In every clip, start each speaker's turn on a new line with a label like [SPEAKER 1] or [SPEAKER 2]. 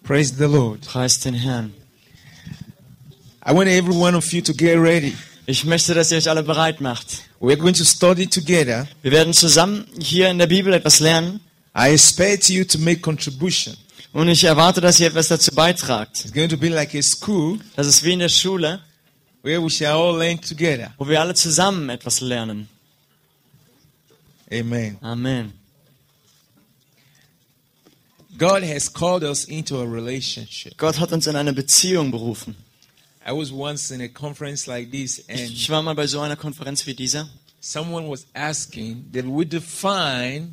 [SPEAKER 1] Praise the Lord.
[SPEAKER 2] Preist den Herrn.
[SPEAKER 1] I want every one of you to get ready.
[SPEAKER 2] Ich möchte, dass ihr euch alle bereit macht.
[SPEAKER 1] We're going to study together.
[SPEAKER 2] Wir werden zusammen hier in der Bibel etwas lernen.
[SPEAKER 1] I expect you to make contribution.
[SPEAKER 2] Und ich erwarte, dass ihr etwas dazu beitragt.
[SPEAKER 1] It's going to be like a school
[SPEAKER 2] Das ist wie in der Schule,
[SPEAKER 1] where we shall all learn together.
[SPEAKER 2] wo wir alle zusammen etwas lernen.
[SPEAKER 1] Amen.
[SPEAKER 2] Amen.
[SPEAKER 1] God has called us into a relationship.
[SPEAKER 2] Gott hat uns in eine Beziehung berufen.
[SPEAKER 1] I was once in a conference like this and
[SPEAKER 2] Ich war mal bei so einer Konferenz wie dieser.
[SPEAKER 1] someone was asking that we define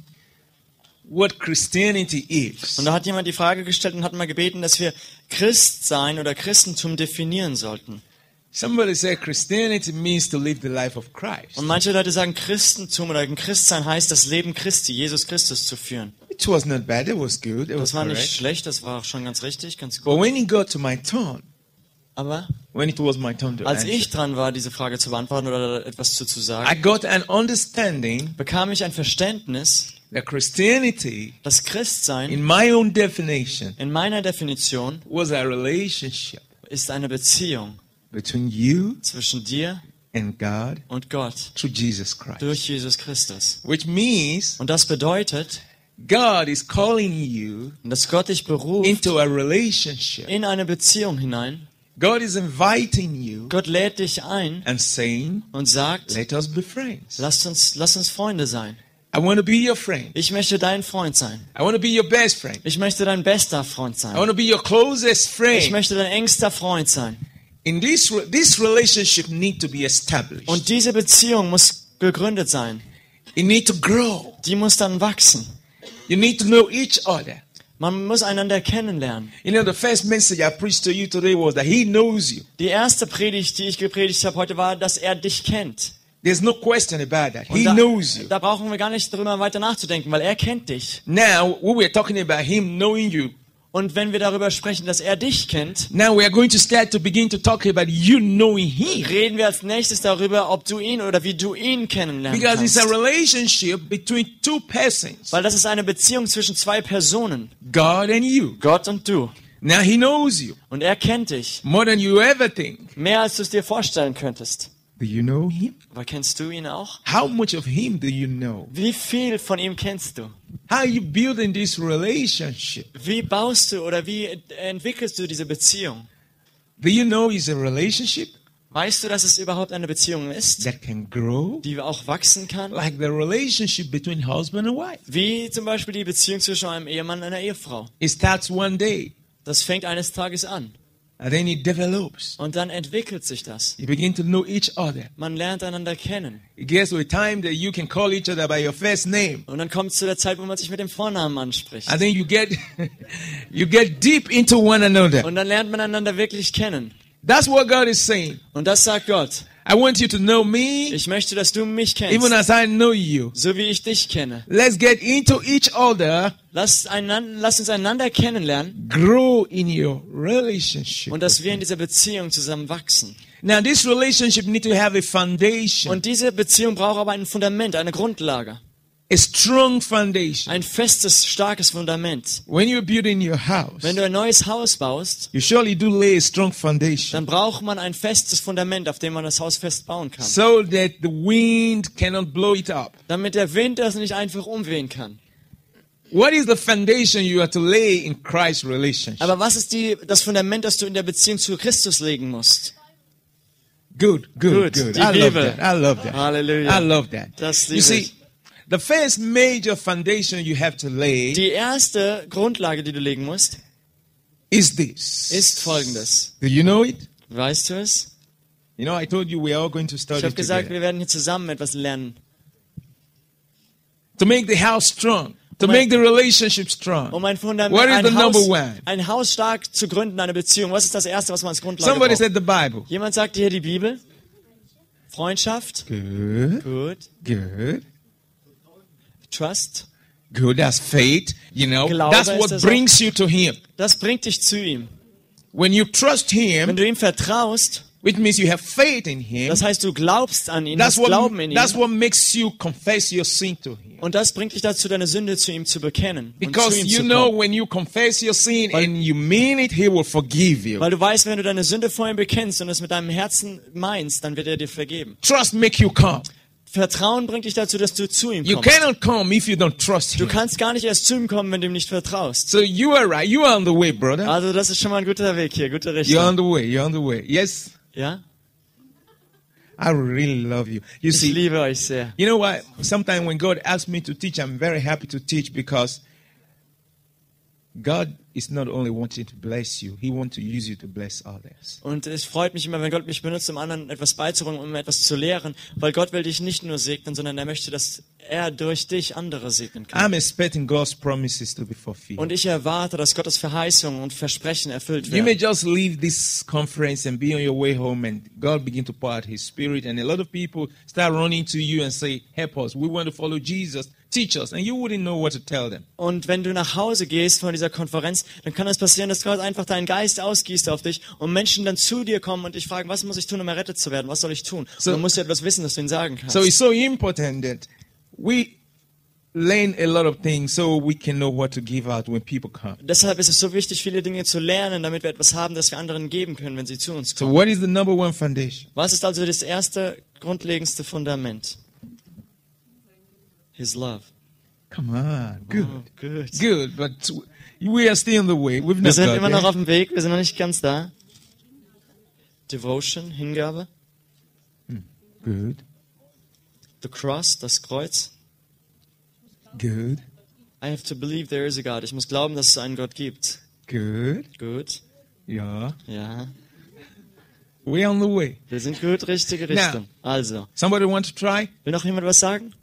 [SPEAKER 1] what Christianity is.
[SPEAKER 2] Und da hat jemand die Frage gestellt und hat mal gebeten, dass wir Christsein oder Christentum definieren sollten.
[SPEAKER 1] Somebody said Christianity means to live the life of Christ.
[SPEAKER 2] Und manche Leute sagen, Christentum oder ein Christsein heißt, das Leben Christi, Jesus Christus zu führen.
[SPEAKER 1] It was not bad, it was good, it was
[SPEAKER 2] Das war nicht
[SPEAKER 1] correct.
[SPEAKER 2] schlecht, das war auch schon ganz richtig, ganz
[SPEAKER 1] But
[SPEAKER 2] gut.
[SPEAKER 1] when it got to my turn,
[SPEAKER 2] Aber
[SPEAKER 1] when it was my turn to
[SPEAKER 2] als
[SPEAKER 1] answer,
[SPEAKER 2] ich dran war, diese Frage zu beantworten oder etwas zu
[SPEAKER 1] I
[SPEAKER 2] sagen,
[SPEAKER 1] got an understanding
[SPEAKER 2] bekam ich ein Verständnis,
[SPEAKER 1] that Christianity,
[SPEAKER 2] dass Christsein
[SPEAKER 1] in my own definition,
[SPEAKER 2] in meiner Definition
[SPEAKER 1] was a relationship
[SPEAKER 2] ist eine Beziehung
[SPEAKER 1] between you
[SPEAKER 2] zwischen dir
[SPEAKER 1] and God
[SPEAKER 2] und Gott
[SPEAKER 1] through Jesus Christ.
[SPEAKER 2] durch Jesus Christus.
[SPEAKER 1] Which means
[SPEAKER 2] Und das bedeutet,
[SPEAKER 1] God is calling you
[SPEAKER 2] dass Gott dich beruft
[SPEAKER 1] into a relationship.
[SPEAKER 2] in eine Beziehung hinein.
[SPEAKER 1] God is inviting you
[SPEAKER 2] Gott lädt dich ein
[SPEAKER 1] and saying,
[SPEAKER 2] und sagt,
[SPEAKER 1] let us be friends.
[SPEAKER 2] lass uns Freunde sein.
[SPEAKER 1] I want to be your friend.
[SPEAKER 2] Ich möchte dein Freund sein.
[SPEAKER 1] I want to be your best friend.
[SPEAKER 2] Ich möchte dein bester Freund
[SPEAKER 1] I
[SPEAKER 2] sein.
[SPEAKER 1] want to be your closest
[SPEAKER 2] Ich
[SPEAKER 1] friend.
[SPEAKER 2] möchte dein engster Freund sein.
[SPEAKER 1] In this relationship need to be established.
[SPEAKER 2] Und diese Beziehung muss gegründet sein.
[SPEAKER 1] It need to grow.
[SPEAKER 2] Die muss dann wachsen.
[SPEAKER 1] You need to know each other.
[SPEAKER 2] Man muss einander kennenlernen.
[SPEAKER 1] You know, the first message I preached to you today was that He knows you.
[SPEAKER 2] Die erste Predigt, die ich gepredigt habe heute, war, dass er dich kennt.
[SPEAKER 1] There's no question about that.
[SPEAKER 2] Und
[SPEAKER 1] He knows you.
[SPEAKER 2] da brauchen wir gar nicht darüber weiter nachzudenken, weil er kennt dich.
[SPEAKER 1] Now, we were talking about Him knowing you.
[SPEAKER 2] Und wenn wir darüber sprechen, dass er dich kennt,
[SPEAKER 1] Now we are going to start to begin to talk about you knowing Him.
[SPEAKER 2] reden wir als nächstes darüber, ob du ihn oder wie du ihn kennenlernen
[SPEAKER 1] Because it's a
[SPEAKER 2] kannst.
[SPEAKER 1] relationship between two persons,
[SPEAKER 2] Weil das ist eine Beziehung zwischen zwei Personen,
[SPEAKER 1] God and you.
[SPEAKER 2] Gott und du.
[SPEAKER 1] Now He knows you
[SPEAKER 2] Und er kennt dich,
[SPEAKER 1] more than you ever think.
[SPEAKER 2] mehr als du es dir vorstellen könntest.
[SPEAKER 1] Do you know Him?
[SPEAKER 2] Aber kennst du ihn auch?
[SPEAKER 1] How much of Him do you know?
[SPEAKER 2] Wie viel von ihm kennst du?
[SPEAKER 1] How are you building this relationship?
[SPEAKER 2] Wie baust du oder wie entwickelst du diese Beziehung?
[SPEAKER 1] Do you know it's a relationship
[SPEAKER 2] Weißt du, dass es überhaupt eine Beziehung ist,
[SPEAKER 1] that can grow?
[SPEAKER 2] die auch wachsen kann?
[SPEAKER 1] Like the relationship between husband and wife.
[SPEAKER 2] Wie zum Beispiel die Beziehung zwischen einem Ehemann und einer Ehefrau.
[SPEAKER 1] It starts one day
[SPEAKER 2] Das fängt eines Tages an.
[SPEAKER 1] and then it develops.
[SPEAKER 2] Und dann entwickelt sich das.
[SPEAKER 1] You begin to know each other.
[SPEAKER 2] Man lernt einander kennen.
[SPEAKER 1] It gets to a time that you can call each other by your first name.
[SPEAKER 2] Und dann kommt es zu der Zeit, wo man sich mit dem Vornamen anspricht.
[SPEAKER 1] And then you get you get deep into one another.
[SPEAKER 2] Und dann lernt man einander wirklich kennen.
[SPEAKER 1] That's what God is saying.
[SPEAKER 2] Und das sagt Gott.
[SPEAKER 1] I want you to know me
[SPEAKER 2] Ich möchte, dass du mich
[SPEAKER 1] even
[SPEAKER 2] kennst,
[SPEAKER 1] as I know you.
[SPEAKER 2] so wie ich dich kenne.
[SPEAKER 1] Let's get into each other,
[SPEAKER 2] Lass uns einander kennenlernen
[SPEAKER 1] grow in your relationship.
[SPEAKER 2] und dass wir in dieser Beziehung zusammen wachsen.
[SPEAKER 1] Now this relationship need to have a foundation,
[SPEAKER 2] Und diese Beziehung braucht aber ein Fundament, eine Grundlage.
[SPEAKER 1] a strong foundation.
[SPEAKER 2] Ein festes, starkes Fundament.
[SPEAKER 1] When you're building your house,
[SPEAKER 2] Wenn du ein neues Haus baust,
[SPEAKER 1] you surely do lay a strong foundation
[SPEAKER 2] dann braucht man ein festes Fundament, auf dem man das Haus fest bauen kann.
[SPEAKER 1] so that the wind cannot blow it up.
[SPEAKER 2] Damit der Wind das nicht einfach umwehen kann.
[SPEAKER 1] What is the foundation you are to lay in Christ's relationship?
[SPEAKER 2] Aber was ist das Fundament, das du in der Beziehung zu Christus legen musst?
[SPEAKER 1] Good.
[SPEAKER 2] Die
[SPEAKER 1] I love
[SPEAKER 2] Bibel.
[SPEAKER 1] that. I love that.
[SPEAKER 2] Halleluja.
[SPEAKER 1] I love that.
[SPEAKER 2] Das
[SPEAKER 1] You
[SPEAKER 2] liebe
[SPEAKER 1] see,
[SPEAKER 2] ich.
[SPEAKER 1] the first major foundation you have to lay
[SPEAKER 2] Die erste Grundlage, die du legen musst,
[SPEAKER 1] is this.
[SPEAKER 2] ist folgendes.
[SPEAKER 1] Do you know it?
[SPEAKER 2] Weißt du es?
[SPEAKER 1] You know, I told you we are all going to study
[SPEAKER 2] Ich habe gesagt,
[SPEAKER 1] together.
[SPEAKER 2] wir werden hier zusammen etwas lernen.
[SPEAKER 1] To make the house strong. To
[SPEAKER 2] Um ein-
[SPEAKER 1] make the relationship strong.
[SPEAKER 2] Um ein Fundament,
[SPEAKER 1] What is the number
[SPEAKER 2] Haus,
[SPEAKER 1] one?
[SPEAKER 2] ein Haus stark zu gründen, eine Beziehung. Was ist das Erste, was man als Grundlage
[SPEAKER 1] Somebody
[SPEAKER 2] braucht?
[SPEAKER 1] said the Bible.
[SPEAKER 2] Jemand sagte hier die Bibel. Freundschaft.
[SPEAKER 1] Good.
[SPEAKER 2] Gut.
[SPEAKER 1] Good.
[SPEAKER 2] Trust.
[SPEAKER 1] Good. That's faith. You know,
[SPEAKER 2] Glaube
[SPEAKER 1] that's
[SPEAKER 2] ist
[SPEAKER 1] what
[SPEAKER 2] das
[SPEAKER 1] brings you to Him.
[SPEAKER 2] Das bringt dich zu ihm.
[SPEAKER 1] When you trust
[SPEAKER 2] Wenn
[SPEAKER 1] Him,
[SPEAKER 2] du ihm vertraust,
[SPEAKER 1] which means you have faith in Him.
[SPEAKER 2] Das heißt, du glaubst an ihn,
[SPEAKER 1] That's
[SPEAKER 2] hast Glauben in
[SPEAKER 1] that's
[SPEAKER 2] ihn.
[SPEAKER 1] what makes you confess your sin to Him.
[SPEAKER 2] Und das bringt dich dazu, deine Sünde zu ihm zu bekennen. Und zu
[SPEAKER 1] Because
[SPEAKER 2] ihm
[SPEAKER 1] you
[SPEAKER 2] zu
[SPEAKER 1] know
[SPEAKER 2] kommen.
[SPEAKER 1] when you confess your sin and you mean it, He will forgive you.
[SPEAKER 2] Weil du weißt, wenn du deine Sünde vor ihm bekennst und es mit deinem Herzen meinst, dann wird er dir vergeben.
[SPEAKER 1] Trust make you come.
[SPEAKER 2] Vertrauen bringt dich dazu, dass du zu ihm
[SPEAKER 1] You
[SPEAKER 2] kommst.
[SPEAKER 1] cannot come if you don't trust
[SPEAKER 2] Du
[SPEAKER 1] Him.
[SPEAKER 2] kannst gar nicht erst zu ihm kommen, wenn du ihm nicht vertraust.
[SPEAKER 1] So you are right. You are on the way, brother.
[SPEAKER 2] Also das ist schon mal ein guter Weg hier, gute
[SPEAKER 1] You're on
[SPEAKER 2] Richtung.
[SPEAKER 1] the way. You're on the way. Yes,
[SPEAKER 2] Ja?
[SPEAKER 1] I really love you. You
[SPEAKER 2] Ich
[SPEAKER 1] see,
[SPEAKER 2] liebe euch sehr.
[SPEAKER 1] you know what? Sometimes when God asks me to teach, I'm very happy to teach because God is not only wanting to bless you, He wants to use you to bless others.
[SPEAKER 2] Und es freut mich immer, wenn Gott mich benutzt, um anderen etwas beizubringen, um etwas zu lehren, weil Gott will dich nicht nur segnen, sondern er möchte, dass er durch dich andere segnen kann.
[SPEAKER 1] I'm expecting God's promises to be fulfilled.
[SPEAKER 2] Und ich erwarte, dass Gottes Verheißungen und Versprechen erfüllt
[SPEAKER 1] You may
[SPEAKER 2] werden.
[SPEAKER 1] just leave this conference and be on your way home, and God begin to pour out His Spirit, and a lot of people start running to you and say, "Help us! We want to follow Jesus. Teach us." And you wouldn't know what to tell them.
[SPEAKER 2] Und wenn du nach Hause gehst von dieser Konferenz, dann kann es passieren, dass Gott einfach deinen Geist ausgießt auf dich und Menschen dann zu dir kommen und dich fragen, was muss ich tun, um errettet zu werden? Was soll ich tun?
[SPEAKER 1] So-
[SPEAKER 2] Und du musst ja etwas wissen, dass du ihnen sagen kannst.
[SPEAKER 1] So it's so important that we learn a lot of things so we can know what to give out when people come.
[SPEAKER 2] Deshalb ist es so wichtig, viele Dinge zu lernen, damit wir etwas haben, das wir anderen geben können, wenn sie zu uns
[SPEAKER 1] So
[SPEAKER 2] kommen.
[SPEAKER 1] what is the number one foundation?
[SPEAKER 2] Was ist also das erste, grundlegendste Fundament? His love.
[SPEAKER 1] Come on, good,
[SPEAKER 2] Oh, gut.
[SPEAKER 1] good. But we are still on the way. We've
[SPEAKER 2] Wir
[SPEAKER 1] not
[SPEAKER 2] sind
[SPEAKER 1] got
[SPEAKER 2] immer noch
[SPEAKER 1] there.
[SPEAKER 2] auf dem Weg, wir sind noch nicht ganz da. Devotion, Hingabe.
[SPEAKER 1] Good,
[SPEAKER 2] The cross, das Kreuz.
[SPEAKER 1] good,
[SPEAKER 2] I have to believe there is a God. Ich muss glauben, dass es einen Gott gibt.
[SPEAKER 1] good.
[SPEAKER 2] Gut.
[SPEAKER 1] Yeah,
[SPEAKER 2] Ja.
[SPEAKER 1] we're on the way.
[SPEAKER 2] Wir sind gut, richtige
[SPEAKER 1] Now.
[SPEAKER 2] Richtung. Also,
[SPEAKER 1] Somebody want to try?
[SPEAKER 2] will noch jemand was sagen?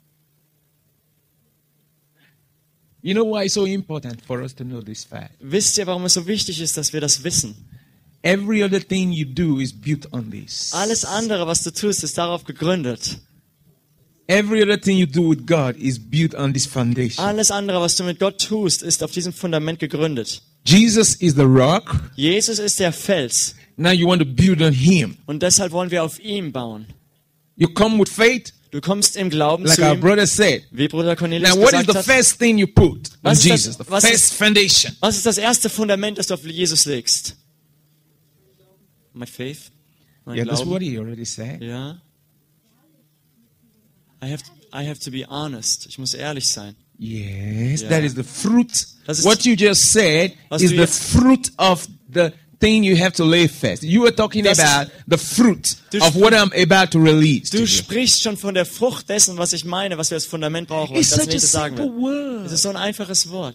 [SPEAKER 1] You know why it's so important for us to know this fact?
[SPEAKER 2] Wisst ihr, warum es so wichtig ist, dass wir das wissen?
[SPEAKER 1] Every other thing you do is built on this.
[SPEAKER 2] Alles andere, was du tust, ist darauf gegründet.
[SPEAKER 1] Every other thing you do with God is built on this foundation.
[SPEAKER 2] Alles andere, was du mit Gott tust, ist auf diesem Fundament gegründet.
[SPEAKER 1] Jesus is the rock.
[SPEAKER 2] Jesus ist der Fels
[SPEAKER 1] Now you want to build on Him.
[SPEAKER 2] und deshalb wollen wir auf ihm bauen.
[SPEAKER 1] You come with faith,
[SPEAKER 2] Du kommst im Glauben
[SPEAKER 1] like
[SPEAKER 2] zu
[SPEAKER 1] our
[SPEAKER 2] ihm,
[SPEAKER 1] brother said.
[SPEAKER 2] wie Bruder Cornelius
[SPEAKER 1] Now, what is
[SPEAKER 2] gesagt
[SPEAKER 1] the
[SPEAKER 2] hat.
[SPEAKER 1] first thing you put on
[SPEAKER 2] Was ist das-
[SPEAKER 1] Jesus? The
[SPEAKER 2] was
[SPEAKER 1] first
[SPEAKER 2] ist-
[SPEAKER 1] foundation.
[SPEAKER 2] Was ist das erste Fundament, das du auf Jesus legst? My faith? Mein
[SPEAKER 1] Yeah, that's
[SPEAKER 2] Glauben?
[SPEAKER 1] what he already said.
[SPEAKER 2] Ja. I have to be honest. Ich muss ehrlich sein.
[SPEAKER 1] Yes,
[SPEAKER 2] Yeah.
[SPEAKER 1] that is the fruit.
[SPEAKER 2] Das ist-
[SPEAKER 1] What you just said
[SPEAKER 2] Was
[SPEAKER 1] is
[SPEAKER 2] du
[SPEAKER 1] the
[SPEAKER 2] jetzt-
[SPEAKER 1] fruit of the thing you have to lay first. You were talking
[SPEAKER 2] Das ist-
[SPEAKER 1] about the fruit
[SPEAKER 2] Du
[SPEAKER 1] of what I'm about to release. To
[SPEAKER 2] Du
[SPEAKER 1] you.
[SPEAKER 2] sprichst schon von der Frucht dessen, was ich meine, was wir als Fundament brauchen, was
[SPEAKER 1] It's
[SPEAKER 2] ich als
[SPEAKER 1] such a
[SPEAKER 2] nächstes sagen
[SPEAKER 1] simple
[SPEAKER 2] will. Es
[SPEAKER 1] word.
[SPEAKER 2] ist so ein einfaches Wort.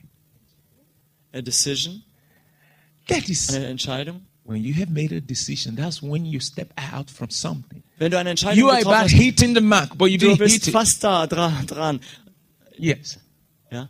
[SPEAKER 2] A decision,
[SPEAKER 1] That is
[SPEAKER 2] eine Entscheidung.
[SPEAKER 1] when you have made a decision. That's when you step out from something.
[SPEAKER 2] Wenn du eine Entscheidung
[SPEAKER 1] You are
[SPEAKER 2] getroffen
[SPEAKER 1] about
[SPEAKER 2] hast,
[SPEAKER 1] hitting the mark, but you
[SPEAKER 2] du
[SPEAKER 1] didn't
[SPEAKER 2] bist
[SPEAKER 1] hit it.
[SPEAKER 2] fast da dran.
[SPEAKER 1] Yes.
[SPEAKER 2] Ja?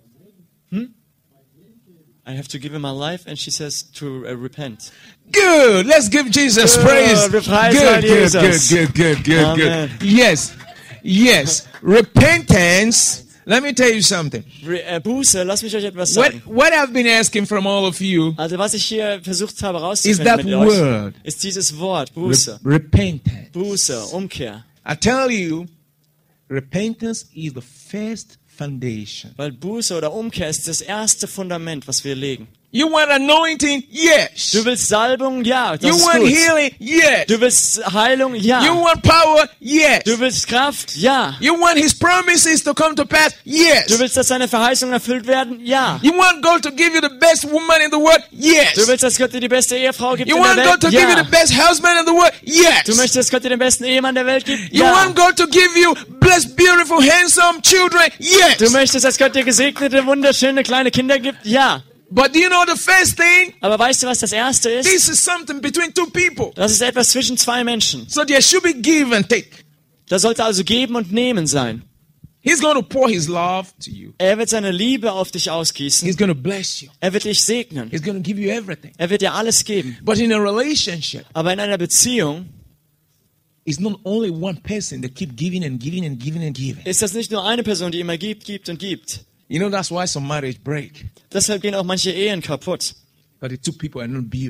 [SPEAKER 2] I have to give him my life, and she says to repent.
[SPEAKER 1] Good. Let's give Jesus
[SPEAKER 2] Good.
[SPEAKER 1] praise.
[SPEAKER 2] Wir preisen
[SPEAKER 1] Good,
[SPEAKER 2] Jesus.
[SPEAKER 1] good.
[SPEAKER 2] Amen.
[SPEAKER 1] Yes. Yes. Repentance. Let me tell you something.
[SPEAKER 2] Buße, lass mich euch etwas sagen.
[SPEAKER 1] What I've been asking from all of you
[SPEAKER 2] Also was ich hier versucht habe
[SPEAKER 1] is that
[SPEAKER 2] rauszufinden mit euch,
[SPEAKER 1] word.
[SPEAKER 2] ist dieses Wort, Buße.
[SPEAKER 1] Repentance.
[SPEAKER 2] Buße, Umkehr.
[SPEAKER 1] I tell you, repentance is the first foundation.
[SPEAKER 2] Weil Buße oder Umkehr ist das erste Fundament, was wir legen.
[SPEAKER 1] You want anointing? Yes.
[SPEAKER 2] Du willst Salbung? Ja, das
[SPEAKER 1] You
[SPEAKER 2] ist
[SPEAKER 1] want
[SPEAKER 2] gut.
[SPEAKER 1] healing? Yes.
[SPEAKER 2] Du willst Heilung?
[SPEAKER 1] You
[SPEAKER 2] Ja.
[SPEAKER 1] want power? Yes.
[SPEAKER 2] Du willst Kraft? Ja.
[SPEAKER 1] You want His promises to come to pass? Yes.
[SPEAKER 2] Du willst, dass seine Verheißungen erfüllt werden? Ja.
[SPEAKER 1] You want God to give you the best woman in the world? Yes.
[SPEAKER 2] Du willst, dass Gott dir die beste Ehefrau gibt
[SPEAKER 1] You
[SPEAKER 2] in der
[SPEAKER 1] want
[SPEAKER 2] Welt?
[SPEAKER 1] God to give you
[SPEAKER 2] Ja.
[SPEAKER 1] the best husband in the world? Yes.
[SPEAKER 2] Du möchtest, dass Gott dir den besten Ehemann der Welt gibt?
[SPEAKER 1] You
[SPEAKER 2] Ja.
[SPEAKER 1] want God to give you blessed, beautiful, handsome children? Yes.
[SPEAKER 2] Du möchtest, dass Gott dir gesegnete, wunderschöne kleine Kinder gibt? Ja.
[SPEAKER 1] But do you know the first thing?
[SPEAKER 2] Aber weißt du, was das erste ist?
[SPEAKER 1] This is something between two people.
[SPEAKER 2] Das ist etwas zwischen zwei Menschen.
[SPEAKER 1] So there should be give and take.
[SPEAKER 2] Da sollte also geben und nehmen sein.
[SPEAKER 1] He's going to pour His love to you.
[SPEAKER 2] Er wird seine Liebe auf dich ausgießen.
[SPEAKER 1] He's going to bless you.
[SPEAKER 2] Er wird dich segnen.
[SPEAKER 1] He's going to give you everything.
[SPEAKER 2] Er wird dir alles geben.
[SPEAKER 1] But in a relationship,
[SPEAKER 2] Aber in einer Beziehung
[SPEAKER 1] it's not only one person that keep giving and giving and giving and giving.
[SPEAKER 2] ist das nicht nur eine Person, die immer gibt, gibt und gibt.
[SPEAKER 1] You know, that's why some marriage break.
[SPEAKER 2] Deshalb gehen auch manche Ehen kaputt.
[SPEAKER 1] But the two people are not building.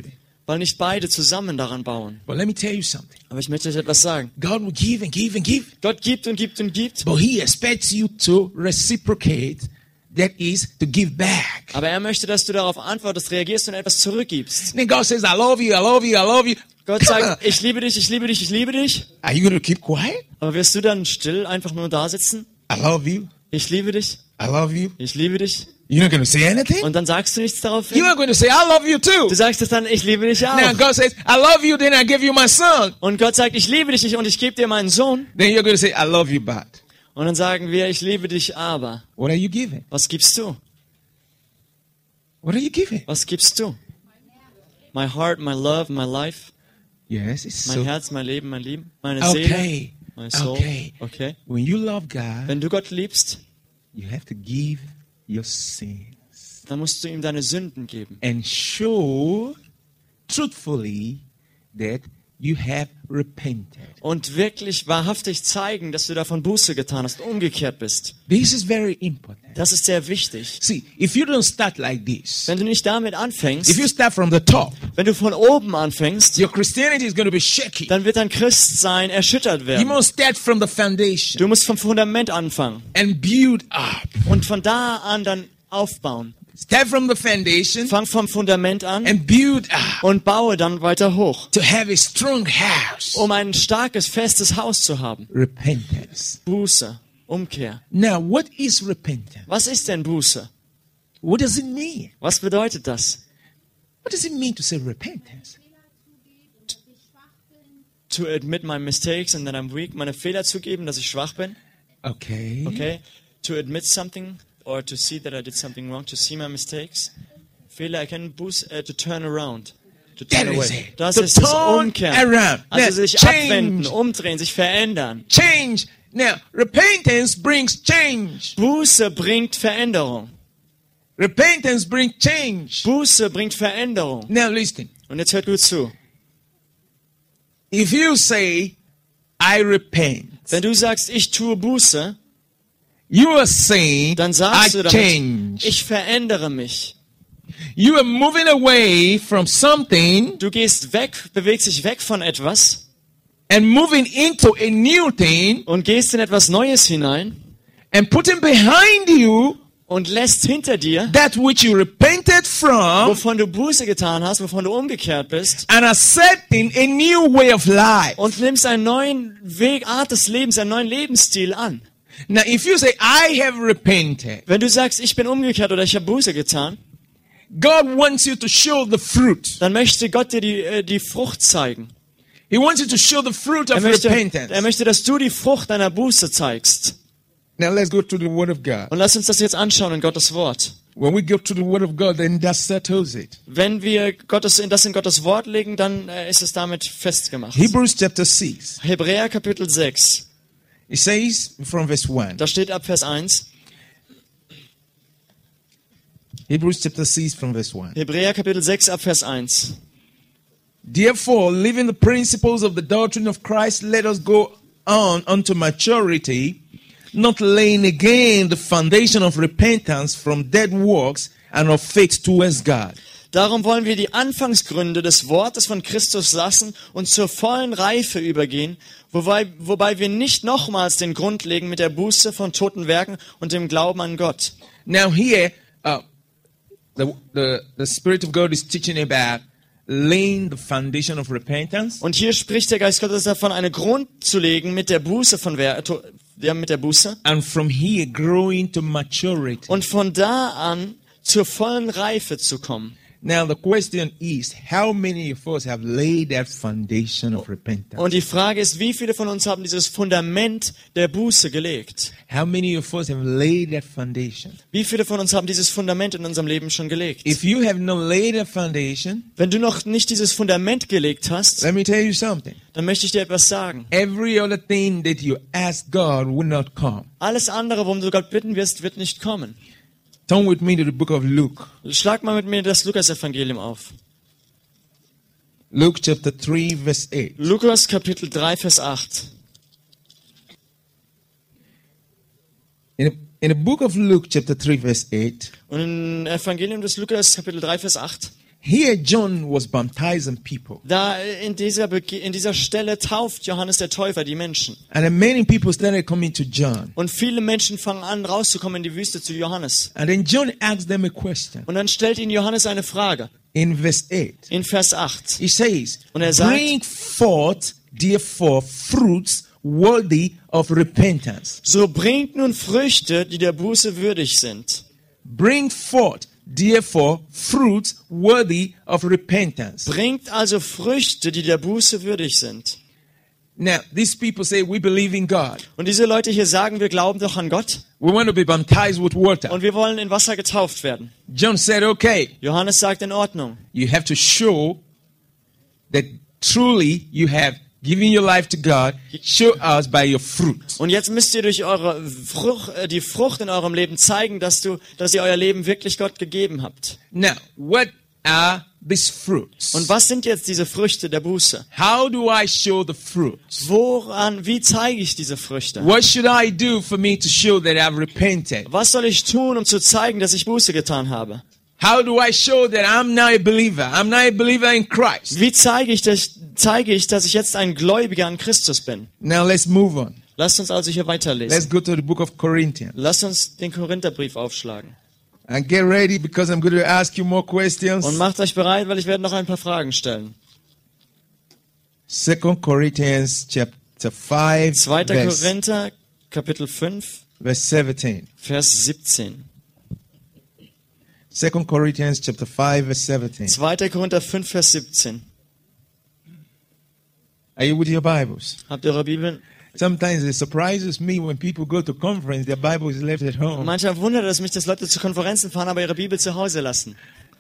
[SPEAKER 2] weil nicht beide zusammen daran bauen.
[SPEAKER 1] But let me tell you something.
[SPEAKER 2] Aber ich möchte euch etwas sagen.
[SPEAKER 1] God will give and give and give,
[SPEAKER 2] Gott gibt und gibt und gibt,
[SPEAKER 1] but He expects you to reciprocate. That is to give back.
[SPEAKER 2] aber er möchte, dass du darauf antwortest, reagierst und etwas zurückgibst.
[SPEAKER 1] Then God says, I love you, I love you, I love you.
[SPEAKER 2] Gott
[SPEAKER 1] Come
[SPEAKER 2] sagt,
[SPEAKER 1] on.
[SPEAKER 2] ich liebe dich, ich liebe dich, ich liebe dich.
[SPEAKER 1] Are you going to keep quiet?
[SPEAKER 2] Aber wirst du dann still einfach nur da sitzen?
[SPEAKER 1] I love you,
[SPEAKER 2] Ich liebe dich,
[SPEAKER 1] I love you.
[SPEAKER 2] ich liebe dich.
[SPEAKER 1] You're not going to say anything?
[SPEAKER 2] Und dann sagst du nichts darauf
[SPEAKER 1] You
[SPEAKER 2] hin.
[SPEAKER 1] are going to say, I love you too.
[SPEAKER 2] Du sagst es dann, ich liebe dich
[SPEAKER 1] Now
[SPEAKER 2] auch.
[SPEAKER 1] God says, I love you, then I give you my son.
[SPEAKER 2] Und Gott sagt, ich liebe dich und ich gebe dir meinen Sohn.
[SPEAKER 1] Then you're going to say, I love you but.
[SPEAKER 2] Und dann sagen wir, ich liebe dich aber.
[SPEAKER 1] What are you giving?
[SPEAKER 2] Was gibst du?
[SPEAKER 1] What are you giving?
[SPEAKER 2] Was gibst du? My heart, my love, my life.
[SPEAKER 1] Yes, it's
[SPEAKER 2] Mein
[SPEAKER 1] so.
[SPEAKER 2] Herz, mein Leben, mein Lieben. Meine Seele,
[SPEAKER 1] Okay.
[SPEAKER 2] mein Soul.
[SPEAKER 1] Okay.
[SPEAKER 2] Okay.
[SPEAKER 1] When you love God,
[SPEAKER 2] Wenn du Gott liebst,
[SPEAKER 1] you have to give your sins
[SPEAKER 2] dann musst du ihm deine Sünden geben.
[SPEAKER 1] and show truthfully that you have repented.
[SPEAKER 2] Und wirklich wahrhaftig zeigen, dass du davon Buße getan hast, umgekehrt bist.
[SPEAKER 1] This is very important.
[SPEAKER 2] Das ist sehr wichtig.
[SPEAKER 1] See, if you don't start like this,
[SPEAKER 2] Wenn du nicht damit anfängst,
[SPEAKER 1] if you start from the top,
[SPEAKER 2] wenn du von oben anfängst,
[SPEAKER 1] your Christianity is going to be shaky.
[SPEAKER 2] dann wird dein Christsein erschüttert
[SPEAKER 1] You
[SPEAKER 2] werden.
[SPEAKER 1] must start from the foundation
[SPEAKER 2] Du musst vom Fundament anfangen
[SPEAKER 1] and build up.
[SPEAKER 2] und von da an dann aufbauen.
[SPEAKER 1] Start from the foundation
[SPEAKER 2] Fang vom Fundament an
[SPEAKER 1] and build up
[SPEAKER 2] und baue dann weiter hoch,
[SPEAKER 1] to have a strong house.
[SPEAKER 2] um ein starkes, festes Haus zu haben.
[SPEAKER 1] Repentance.
[SPEAKER 2] Buße, Umkehr.
[SPEAKER 1] Now, what is repentance?
[SPEAKER 2] Was ist denn Buße?
[SPEAKER 1] What does it mean?
[SPEAKER 2] Was bedeutet das?
[SPEAKER 1] What does it mean to say repentance?
[SPEAKER 2] To admit my mistakes and that I'm weak. Meine Fehler zugeben, dass ich schwach bin.
[SPEAKER 1] Okay.
[SPEAKER 2] Okay? To admit something or to see that I did something wrong. To see my mistakes. Fehler erkennen. Buße, to turn around. To turn
[SPEAKER 1] That is
[SPEAKER 2] away.
[SPEAKER 1] it.
[SPEAKER 2] Das
[SPEAKER 1] To
[SPEAKER 2] ist das
[SPEAKER 1] turn
[SPEAKER 2] Umkehren.
[SPEAKER 1] around.
[SPEAKER 2] Also
[SPEAKER 1] Now,
[SPEAKER 2] sich
[SPEAKER 1] change.
[SPEAKER 2] abwenden, umdrehen, sich verändern.
[SPEAKER 1] Change. Now, repentance brings change.
[SPEAKER 2] Buße bringt Veränderung.
[SPEAKER 1] Repentance brings change.
[SPEAKER 2] Buße bringt Veränderung.
[SPEAKER 1] Now, listen.
[SPEAKER 2] Und jetzt hört gut zu.
[SPEAKER 1] If you say, I repent,
[SPEAKER 2] Wenn du sagst, ich tue Buße,
[SPEAKER 1] you are saying,
[SPEAKER 2] dann
[SPEAKER 1] I
[SPEAKER 2] sagst du damit,
[SPEAKER 1] change.
[SPEAKER 2] ich verändere mich.
[SPEAKER 1] You are moving away from something
[SPEAKER 2] Du gehst weg, bewegst dich weg von etwas
[SPEAKER 1] and moving into a new thing
[SPEAKER 2] und gehst in etwas Neues hinein
[SPEAKER 1] and putting behind you
[SPEAKER 2] und lässt hinter dir,
[SPEAKER 1] that which you repented from
[SPEAKER 2] wovon du Buße getan hast, wovon du umgekehrt bist,
[SPEAKER 1] and accepting a new way of life.
[SPEAKER 2] und nimmst einen neuen Weg, Art des Lebens, einen neuen Lebensstil an.
[SPEAKER 1] Now, if you say, I have repented,
[SPEAKER 2] Wenn du sagst, ich bin umgekehrt oder ich habe Buße getan,
[SPEAKER 1] God wants you to show the fruit.
[SPEAKER 2] dann möchte Gott dir die Frucht zeigen.
[SPEAKER 1] He wants you to show the fruit
[SPEAKER 2] Er
[SPEAKER 1] of
[SPEAKER 2] möchte,
[SPEAKER 1] repentance.
[SPEAKER 2] dass du die Frucht deiner Buße zeigst.
[SPEAKER 1] Now, let's go to the Word of God.
[SPEAKER 2] Und lass uns das jetzt anschauen in Gottes Wort.
[SPEAKER 1] When we go to the Word of God, then that settles it.
[SPEAKER 2] Wenn wir das in Gottes Wort legen, dann ist es damit festgemacht.
[SPEAKER 1] Hebrews chapter 6.
[SPEAKER 2] Hebräer Kapitel 6.
[SPEAKER 1] It says from verse 1.
[SPEAKER 2] Da steht ab Vers 1.
[SPEAKER 1] Hebrews chapter 6 from verse 1.
[SPEAKER 2] Hebräer Kapitel 6 ab Vers 1.
[SPEAKER 1] Therefore, leaving the principles of the doctrine of Christ, let us go on unto maturity, not laying again the foundation of repentance from dead works and of faith towards God.
[SPEAKER 2] Darum wollen wir die Anfangsgründe des Wortes von Christus lassen und zur vollen Reife übergehen, wobei wir nicht nochmals den Grund legen mit der Buße von toten Werken und dem Glauben an Gott.
[SPEAKER 1] Now here, the Spirit of God is teaching about laying the foundation of repentance.
[SPEAKER 2] Und hier spricht der Geist Gottes davon, einen Grund zu legen mit der Buße mit der Buße.
[SPEAKER 1] And from here, growing to maturity.
[SPEAKER 2] Und von da an zur vollen Reife zu kommen.
[SPEAKER 1] Now the question is, how many of us have laid that foundation of repentance?
[SPEAKER 2] Und die Frage ist, wie viele von uns haben dieses Fundament der Buße gelegt?
[SPEAKER 1] How many of us have laid that foundation?
[SPEAKER 2] Wie viele von uns haben dieses Fundament in unserem Leben schon gelegt?
[SPEAKER 1] If you have not laid that foundation,
[SPEAKER 2] Wenn du noch nicht dieses Fundament gelegt hast,
[SPEAKER 1] let me tell you something.
[SPEAKER 2] dann möchte ich dir etwas sagen.
[SPEAKER 1] Every other thing that you ask God will not come.
[SPEAKER 2] Alles andere, worum du Gott bitten wirst, wird nicht kommen.
[SPEAKER 1] Turn with me to the book of Luke.
[SPEAKER 2] Schlag mal mit mir das Lukas-Evangelium auf.
[SPEAKER 1] Luke chapter 3 verse 8.
[SPEAKER 2] Lukas Kapitel 3, Vers 8.
[SPEAKER 1] In the book of Luke chapter 3 verse 8,
[SPEAKER 2] Und im Evangelium des Lukas Kapitel 3, Vers 8,
[SPEAKER 1] Here John was baptizing people.
[SPEAKER 2] Da in dieser Stelle tauft Johannes der Täufer die Menschen.
[SPEAKER 1] And then many people started coming to John.
[SPEAKER 2] Und viele Menschen fangen an, rauszukommen in die Wüste zu Johannes.
[SPEAKER 1] And then John asked them a question.
[SPEAKER 2] Und dann stellt ihnen Johannes eine Frage.
[SPEAKER 1] In verse 8,
[SPEAKER 2] In Vers 8.
[SPEAKER 1] he says,
[SPEAKER 2] Und er sagt,
[SPEAKER 1] bring forth therefore fruits worthy of repentance.
[SPEAKER 2] so bringt nun Früchte, die der Buße würdig sind.
[SPEAKER 1] Bring forth therefore fruits worthy of repentance.
[SPEAKER 2] Bringt also Früchte, die der Buße würdig sind.
[SPEAKER 1] Now, these people say, we believe in God.
[SPEAKER 2] Und diese Leute hier sagen, wir glauben doch an Gott
[SPEAKER 1] We want to be baptized with water.
[SPEAKER 2] und wir wollen in Wasser getauft werden.
[SPEAKER 1] John said, okay,
[SPEAKER 2] Johannes sagt, in Ordnung.
[SPEAKER 1] you have to show that truly you have given your life to God. Show us by your fruit.
[SPEAKER 2] Und jetzt müsst ihr durch die Frucht in eurem Leben zeigen, dass ihr euer Leben wirklich Gott gegeben habt.
[SPEAKER 1] Now, what are these fruits?
[SPEAKER 2] Und was sind jetzt diese Früchte der Buße?
[SPEAKER 1] How do I show the fruits?
[SPEAKER 2] Wie zeige ich diese Früchte?
[SPEAKER 1] What should I do for me to show that I've repented?
[SPEAKER 2] Was soll ich tun, um zu zeigen, dass ich Buße getan habe?
[SPEAKER 1] How do I show that I'm now a believer? I'm now a believer in Christ.
[SPEAKER 2] Wie zeige ich, dass ich jetzt ein Gläubiger an Christus bin?
[SPEAKER 1] Now let's move on.
[SPEAKER 2] Lasst uns also hier weiterlesen.
[SPEAKER 1] Let's go to the book of Corinthians.
[SPEAKER 2] Lasst uns den Korintherbrief aufschlagen.
[SPEAKER 1] And get ready because I'm going to ask you more questions.
[SPEAKER 2] Und macht euch bereit, weil ich werde noch ein paar Fragen stellen.
[SPEAKER 1] 2 Corinthians chapter 5
[SPEAKER 2] 2.
[SPEAKER 1] verse,
[SPEAKER 2] Korinther, Kapitel 5,
[SPEAKER 1] verse 17.
[SPEAKER 2] Vers 17.
[SPEAKER 1] 2 Corinthians chapter 5 verse 17.
[SPEAKER 2] 2. Korinther 5, Vers 17.
[SPEAKER 1] Are you with your Bibles?
[SPEAKER 2] Habt ihr eure Bibeln?
[SPEAKER 1] Sometimes it surprises me when people go to conference, their Bible is left at home.
[SPEAKER 2] Manchmal wundert es mich, dass Leute zu Konferenzen fahren, aber ihre Bibel zu Hause lassen.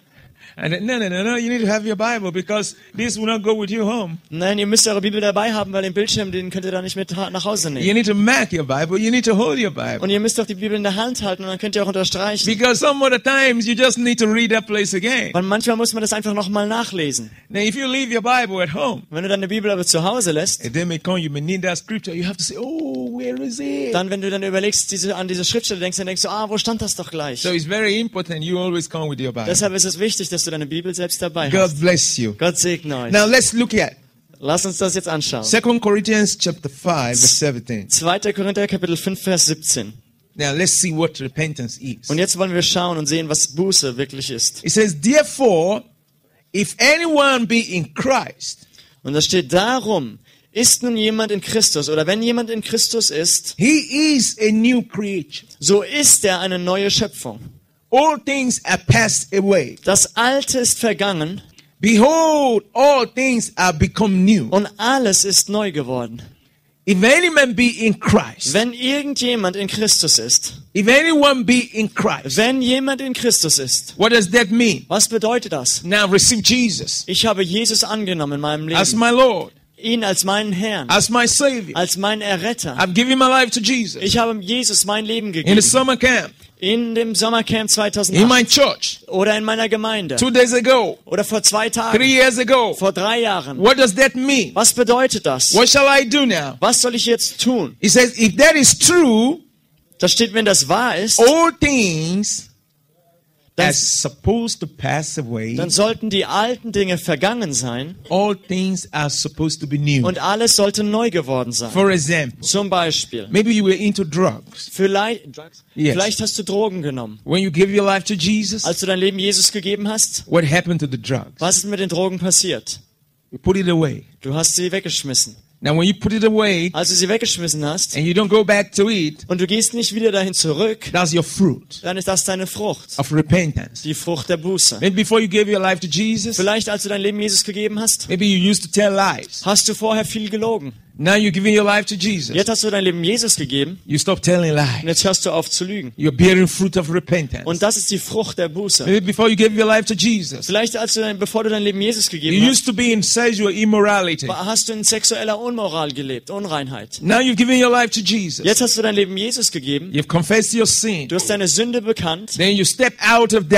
[SPEAKER 1] And no, you need to have your Bible because this will not go with you home.
[SPEAKER 2] Nein, ihr müsst eure Bibel dabei haben, weil den Bildschirm, den könnt ihr da nicht mit nach Hause nehmen.
[SPEAKER 1] You need to mark your Bible, you need to hold your Bible.
[SPEAKER 2] Und ihr müsst auch die Bibel in der Hand halten und dann könnt ihr auch unterstreichen.
[SPEAKER 1] Because some other times you just need to read that place again.
[SPEAKER 2] Weil manchmal muss man das einfach nochmal nachlesen.
[SPEAKER 1] Now if you leave your Bible at home,
[SPEAKER 2] Wenn du deine Bibel aber zu Hause lässt,
[SPEAKER 1] and then may come, you may need that scripture, you have to say, oh, where is it?
[SPEAKER 2] dann wenn du dann überlegst, an diese Schriftstelle denkst, dann denkst du, wo stand das doch gleich?
[SPEAKER 1] So it's very important you always come with your Bible.
[SPEAKER 2] Deshalb ist es wichtig, dass du deine Bibel selbst dabei
[SPEAKER 1] God
[SPEAKER 2] hast.
[SPEAKER 1] bless you.
[SPEAKER 2] Gott segne euch.
[SPEAKER 1] Now let's look at
[SPEAKER 2] Lass uns das jetzt anschauen.
[SPEAKER 1] 2 Corinthians chapter 5 verse 17.
[SPEAKER 2] 2. Korinther Kapitel 5, Vers 17.
[SPEAKER 1] Now let's see what repentance is.
[SPEAKER 2] Und jetzt wollen wir schauen und sehen, was Buße wirklich ist.
[SPEAKER 1] It says, therefore, if anyone be in Christ,
[SPEAKER 2] Und da steht darum, ist nun jemand in Christus oder wenn jemand in Christus ist,
[SPEAKER 1] he is a new creature.
[SPEAKER 2] so ist er eine neue Schöpfung.
[SPEAKER 1] All things are passed away.
[SPEAKER 2] Das Alte ist vergangen
[SPEAKER 1] Behold, all things are become new.
[SPEAKER 2] und alles ist neu geworden.
[SPEAKER 1] If any man be in Christ,
[SPEAKER 2] Wenn irgendjemand in Christus ist,
[SPEAKER 1] if anyone be in Christ,
[SPEAKER 2] wenn jemand in Christus ist,
[SPEAKER 1] what does that mean?
[SPEAKER 2] was bedeutet das?
[SPEAKER 1] Now receive Jesus
[SPEAKER 2] Ich habe Jesus angenommen in meinem
[SPEAKER 1] as
[SPEAKER 2] Leben,
[SPEAKER 1] my Lord,
[SPEAKER 2] ihn als meinen Herrn,
[SPEAKER 1] as my Savior.
[SPEAKER 2] als meinen Erretter.
[SPEAKER 1] I've given my life to Jesus
[SPEAKER 2] Ich habe Jesus mein Leben
[SPEAKER 1] in the
[SPEAKER 2] gegeben.
[SPEAKER 1] summer camp,
[SPEAKER 2] In dem Sommercamp
[SPEAKER 1] in
[SPEAKER 2] 2008
[SPEAKER 1] my church,
[SPEAKER 2] oder in meiner Gemeinde
[SPEAKER 1] 2 days ago,
[SPEAKER 2] oder vor 2
[SPEAKER 1] 3
[SPEAKER 2] Tagen,
[SPEAKER 1] years ago.
[SPEAKER 2] vor 3 Jahren.
[SPEAKER 1] What does that mean?
[SPEAKER 2] Was bedeutet das?
[SPEAKER 1] What shall I do now?
[SPEAKER 2] Was soll ich jetzt tun?
[SPEAKER 1] He says, if that is true,
[SPEAKER 2] Da steht, wenn das wahr ist,
[SPEAKER 1] all things
[SPEAKER 2] dann,
[SPEAKER 1] are supposed to pass away.
[SPEAKER 2] dann sollten die alten Dinge vergangen sein
[SPEAKER 1] All things are supposed to be new.
[SPEAKER 2] und alles sollte neu geworden sein.
[SPEAKER 1] For example,
[SPEAKER 2] Zum Beispiel,
[SPEAKER 1] maybe you were into drugs.
[SPEAKER 2] vielleicht hast du Drogen genommen.
[SPEAKER 1] When you give your life to Jesus,
[SPEAKER 2] Als du dein Leben Jesus gegeben hast,
[SPEAKER 1] what happened to the drugs?
[SPEAKER 2] was ist mit den Drogen passiert?
[SPEAKER 1] You put it away.
[SPEAKER 2] Du hast sie weggeschmissen.
[SPEAKER 1] Now when you put it away
[SPEAKER 2] Als du sie weggeschmissen hast
[SPEAKER 1] and you don't go back to it,
[SPEAKER 2] und du gehst nicht wieder dahin zurück,
[SPEAKER 1] that's your fruit
[SPEAKER 2] dann ist das deine Frucht.
[SPEAKER 1] of repentance.
[SPEAKER 2] Die Frucht der Buße.
[SPEAKER 1] Maybe before you gave your life to Jesus,
[SPEAKER 2] Vielleicht als du dein Leben Jesus gegeben hast,
[SPEAKER 1] maybe you used to tell lies.
[SPEAKER 2] hast du vorher viel gelogen.
[SPEAKER 1] Now you're giving your life to Jesus.
[SPEAKER 2] Jetzt hast du dein Leben Jesus gegeben
[SPEAKER 1] You stop telling
[SPEAKER 2] und
[SPEAKER 1] lies.
[SPEAKER 2] jetzt hörst du auf zu lügen.
[SPEAKER 1] You're bearing fruit of repentance.
[SPEAKER 2] Und das ist die Frucht der Buße.
[SPEAKER 1] Maybe before you gave your life to Jesus,
[SPEAKER 2] Vielleicht bevor du dein Leben Jesus
[SPEAKER 1] you
[SPEAKER 2] gegeben hast,
[SPEAKER 1] used to be in sexual immorality.
[SPEAKER 2] hast du in sexueller Unmoral gelebt, Unreinheit.
[SPEAKER 1] Now you've given your life to Jesus.
[SPEAKER 2] Jetzt hast du dein Leben Jesus gegeben,
[SPEAKER 1] You've confessed your sin.
[SPEAKER 2] du hast deine Sünde bekannt
[SPEAKER 1] Then you step out of that.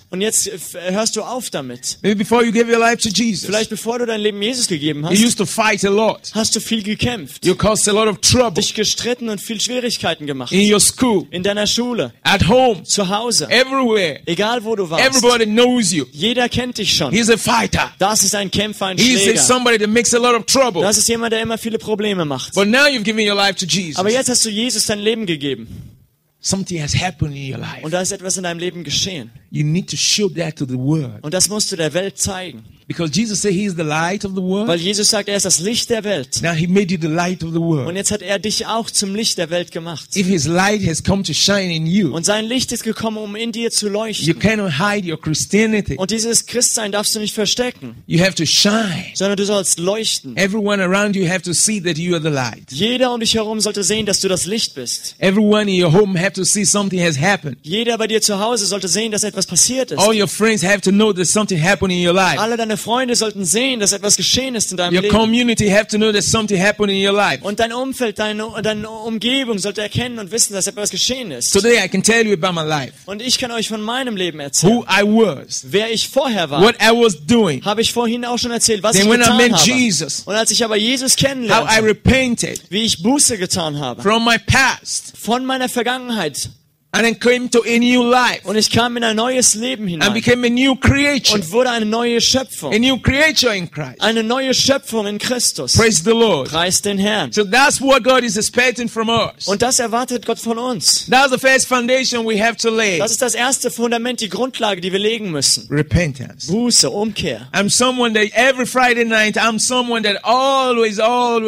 [SPEAKER 2] Und jetzt hörst du auf damit.
[SPEAKER 1] Maybe before you gave your life to Jesus,
[SPEAKER 2] Vielleicht bevor du dein Leben Jesus gegeben
[SPEAKER 1] you
[SPEAKER 2] hast,
[SPEAKER 1] used to fight a lot.
[SPEAKER 2] hast du viel gekämpft,
[SPEAKER 1] You caused a lot of trouble
[SPEAKER 2] dich gestritten und viel Schwierigkeiten gemacht.
[SPEAKER 1] in your school,
[SPEAKER 2] In deiner Schule,
[SPEAKER 1] at home,
[SPEAKER 2] zu Hause,
[SPEAKER 1] everywhere.
[SPEAKER 2] egal wo du warst.
[SPEAKER 1] Everybody knows you.
[SPEAKER 2] Jeder kennt dich schon.
[SPEAKER 1] He's a fighter.
[SPEAKER 2] Das ist ein Kämpfer, ein
[SPEAKER 1] He's
[SPEAKER 2] Schläger.
[SPEAKER 1] somebody that makes a lot of trouble.
[SPEAKER 2] Das ist jemand, der immer viele Probleme macht.
[SPEAKER 1] But now you've given your life to Jesus.
[SPEAKER 2] Aber jetzt hast du Jesus dein Leben gegeben.
[SPEAKER 1] Something has happened in your life.
[SPEAKER 2] Und da ist etwas in deinem Leben geschehen.
[SPEAKER 1] You need to show that to the world.
[SPEAKER 2] Und das musst du der Welt zeigen.
[SPEAKER 1] Because Jesus said he is the light of the world.
[SPEAKER 2] Weil Jesus sagt, er ist das Licht der Welt.
[SPEAKER 1] Now he made you the light of the
[SPEAKER 2] Und
[SPEAKER 1] world.
[SPEAKER 2] jetzt hat er dich auch zum Licht der Welt gemacht.
[SPEAKER 1] If his light has come to shine in you,
[SPEAKER 2] Und sein Licht ist gekommen, um in dir zu
[SPEAKER 1] you
[SPEAKER 2] leuchten.
[SPEAKER 1] cannot hide your Christianity.
[SPEAKER 2] Und dieses Christsein darfst du nicht verstecken,
[SPEAKER 1] You have to shine.
[SPEAKER 2] sondern du sollst leuchten.
[SPEAKER 1] Everyone around you have to see that you are the light.
[SPEAKER 2] Jeder um dich herum sollte sehen, dass du das Licht bist.
[SPEAKER 1] Everyone in your home have to see something has happened.
[SPEAKER 2] Jeder bei dir zu Hause sollte sehen, dass etwas passiert ist.
[SPEAKER 1] All your friends have to know that something happened in your life.
[SPEAKER 2] Alle deine Freunde sollten sehen, dass etwas geschehen ist in deinem
[SPEAKER 1] Your
[SPEAKER 2] Leben.
[SPEAKER 1] community have to know that something happened in your life.
[SPEAKER 2] Und dein Umfeld, deine Umgebung sollte erkennen und wissen, dass etwas geschehen ist.
[SPEAKER 1] Today I can tell you about my life.
[SPEAKER 2] Und ich kann euch von meinem Leben erzählen.
[SPEAKER 1] Who I was.
[SPEAKER 2] Wer ich vorher war,
[SPEAKER 1] What I was doing.
[SPEAKER 2] habe ich vorhin auch schon erzählt, was
[SPEAKER 1] Then
[SPEAKER 2] ich
[SPEAKER 1] when I
[SPEAKER 2] getan
[SPEAKER 1] met
[SPEAKER 2] habe.
[SPEAKER 1] Jesus,
[SPEAKER 2] Und als ich aber Jesus
[SPEAKER 1] how I
[SPEAKER 2] kennenlernte,
[SPEAKER 1] repented
[SPEAKER 2] wie ich Buße getan habe,
[SPEAKER 1] from my past
[SPEAKER 2] von meiner Vergangenheit,
[SPEAKER 1] and then came to a new life
[SPEAKER 2] und ich kam in ein neues Leben
[SPEAKER 1] and
[SPEAKER 2] hinein
[SPEAKER 1] became a new creature.
[SPEAKER 2] und wurde eine neue
[SPEAKER 1] A
[SPEAKER 2] Schöpfung.
[SPEAKER 1] new creature in Christ.
[SPEAKER 2] Eine neue Schöpfung in Christus.
[SPEAKER 1] Praise the Lord.
[SPEAKER 2] Preis den Herrn.
[SPEAKER 1] So that's what God is expecting from us.
[SPEAKER 2] Und das erwartet Gott von uns.
[SPEAKER 1] That's the first foundation we have to lay.
[SPEAKER 2] Das ist das erste Fundament, die Grundlage, die wir legen müssen.
[SPEAKER 1] Repentance.
[SPEAKER 2] Buße, Umkehr.
[SPEAKER 1] I'm someone that every Friday night, I'm someone that always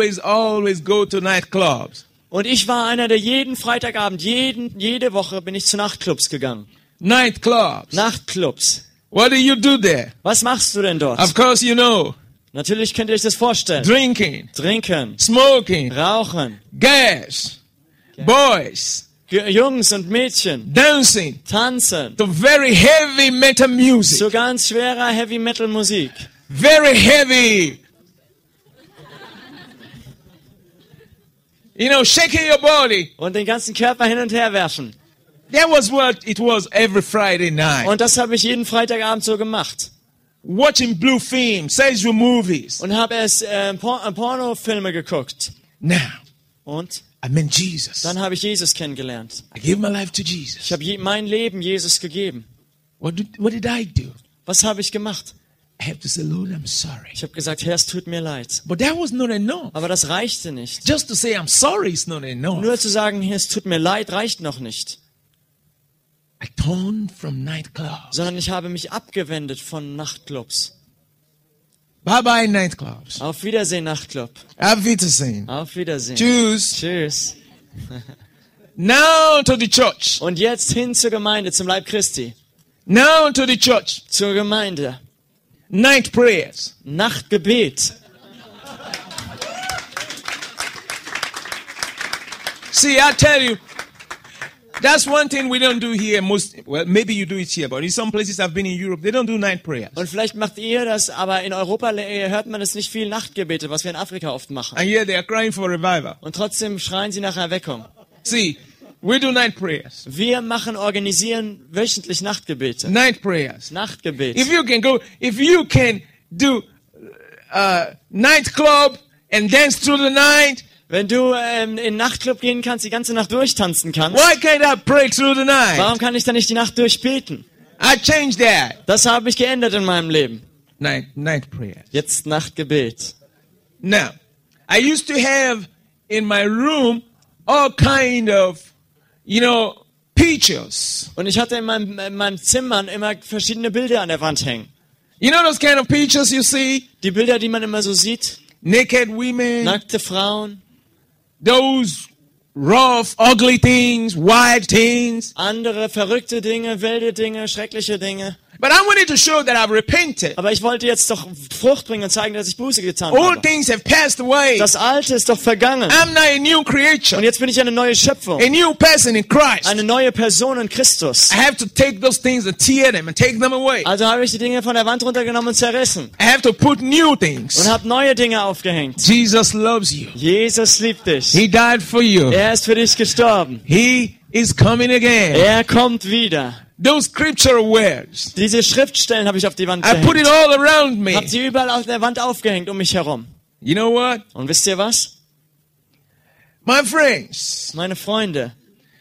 [SPEAKER 1] go to nightclubs.
[SPEAKER 2] Und ich war einer, der jeden Freitagabend, jede Woche bin ich zu Nachtclubs gegangen.
[SPEAKER 1] Nightclubs.
[SPEAKER 2] Nachtclubs.
[SPEAKER 1] What do you do there?
[SPEAKER 2] Was machst du denn dort?
[SPEAKER 1] Of course you know.
[SPEAKER 2] Natürlich könnt ihr euch das vorstellen.
[SPEAKER 1] Drinking,
[SPEAKER 2] Trinken,
[SPEAKER 1] smoking,
[SPEAKER 2] rauchen,
[SPEAKER 1] girls, boys,
[SPEAKER 2] Jungs und Mädchen,
[SPEAKER 1] dancing
[SPEAKER 2] tanzen,
[SPEAKER 1] to very heavy metal music.
[SPEAKER 2] zu ganz schwerer Heavy Metal Musik.
[SPEAKER 1] Very heavy. You know, shaking your body.
[SPEAKER 2] Und den ganzen Körper hin und her werfen.
[SPEAKER 1] That was what it was every Friday night.
[SPEAKER 2] Und das habe ich jeden Freitagabend so gemacht.
[SPEAKER 1] Watching blue films, sexual movies.
[SPEAKER 2] Und habe erst Pornofilme geguckt.
[SPEAKER 1] Now,
[SPEAKER 2] Und
[SPEAKER 1] I met Jesus.
[SPEAKER 2] dann habe ich Jesus kennengelernt.
[SPEAKER 1] I gave my life to Jesus.
[SPEAKER 2] Ich habe mein Leben Jesus gegeben.
[SPEAKER 1] What did I do?
[SPEAKER 2] Was habe ich gemacht?
[SPEAKER 1] I have to say, Lord, I'm sorry.
[SPEAKER 2] Ich habe gesagt, Herr, es tut mir leid.
[SPEAKER 1] But that was not enough.
[SPEAKER 2] Aber das reichte nicht.
[SPEAKER 1] Just to say I'm sorry is not enough.
[SPEAKER 2] Nur zu sagen, Herr, es tut mir leid, reicht noch nicht.
[SPEAKER 1] I turned from nightclubs.
[SPEAKER 2] Sondern ich habe mich abgewendet von Nachtclubs.
[SPEAKER 1] Bye bye nightclubs.
[SPEAKER 2] Auf Wiedersehen, Nachtclub.
[SPEAKER 1] Auf Wiedersehen.
[SPEAKER 2] Auf Wiedersehen.
[SPEAKER 1] Tschüss.
[SPEAKER 2] Tschüss.
[SPEAKER 1] Now to the church.
[SPEAKER 2] Und jetzt hin zur Gemeinde, zum Leib Christi.
[SPEAKER 1] Now to the church.
[SPEAKER 2] Zur Gemeinde.
[SPEAKER 1] Night prayers.
[SPEAKER 2] Nachtgebet.
[SPEAKER 1] See, I tell you, that's one thing we don't do here. Well, maybe you do it here, but in some places I've been in Europe, they don't do night prayers.
[SPEAKER 2] Und vielleicht macht ihr das, aber in Europa hört man es nicht viel Nachtgebete, was wir in Afrika oft machen.
[SPEAKER 1] And yet they are crying for revival.
[SPEAKER 2] Und trotzdem schreien sie nach Erweckung.
[SPEAKER 1] See, we do night prayers.
[SPEAKER 2] Wir organisieren wöchentlich Nachtgebete.
[SPEAKER 1] Night prayers.
[SPEAKER 2] Nachtgebet.
[SPEAKER 1] If you can do nightclub and dance through the night,
[SPEAKER 2] Wenn du in den Nachtclub gehen kannst, die ganze Nacht durchtanzen kannst,
[SPEAKER 1] why can't I pray through the night?
[SPEAKER 2] warum kann ich dann nicht die Nacht durchbeten?
[SPEAKER 1] I changed that.
[SPEAKER 2] Das habe ich geändert in meinem Leben.
[SPEAKER 1] Night prayers.
[SPEAKER 2] Jetzt Nachtgebet.
[SPEAKER 1] Now, I used to have in my room all kind of, pictures.
[SPEAKER 2] Und ich hatte in meinem Zimmer immer verschiedene Bilder an der Wand hängen.
[SPEAKER 1] You know those kind of pictures you see?
[SPEAKER 2] Die Bilder, die man immer so sieht.
[SPEAKER 1] Naked women,
[SPEAKER 2] Nackte Frauen.
[SPEAKER 1] those rough, ugly things, wild things.
[SPEAKER 2] Andere verrückte Dinge, wilde Dinge, schreckliche Dinge.
[SPEAKER 1] But I wanted to show that I've repented.
[SPEAKER 2] Aber ich wollte jetzt doch Frucht bringen und zeigen, dass ich Buße getan
[SPEAKER 1] All
[SPEAKER 2] habe.
[SPEAKER 1] things have passed away.
[SPEAKER 2] Das Alte ist doch vergangen.
[SPEAKER 1] I'm now a new creature,
[SPEAKER 2] Und jetzt bin ich eine neue Schöpfung.
[SPEAKER 1] a new person in Christ.
[SPEAKER 2] Eine neue Person in Christus.
[SPEAKER 1] I have to take those things and tear them and take them away.
[SPEAKER 2] Also habe ich die Dinge von der Wand runtergenommen und zerrissen.
[SPEAKER 1] I have to put new things.
[SPEAKER 2] Und habe neue Dinge aufgehängt.
[SPEAKER 1] Jesus loves you.
[SPEAKER 2] Jesus liebt dich.
[SPEAKER 1] He died for you.
[SPEAKER 2] Er ist für dich gestorben.
[SPEAKER 1] He is coming again.
[SPEAKER 2] Er kommt wieder.
[SPEAKER 1] Those scriptural words.
[SPEAKER 2] Diese Schriftstellen habe ich auf die Wand
[SPEAKER 1] I put it
[SPEAKER 2] gehängt.
[SPEAKER 1] all around me.
[SPEAKER 2] Hab sie überall auf der Wand aufgehängt um mich herum.
[SPEAKER 1] You know what?
[SPEAKER 2] Und wisst ihr was?
[SPEAKER 1] My friends,
[SPEAKER 2] Meine Freunde,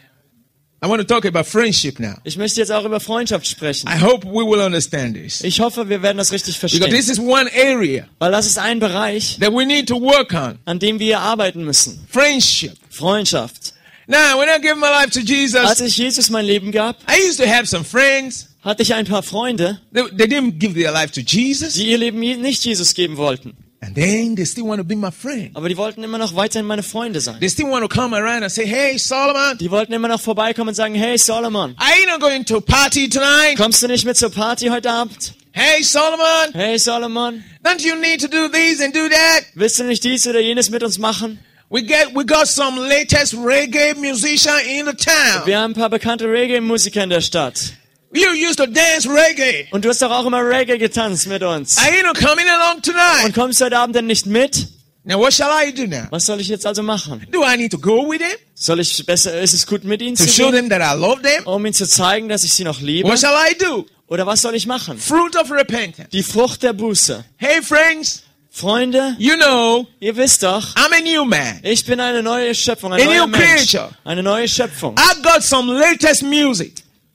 [SPEAKER 1] I want to talk about friendship now.
[SPEAKER 2] ich möchte jetzt auch über Freundschaft sprechen.
[SPEAKER 1] I hope we will understand this.
[SPEAKER 2] Ich hoffe, wir werden das richtig
[SPEAKER 1] Because
[SPEAKER 2] verstehen.
[SPEAKER 1] this is one area
[SPEAKER 2] Weil das ist ein Bereich,
[SPEAKER 1] that we need to work on.
[SPEAKER 2] an dem wir arbeiten müssen.
[SPEAKER 1] Friendship.
[SPEAKER 2] Freundschaft.
[SPEAKER 1] Now, when I gave my life to
[SPEAKER 2] Als
[SPEAKER 1] Jesus,
[SPEAKER 2] ich Jesus mein Leben gab,
[SPEAKER 1] I used to have some friends.
[SPEAKER 2] hatte ich ein paar Freunde,
[SPEAKER 1] They didn't give their life to Jesus.
[SPEAKER 2] die ihr Leben nicht Jesus geben wollten.
[SPEAKER 1] And then they still want to be my friend.
[SPEAKER 2] Aber die wollten immer noch weiterhin meine Freunde sein.
[SPEAKER 1] They still want to come around and say, hey, Solomon,
[SPEAKER 2] Die wollten immer noch vorbeikommen und sagen, hey Solomon,
[SPEAKER 1] are you not going to a party tonight?
[SPEAKER 2] kommst du nicht mit zur Party heute Abend?
[SPEAKER 1] Hey, Solomon,
[SPEAKER 2] Hey Solomon,
[SPEAKER 1] don't you need to do this and do that?
[SPEAKER 2] willst du nicht dies oder jenes mit uns machen?
[SPEAKER 1] We got some latest reggae musician in the town.
[SPEAKER 2] Wir haben ein paar bekannte Reggae-Musiker in der Stadt.
[SPEAKER 1] You used to dance reggae.
[SPEAKER 2] Und du hast doch auch immer Reggae getanzt mit uns.
[SPEAKER 1] Are you not coming along
[SPEAKER 2] Und
[SPEAKER 1] tonight?
[SPEAKER 2] kommst du heute Abend denn nicht mit?
[SPEAKER 1] Now, what shall I do now?
[SPEAKER 2] Was soll ich jetzt also machen?
[SPEAKER 1] Do I need to go with them
[SPEAKER 2] Ist es gut mit ihnen
[SPEAKER 1] to
[SPEAKER 2] zu
[SPEAKER 1] show
[SPEAKER 2] gehen,
[SPEAKER 1] them that I love them?
[SPEAKER 2] um ihnen zu zeigen, dass ich sie noch liebe?
[SPEAKER 1] What shall I do?
[SPEAKER 2] Oder was soll ich machen?
[SPEAKER 1] Fruit of repentance.
[SPEAKER 2] Die Frucht der Buße.
[SPEAKER 1] Hey, friends,
[SPEAKER 2] Freunde,
[SPEAKER 1] you know,
[SPEAKER 2] ihr wisst doch,
[SPEAKER 1] I'm a new man.
[SPEAKER 2] ich bin eine neue Schöpfung, ein
[SPEAKER 1] A
[SPEAKER 2] neuer
[SPEAKER 1] new
[SPEAKER 2] Mensch.
[SPEAKER 1] creature.
[SPEAKER 2] Eine neue Schöpfung.
[SPEAKER 1] I got some latest music.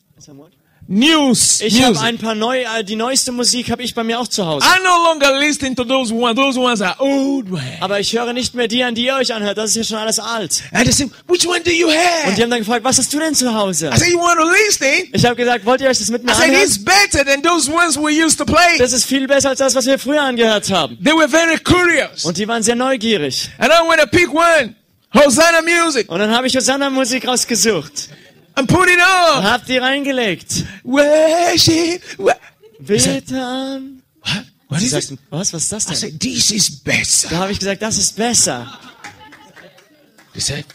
[SPEAKER 1] News.
[SPEAKER 2] Ich habe
[SPEAKER 1] Music.
[SPEAKER 2] ein paar die neueste Musik habe ich bei mir auch zu Hause.
[SPEAKER 1] I no longer listen to those ones. Those ones are old ones.
[SPEAKER 2] Aber ich höre nicht mehr die an, die ihr euch anhört. Das ist ja schon alles alt.
[SPEAKER 1] And they say, which one do you
[SPEAKER 2] Und
[SPEAKER 1] have?
[SPEAKER 2] die haben dann gefragt, was hast du denn zu Hause?
[SPEAKER 1] I said, you want to listen?
[SPEAKER 2] Ich habe gesagt, wollt ihr euch das mit mir
[SPEAKER 1] I said,
[SPEAKER 2] anhören?
[SPEAKER 1] it's better than those ones we used to play.
[SPEAKER 2] Das ist viel besser als das, was wir früher angehört haben.
[SPEAKER 1] They were very curious.
[SPEAKER 2] Und die waren sehr neugierig.
[SPEAKER 1] And I want to pick one. Hosanna music.
[SPEAKER 2] Und dann habe ich Hosanna-Musik rausgesucht.
[SPEAKER 1] And put it
[SPEAKER 2] Und
[SPEAKER 1] on.
[SPEAKER 2] hab die reingelegt.
[SPEAKER 1] Worship.
[SPEAKER 2] Bitte an.
[SPEAKER 1] What? What
[SPEAKER 2] Sie
[SPEAKER 1] is it?
[SPEAKER 2] sagten, was ist das
[SPEAKER 1] I
[SPEAKER 2] denn?
[SPEAKER 1] said, this is better.
[SPEAKER 2] Da habe ich gesagt, das ist besser.
[SPEAKER 1] They said,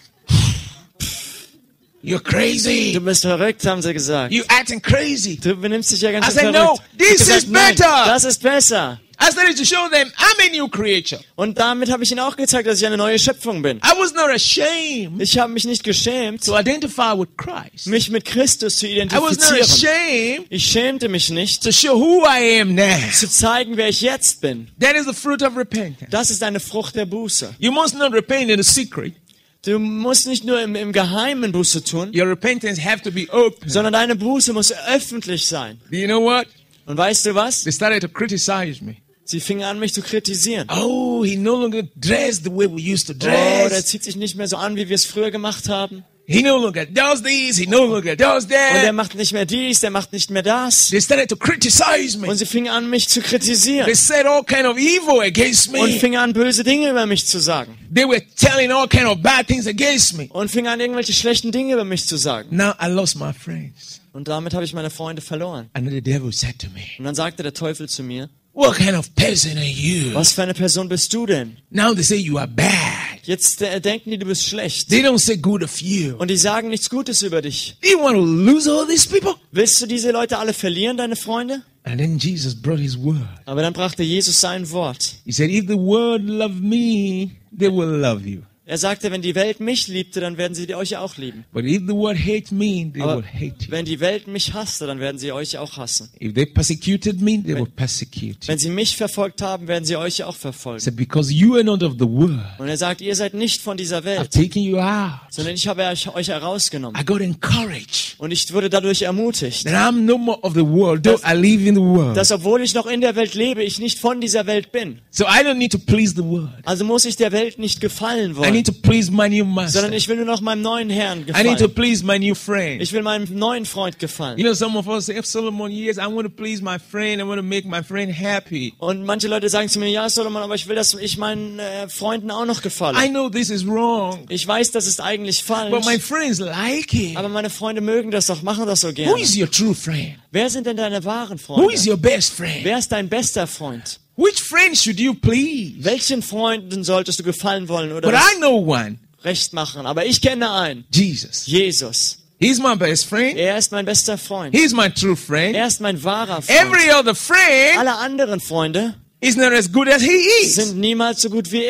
[SPEAKER 1] you're crazy.
[SPEAKER 2] Du bist verrückt, haben sie gesagt.
[SPEAKER 1] You acting crazy.
[SPEAKER 2] Du benimmst dich ja ganz
[SPEAKER 1] I
[SPEAKER 2] schön
[SPEAKER 1] said,
[SPEAKER 2] verrückt.
[SPEAKER 1] no,
[SPEAKER 2] Ich hab
[SPEAKER 1] this
[SPEAKER 2] gesagt,
[SPEAKER 1] is
[SPEAKER 2] nein,
[SPEAKER 1] better.
[SPEAKER 2] das ist besser.
[SPEAKER 1] I started to show them I'm a new creature.
[SPEAKER 2] Und damit habe ich ihnen auch gezeigt, dass ich eine neue Schöpfung bin.
[SPEAKER 1] I was not ashamed
[SPEAKER 2] Ich habe mich nicht geschämt,
[SPEAKER 1] to identify with Christ.
[SPEAKER 2] mich mit Christus zu
[SPEAKER 1] I was not
[SPEAKER 2] identifizieren.
[SPEAKER 1] ashamed
[SPEAKER 2] Ich schämte mich nicht,
[SPEAKER 1] to show who I am now.
[SPEAKER 2] zu zeigen, wer ich jetzt bin.
[SPEAKER 1] That is the fruit of repentance.
[SPEAKER 2] Das ist eine Frucht der Buße.
[SPEAKER 1] You must not repent in the secret.
[SPEAKER 2] Du musst nicht nur im Geheimen Buße tun,
[SPEAKER 1] Your repentance have to be open.
[SPEAKER 2] sondern deine Buße muss öffentlich sein.
[SPEAKER 1] Do you know what?
[SPEAKER 2] Und weißt du was?
[SPEAKER 1] They started to criticize me.
[SPEAKER 2] Sie fingen an, mich zu kritisieren.
[SPEAKER 1] Oh, he no longer dressed the way we used to
[SPEAKER 2] Oh, der
[SPEAKER 1] dress.
[SPEAKER 2] zieht sich nicht mehr so an, wie wir es früher gemacht haben.
[SPEAKER 1] He no longer does this. He no longer does
[SPEAKER 2] Und der
[SPEAKER 1] that.
[SPEAKER 2] macht nicht mehr dies, der macht nicht mehr das.
[SPEAKER 1] They started to criticize me.
[SPEAKER 2] Und sie fingen an, mich zu kritisieren.
[SPEAKER 1] They said all kind of evil against
[SPEAKER 2] Und
[SPEAKER 1] me.
[SPEAKER 2] fingen an, böse Dinge über mich zu sagen.
[SPEAKER 1] They were telling all kind of bad things against me.
[SPEAKER 2] Und fingen an, irgendwelche schlechten Dinge über mich zu sagen.
[SPEAKER 1] Now I lost my friends.
[SPEAKER 2] Und damit habe ich meine Freunde verloren.
[SPEAKER 1] And then the devil said to me,
[SPEAKER 2] Und dann sagte der Teufel zu mir,
[SPEAKER 1] what kind of person are you?
[SPEAKER 2] was für eine Person bist du denn?
[SPEAKER 1] Now they say you are bad.
[SPEAKER 2] Jetzt denken die, du bist schlecht.
[SPEAKER 1] They don't say good of you.
[SPEAKER 2] Und die sagen nichts Gutes über dich.
[SPEAKER 1] Do you want to lose all these people?
[SPEAKER 2] Willst du diese Leute alle verlieren, deine Freunde?
[SPEAKER 1] And then Jesus brought his word.
[SPEAKER 2] Aber dann brachte Jesus sein Wort.
[SPEAKER 1] He said, if the world love me, they will love you.
[SPEAKER 2] Er sagte, wenn die Welt mich liebte, dann werden sie euch auch lieben.
[SPEAKER 1] But if the world hate me, they
[SPEAKER 2] Aber
[SPEAKER 1] will hate you.
[SPEAKER 2] wenn die Welt mich hasste, dann werden sie euch auch hassen.
[SPEAKER 1] If they persecuted me, they will persecute you.
[SPEAKER 2] Wenn sie mich verfolgt haben, werden sie euch auch
[SPEAKER 1] He
[SPEAKER 2] verfolgen.
[SPEAKER 1] said, because you are not of the world,
[SPEAKER 2] Und er sagt, ihr seid nicht von dieser
[SPEAKER 1] I've
[SPEAKER 2] Welt,
[SPEAKER 1] taken you out.
[SPEAKER 2] sondern ich habe euch herausgenommen.
[SPEAKER 1] I got encouraged
[SPEAKER 2] Und ich wurde dadurch ermutigt,
[SPEAKER 1] that I'm no more of the world, though I live in the world.
[SPEAKER 2] dass obwohl ich noch in der Welt lebe, ich nicht von dieser Welt bin.
[SPEAKER 1] So I don't need to please the world.
[SPEAKER 2] Also muss ich der Welt nicht gefallen
[SPEAKER 1] I
[SPEAKER 2] wollen,
[SPEAKER 1] need to please my new master.
[SPEAKER 2] sondern ich will nur noch meinem neuen Herrn
[SPEAKER 1] I need to
[SPEAKER 2] gefallen.
[SPEAKER 1] please my new friend.
[SPEAKER 2] Ich will meinem neuen Freund gefallen.
[SPEAKER 1] You know, some of us say, if Solomon, yes, I want to please my friend. I want to make my friend happy.
[SPEAKER 2] Und manche Leute sagen zu mir, ja Solomon, aber ich will, dass ich meinen Freunden auch noch
[SPEAKER 1] I
[SPEAKER 2] gefalle.
[SPEAKER 1] know this is wrong,
[SPEAKER 2] Ich weiß, das ist eigentlich
[SPEAKER 1] but my
[SPEAKER 2] falsch,
[SPEAKER 1] friends like it.
[SPEAKER 2] aber meine Freunde mögen das doch, machen das so
[SPEAKER 1] Who
[SPEAKER 2] gerne.
[SPEAKER 1] is your true friend?
[SPEAKER 2] Wer sind denn deine wahren
[SPEAKER 1] Who is
[SPEAKER 2] Freunde?
[SPEAKER 1] your best friend?
[SPEAKER 2] Wer ist dein bester Freund?
[SPEAKER 1] Which friend should you please?
[SPEAKER 2] Welchen Freunden solltest du gefallen wollen oder
[SPEAKER 1] But
[SPEAKER 2] das
[SPEAKER 1] I know one,
[SPEAKER 2] recht machen? Aber ich kenne einen,
[SPEAKER 1] Jesus.
[SPEAKER 2] Jesus.
[SPEAKER 1] He's my best friend.
[SPEAKER 2] Er ist mein bester Freund.
[SPEAKER 1] He's my true friend.
[SPEAKER 2] Er ist mein wahrer Freund.
[SPEAKER 1] Every other friend
[SPEAKER 2] Alle anderen Freunde
[SPEAKER 1] is not as good as he is.
[SPEAKER 2] sind niemals so gut wie er.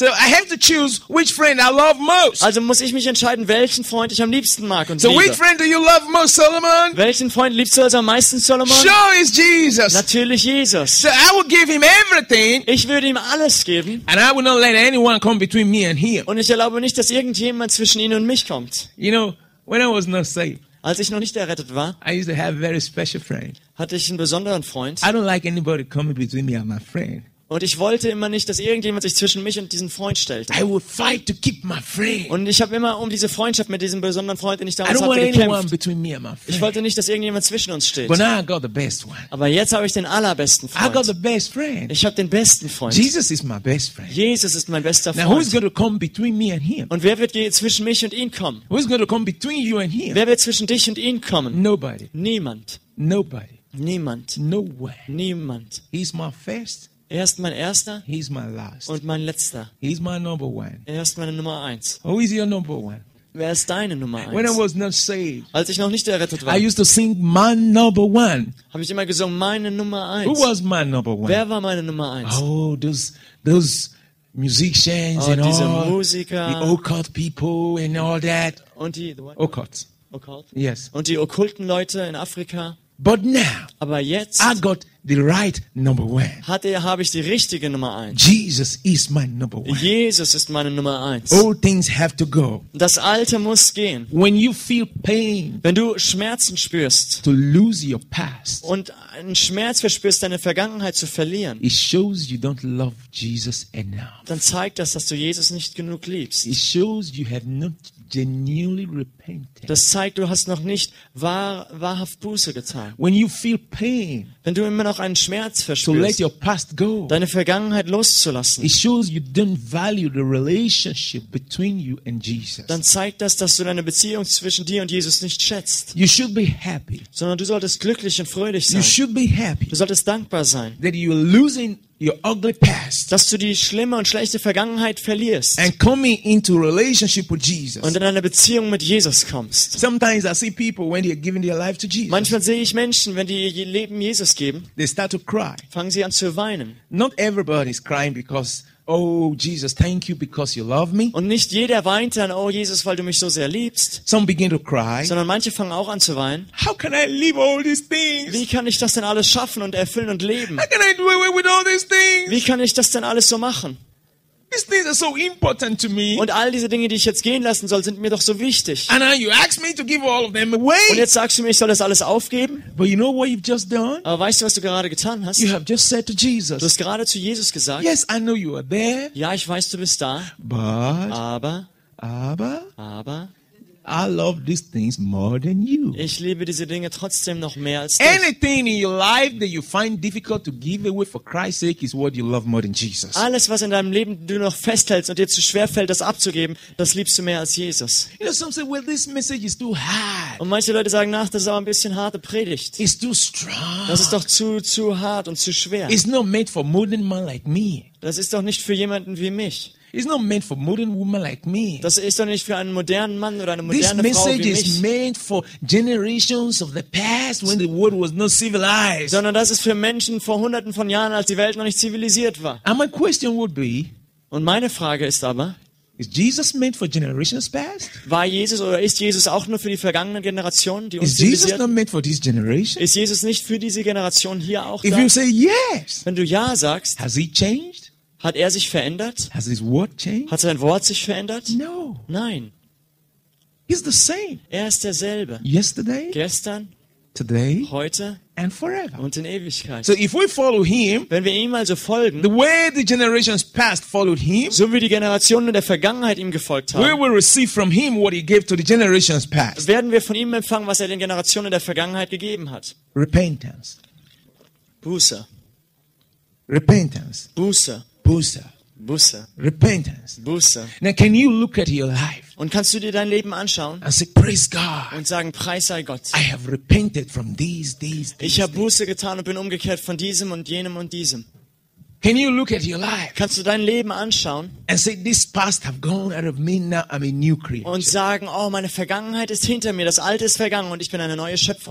[SPEAKER 1] So I have to choose which friend I love most.
[SPEAKER 2] Also muss ich mich entscheiden, welchen Freund ich am liebsten mag und
[SPEAKER 1] So which
[SPEAKER 2] liebe.
[SPEAKER 1] friend do you love most, Solomon?
[SPEAKER 2] Welchen Freund liebst du also am meisten, Solomon?
[SPEAKER 1] Sure, it's Jesus.
[SPEAKER 2] Natürlich Jesus.
[SPEAKER 1] So I will give him everything,
[SPEAKER 2] Ich würde ihm alles geben
[SPEAKER 1] and I will not let anyone come between me and him.
[SPEAKER 2] und ich erlaube nicht, dass irgendjemand zwischen ihn und mich kommt.
[SPEAKER 1] You know, when I was not saved,
[SPEAKER 2] Als ich noch nicht errettet war,
[SPEAKER 1] I used to have a very special friend.
[SPEAKER 2] hatte ich einen besonderen Freund
[SPEAKER 1] I don't like anybody coming between me and my friend.
[SPEAKER 2] und ich wollte immer nicht, dass irgendjemand sich zwischen mich und diesen Freund stellte.
[SPEAKER 1] I would fight to keep my friend.
[SPEAKER 2] Und ich habe immer um diese Freundschaft mit diesem besonderen Freund, den ich
[SPEAKER 1] I
[SPEAKER 2] damals
[SPEAKER 1] don't want
[SPEAKER 2] hatte,
[SPEAKER 1] anyone
[SPEAKER 2] gekämpft.
[SPEAKER 1] between me and my
[SPEAKER 2] Ich
[SPEAKER 1] friend.
[SPEAKER 2] wollte nicht, dass irgendjemand zwischen uns steht.
[SPEAKER 1] But now I got the best one.
[SPEAKER 2] Aber jetzt habe ich den allerbesten
[SPEAKER 1] I got the
[SPEAKER 2] Freund.
[SPEAKER 1] best friend.
[SPEAKER 2] Ich habe den besten Freund.
[SPEAKER 1] Jesus is my best friend.
[SPEAKER 2] Jesus ist mein bester
[SPEAKER 1] Now who's
[SPEAKER 2] Freund.
[SPEAKER 1] going to come between me and him?
[SPEAKER 2] Und wer wird zwischen mich und ihn kommen?
[SPEAKER 1] Who's going to come between you and him?
[SPEAKER 2] Wer wird zwischen dich und ihn kommen?
[SPEAKER 1] Nobody.
[SPEAKER 2] Niemand.
[SPEAKER 1] Nobody.
[SPEAKER 2] Niemand.
[SPEAKER 1] Nowhere.
[SPEAKER 2] Niemand.
[SPEAKER 1] He's my first.
[SPEAKER 2] Er ist mein erster
[SPEAKER 1] He's my last.
[SPEAKER 2] und mein letzter.
[SPEAKER 1] He's my number one.
[SPEAKER 2] Er ist meine Nummer 1.
[SPEAKER 1] Who is your number one?
[SPEAKER 2] Wer ist deine Nummer
[SPEAKER 1] When I
[SPEAKER 2] 1?
[SPEAKER 1] was not saved,
[SPEAKER 2] Als ich noch nicht errettet war,
[SPEAKER 1] I used to sing my number one.
[SPEAKER 2] habe ich immer gesungen, meine Nummer
[SPEAKER 1] Who
[SPEAKER 2] 1.
[SPEAKER 1] was my number one?
[SPEAKER 2] Wer war meine Nummer 1?
[SPEAKER 1] Oh, those musicians
[SPEAKER 2] Oh,
[SPEAKER 1] and
[SPEAKER 2] diese
[SPEAKER 1] all
[SPEAKER 2] Musiker.
[SPEAKER 1] the occult people and all that.
[SPEAKER 2] Und die,
[SPEAKER 1] Occult.
[SPEAKER 2] Occult?
[SPEAKER 1] Yes.
[SPEAKER 2] Und die okkulten Leute in Afrika.
[SPEAKER 1] But now
[SPEAKER 2] Aber jetzt
[SPEAKER 1] I got the right number one.
[SPEAKER 2] habe ich die richtige Nummer 1.
[SPEAKER 1] Jesus is my number one.
[SPEAKER 2] Jesus ist meine Nummer 1.
[SPEAKER 1] All things have to go.
[SPEAKER 2] Das Alte muss gehen.
[SPEAKER 1] When you feel pain
[SPEAKER 2] Wenn du Schmerzen spürst
[SPEAKER 1] to lose your past,
[SPEAKER 2] und einen Schmerz verspürst, deine Vergangenheit zu verlieren,
[SPEAKER 1] it shows you don't love Jesus enough.
[SPEAKER 2] dann zeigt das, dass du Jesus nicht genug liebst.
[SPEAKER 1] It shows you have not genuinely repented.
[SPEAKER 2] Das zeigt, du hast noch nicht wahrhaft Buße getan.
[SPEAKER 1] When you feel pain
[SPEAKER 2] Wenn du immer noch einen Schmerz
[SPEAKER 1] to let
[SPEAKER 2] verspürst,
[SPEAKER 1] your past go,
[SPEAKER 2] deine Vergangenheit loszulassen,
[SPEAKER 1] it shows you don't value the relationship between you and Jesus.
[SPEAKER 2] dann zeigt das, dass du deine Beziehung zwischen dir und Jesus nicht schätzt,
[SPEAKER 1] You should be happy.
[SPEAKER 2] sondern du solltest glücklich und fröhlich
[SPEAKER 1] You
[SPEAKER 2] sein.
[SPEAKER 1] should be happy
[SPEAKER 2] Du solltest dankbar sein,
[SPEAKER 1] that you're losing your ugly past
[SPEAKER 2] dass du die schlimme und schlechte Vergangenheit verlierst
[SPEAKER 1] and coming into relationship with Jesus.
[SPEAKER 2] und in eine Beziehung mit Jesus kommst.
[SPEAKER 1] Sometimes I see people when they're giving their life to Jesus,
[SPEAKER 2] Manchmal sehe ich Menschen, wenn die ihr Leben Jesus geben,
[SPEAKER 1] they start to cry.
[SPEAKER 2] fangen sie an zu weinen.
[SPEAKER 1] Not everybody's crying because, oh, Jesus, thank you because you love me.
[SPEAKER 2] Und nicht jeder weint dann, oh Jesus, weil du mich so sehr liebst,
[SPEAKER 1] Some begin to cry.
[SPEAKER 2] sondern manche fangen auch an zu weinen.
[SPEAKER 1] How can I live all these things?
[SPEAKER 2] Wie kann ich das denn alles schaffen und erfüllen und leben?
[SPEAKER 1] How can I do away with all these things?
[SPEAKER 2] Wie kann ich das denn alles so machen?
[SPEAKER 1] These things are so important to me.
[SPEAKER 2] Und all diese Dinge, die ich jetzt gehen lassen soll, sind mir doch so wichtig.
[SPEAKER 1] And now you ask me to give all of them
[SPEAKER 2] Und
[SPEAKER 1] away.
[SPEAKER 2] jetzt sagst du mir, ich soll das alles aufgeben?
[SPEAKER 1] But you know what you've just done?
[SPEAKER 2] Aber weißt du, was du gerade getan hast?
[SPEAKER 1] You have just said to
[SPEAKER 2] Du
[SPEAKER 1] Jesus,
[SPEAKER 2] hast gerade zu Jesus gesagt,
[SPEAKER 1] yes, I know you are there,
[SPEAKER 2] ja, ich weiß, du bist da,
[SPEAKER 1] but
[SPEAKER 2] aber,
[SPEAKER 1] I love these things more than you.
[SPEAKER 2] ich liebe diese Dinge trotzdem noch mehr als dich.
[SPEAKER 1] Anything in your life that you find difficult to give away for Christ's sake is what you love more than Jesus.
[SPEAKER 2] Alles, was in deinem Leben du noch festhältst und dir zu schwer fällt, das abzugeben, das liebst du mehr als Jesus.
[SPEAKER 1] You know, some say, well, this message is too hard.
[SPEAKER 2] Und manche Leute sagen, ach, das ist aber ein bisschen harte Predigt.
[SPEAKER 1] It's too strong.
[SPEAKER 2] Das ist doch zu hart und zu schwer.
[SPEAKER 1] It's not made for modern man like me.
[SPEAKER 2] Das ist doch nicht für jemanden wie mich.
[SPEAKER 1] It's not meant for modern woman like me.
[SPEAKER 2] Das ist doch nicht für einen modernen Mann oder eine
[SPEAKER 1] This
[SPEAKER 2] moderne Frau
[SPEAKER 1] message
[SPEAKER 2] wie
[SPEAKER 1] is
[SPEAKER 2] mich.
[SPEAKER 1] meant for generations of the past when the world was not civilized.
[SPEAKER 2] Sondern das ist für Menschen vor Hunderten von Jahren, als die Welt noch nicht zivilisiert war.
[SPEAKER 1] And my question would be,
[SPEAKER 2] Und meine Frage ist aber,
[SPEAKER 1] is Jesus meant for generations past?
[SPEAKER 2] war Jesus oder ist Jesus auch nur für die vergangenen Generationen, die uns
[SPEAKER 1] Is Jesus
[SPEAKER 2] zivilisiert?
[SPEAKER 1] not meant for this generation?
[SPEAKER 2] Ist Jesus nicht für diese Generation hier auch
[SPEAKER 1] If
[SPEAKER 2] da?
[SPEAKER 1] you say yes,
[SPEAKER 2] Wenn du Ja sagst,
[SPEAKER 1] has he changed?
[SPEAKER 2] hat er sich verändert?
[SPEAKER 1] Has his word changed?
[SPEAKER 2] Hat sein Wort sich verändert?
[SPEAKER 1] No.
[SPEAKER 2] Nein,
[SPEAKER 1] He's the same.
[SPEAKER 2] er ist derselbe.
[SPEAKER 1] Yesterday,
[SPEAKER 2] Gestern,
[SPEAKER 1] today,
[SPEAKER 2] heute
[SPEAKER 1] and forever.
[SPEAKER 2] und in Ewigkeit.
[SPEAKER 1] So if we follow him,
[SPEAKER 2] Wenn wir ihm also folgen,
[SPEAKER 1] the way the generations past followed him,
[SPEAKER 2] so wie die Generationen der Vergangenheit ihm gefolgt
[SPEAKER 1] we
[SPEAKER 2] haben,
[SPEAKER 1] will receive from him what he gave to the generations past.
[SPEAKER 2] werden wir von ihm empfangen, was er den Generationen der Vergangenheit gegeben hat.
[SPEAKER 1] Repentance.
[SPEAKER 2] Buße,
[SPEAKER 1] Repentance.
[SPEAKER 2] Buße,
[SPEAKER 1] Busa.
[SPEAKER 2] Buße,
[SPEAKER 1] Repentance.
[SPEAKER 2] Buße.
[SPEAKER 1] Now can you look at your life
[SPEAKER 2] Und kannst du dir dein Leben anschauen
[SPEAKER 1] and say, praise God.
[SPEAKER 2] und sagen, Preis sei Gott.
[SPEAKER 1] I have repented from these.
[SPEAKER 2] Ich habe Buße getan und bin umgekehrt von diesem und jenem und diesem.
[SPEAKER 1] Can you look at your life
[SPEAKER 2] Kannst du dein Leben anschauen
[SPEAKER 1] and say, this past have gone out of me, now I'm a new creature?
[SPEAKER 2] und sagen, oh, meine Vergangenheit ist hinter mir, das Alte ist vergangen und ich bin eine neue Schöpfung.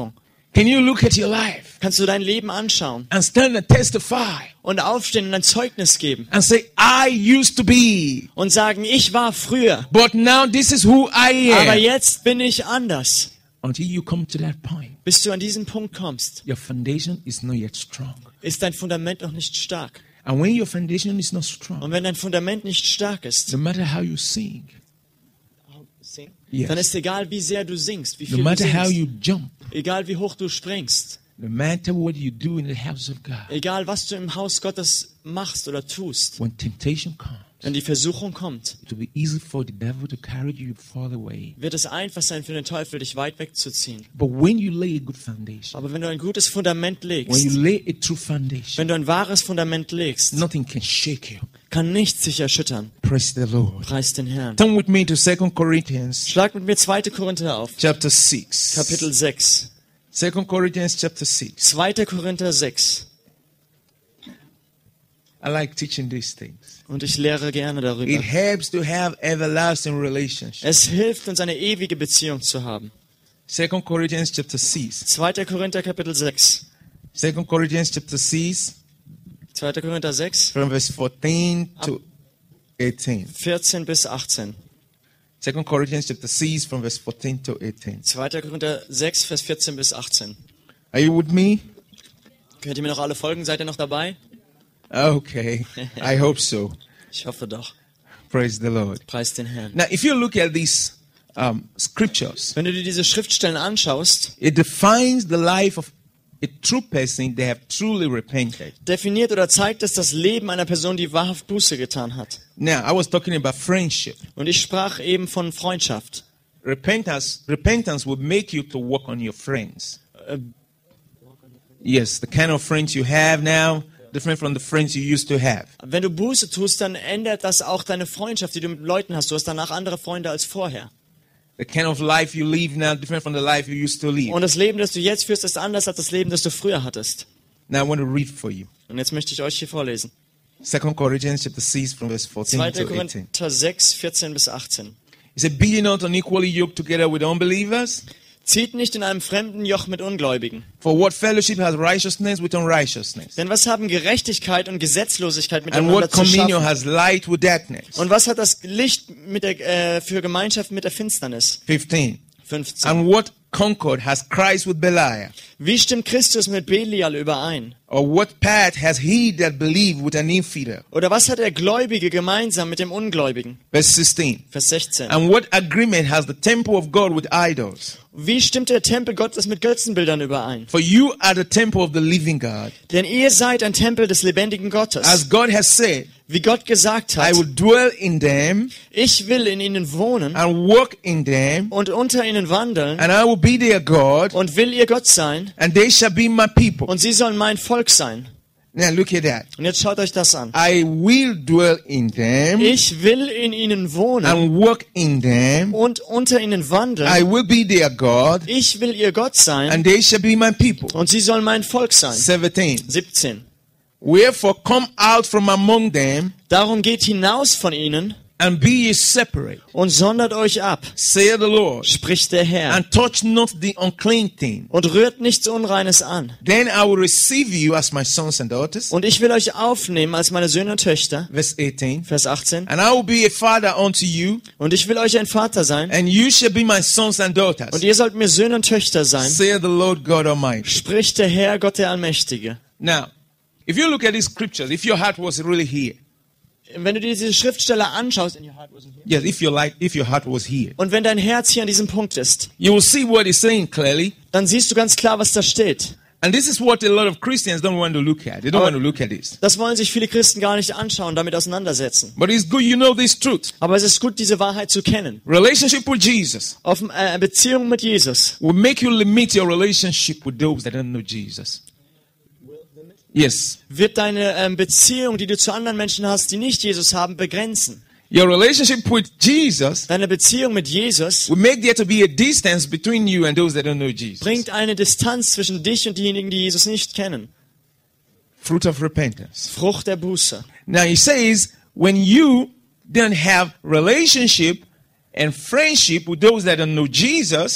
[SPEAKER 1] Can you look at your life
[SPEAKER 2] Kannst du dein Leben anschauen
[SPEAKER 1] and stand and testify
[SPEAKER 2] und aufstehen und ein Zeugnis geben
[SPEAKER 1] and say, I used to be,
[SPEAKER 2] und sagen, ich war früher,
[SPEAKER 1] but now this is who I
[SPEAKER 2] aber
[SPEAKER 1] am.
[SPEAKER 2] jetzt bin ich anders.
[SPEAKER 1] Until you come to that point,
[SPEAKER 2] Bis du an diesen Punkt kommst,
[SPEAKER 1] your foundation is not yet strong.
[SPEAKER 2] ist dein Fundament noch nicht stark.
[SPEAKER 1] And when your foundation is not strong,
[SPEAKER 2] Und wenn dein Fundament nicht stark ist,
[SPEAKER 1] no matter how you sing, yes,
[SPEAKER 2] dann ist egal, wie sehr du singst, wie
[SPEAKER 1] no
[SPEAKER 2] viel du
[SPEAKER 1] matter how
[SPEAKER 2] singst,
[SPEAKER 1] you jump,
[SPEAKER 2] egal wie hoch du springst,
[SPEAKER 1] no matter what you do in the house of God,
[SPEAKER 2] egal was du im Haus Gottes machst oder tust,
[SPEAKER 1] when temptation comes,
[SPEAKER 2] wenn die Versuchung kommt,
[SPEAKER 1] it will be easy for the devil to carry you far away.
[SPEAKER 2] wird es einfach sein für den Teufel, dich weit wegzuziehen.
[SPEAKER 1] But when you lay a good foundation,
[SPEAKER 2] Aber wenn du ein gutes Fundament
[SPEAKER 1] when you
[SPEAKER 2] legst,
[SPEAKER 1] lay a true foundation,
[SPEAKER 2] wenn du ein wahres Fundament legst,
[SPEAKER 1] nothing can shake you.
[SPEAKER 2] kann nichts dich erschüttern.
[SPEAKER 1] Praise the Lord.
[SPEAKER 2] Preis den Herrn.
[SPEAKER 1] Turn with me to 2 Corinthians
[SPEAKER 2] Schlag mit mir 2. Korinther auf,
[SPEAKER 1] chapter 6.
[SPEAKER 2] Kapitel 6.
[SPEAKER 1] 2 Corinthians chapter 6.
[SPEAKER 2] 2. Korinther 6.
[SPEAKER 1] I like teaching these things.
[SPEAKER 2] Und ich lehre gerne
[SPEAKER 1] It
[SPEAKER 2] darüber.
[SPEAKER 1] helps to have everlasting relationship.
[SPEAKER 2] Es hilft uns, eine ewige Beziehung zu haben.
[SPEAKER 1] 2 Corinthians chapter 6.
[SPEAKER 2] 2. Korinther Kapitel 6.
[SPEAKER 1] 2 Corinthians chapter 6
[SPEAKER 2] 2. Korinther 6,
[SPEAKER 1] from verse 14 to 18.
[SPEAKER 2] 14 bis 18.
[SPEAKER 1] 2 Corinthians chapter 6 from verse 14 to 18.
[SPEAKER 2] 2. Korinther 6, Vers 14 bis 18.
[SPEAKER 1] Are you with me?
[SPEAKER 2] Könnt ihr mir noch alle folgen? Seid ihr noch dabei?
[SPEAKER 1] Okay. I hope so.
[SPEAKER 2] Ich hoffe doch.
[SPEAKER 1] Praise the Lord.
[SPEAKER 2] Preis den Herrn.
[SPEAKER 1] Now, if you look at these scriptures,
[SPEAKER 2] Wenn du dir diese Schriftstellen anschaust,
[SPEAKER 1] it defines the life of a true person they have truly repented.
[SPEAKER 2] definiert oder zeigt es das Leben einer Person, die wahrhaft Buße getan hat.
[SPEAKER 1] Now, I was talking about friendship.
[SPEAKER 2] Und ich sprach eben von Freundschaft.
[SPEAKER 1] Repentance will make you to work on your friends.
[SPEAKER 2] Äh,
[SPEAKER 1] Yes, the kind of friends you have now, different from the friends you used to have.
[SPEAKER 2] Wenn du Buße tust, dann ändert das auch deine Freundschaft, die du mit Leuten hast. Du hast danach andere Freunde als vorher.
[SPEAKER 1] The kind of life you live now, different from the life you used to live.
[SPEAKER 2] Und das Leben, das du jetzt führst, ist anders als das Leben, das du früher hattest.
[SPEAKER 1] Now I want to read for you.
[SPEAKER 2] Und jetzt möchte ich euch hier vorlesen.
[SPEAKER 1] 2 Corinthians chapter 6 from verse 14
[SPEAKER 2] 2.
[SPEAKER 1] to 18.
[SPEAKER 2] Korinther 6, 14 bis 18.
[SPEAKER 1] It said, be ye not unequally yoked together with unbelievers?
[SPEAKER 2] Zieht nicht in einem fremden Joch mit Ungläubigen.
[SPEAKER 1] For what fellowship has righteousness with unrighteousness?
[SPEAKER 2] Denn was haben Gerechtigkeit und Gesetzlosigkeit
[SPEAKER 1] And
[SPEAKER 2] miteinander
[SPEAKER 1] what
[SPEAKER 2] zu
[SPEAKER 1] communion
[SPEAKER 2] schaffen?
[SPEAKER 1] has light with darkness?
[SPEAKER 2] Und was hat das Licht mit für Gemeinschaft mit der Finsternis?
[SPEAKER 1] 15.
[SPEAKER 2] 15.
[SPEAKER 1] And what concord has Christ with Belial?
[SPEAKER 2] Wie stimmt Christus mit Belial überein?
[SPEAKER 1] Or what part has he that believed with an infidel?
[SPEAKER 2] Oder was hat der Gläubige gemeinsam mit dem Ungläubigen?
[SPEAKER 1] Verse 16.
[SPEAKER 2] Vers 16.
[SPEAKER 1] And what agreement has the temple of God with idols?
[SPEAKER 2] Wie stimmt der Tempel Gottes mit Götzenbildern überein?
[SPEAKER 1] For you are the temple of the living God.
[SPEAKER 2] Denn ihr seid ein Tempel des lebendigen Gottes.
[SPEAKER 1] As God has said,
[SPEAKER 2] Wie Gott gesagt
[SPEAKER 1] I
[SPEAKER 2] hat,
[SPEAKER 1] will dwell in them
[SPEAKER 2] ich will in ihnen wohnen
[SPEAKER 1] and walk in them,
[SPEAKER 2] und unter ihnen wandeln
[SPEAKER 1] and I will be their God,
[SPEAKER 2] und will ihr Gott sein
[SPEAKER 1] and they shall be my people.
[SPEAKER 2] und sie sollen mein Volk sein.
[SPEAKER 1] Now look at that.
[SPEAKER 2] Und jetzt schaut euch das an.
[SPEAKER 1] I will dwell in them
[SPEAKER 2] Ich will in ihnen wohnen
[SPEAKER 1] and walk in them.
[SPEAKER 2] und unter ihnen
[SPEAKER 1] I
[SPEAKER 2] wandeln.
[SPEAKER 1] will be their God,
[SPEAKER 2] Ich will ihr Gott sein
[SPEAKER 1] and they shall be my people.
[SPEAKER 2] und sie sollen mein Volk sein.
[SPEAKER 1] 17.
[SPEAKER 2] 17.
[SPEAKER 1] Wherefore come out from among them
[SPEAKER 2] Darum geht hinaus von ihnen
[SPEAKER 1] and be ye separate,
[SPEAKER 2] und sondert euch ab,
[SPEAKER 1] saith the Lord,
[SPEAKER 2] spricht der Herr,
[SPEAKER 1] and touch not the unclean thing.
[SPEAKER 2] und rührt nichts Unreines an.
[SPEAKER 1] Then I will receive you as my sons and daughters.
[SPEAKER 2] Und ich will euch aufnehmen als meine Söhne und Töchter.
[SPEAKER 1] Verse 18.
[SPEAKER 2] Vers 18.
[SPEAKER 1] And I will be a father unto you,
[SPEAKER 2] Und ich will euch ein Vater sein.
[SPEAKER 1] and you shall be my sons and daughters,
[SPEAKER 2] Und ihr sollt mir Söhne und Töchter sein.
[SPEAKER 1] saith the Lord God Almighty.
[SPEAKER 2] Spricht der Herr, Gott der Allmächtige.
[SPEAKER 1] Now, if you look at these scriptures, if your heart was really here,
[SPEAKER 2] Wenn du dir diese Schriftstelle anschaust,
[SPEAKER 1] yes, if your heart was here,
[SPEAKER 2] und wenn dein Herz hier an diesem Punkt ist,
[SPEAKER 1] you will see what it's saying clearly.
[SPEAKER 2] dann siehst du ganz klar, was da steht.
[SPEAKER 1] And this is what a lot of Christians don't want to look at. They don't want to look at this.
[SPEAKER 2] Das wollen sich viele Christen gar nicht anschauen, damit auseinandersetzen.
[SPEAKER 1] But it's good you know this truth.
[SPEAKER 2] Aber es ist gut, diese Wahrheit zu kennen.
[SPEAKER 1] Relationship with Jesus
[SPEAKER 2] Beziehung mit Jesus
[SPEAKER 1] will make you limit your relationship with those that don't know Jesus. Yes.
[SPEAKER 2] wird deine Beziehung, die du zu anderen Menschen hast, die nicht Jesus haben, begrenzen.
[SPEAKER 1] Your relationship with Jesus
[SPEAKER 2] Deine Beziehung mit Jesus
[SPEAKER 1] will make there to be a distance between you and those that don't know Jesus.
[SPEAKER 2] bringt eine Distanz zwischen dich und diejenigen, die Jesus nicht kennen.
[SPEAKER 1] Fruit of repentance.
[SPEAKER 2] Frucht der Buße.
[SPEAKER 1] Now he says, when you don't have relationship and friendship with those that don't know Jesus,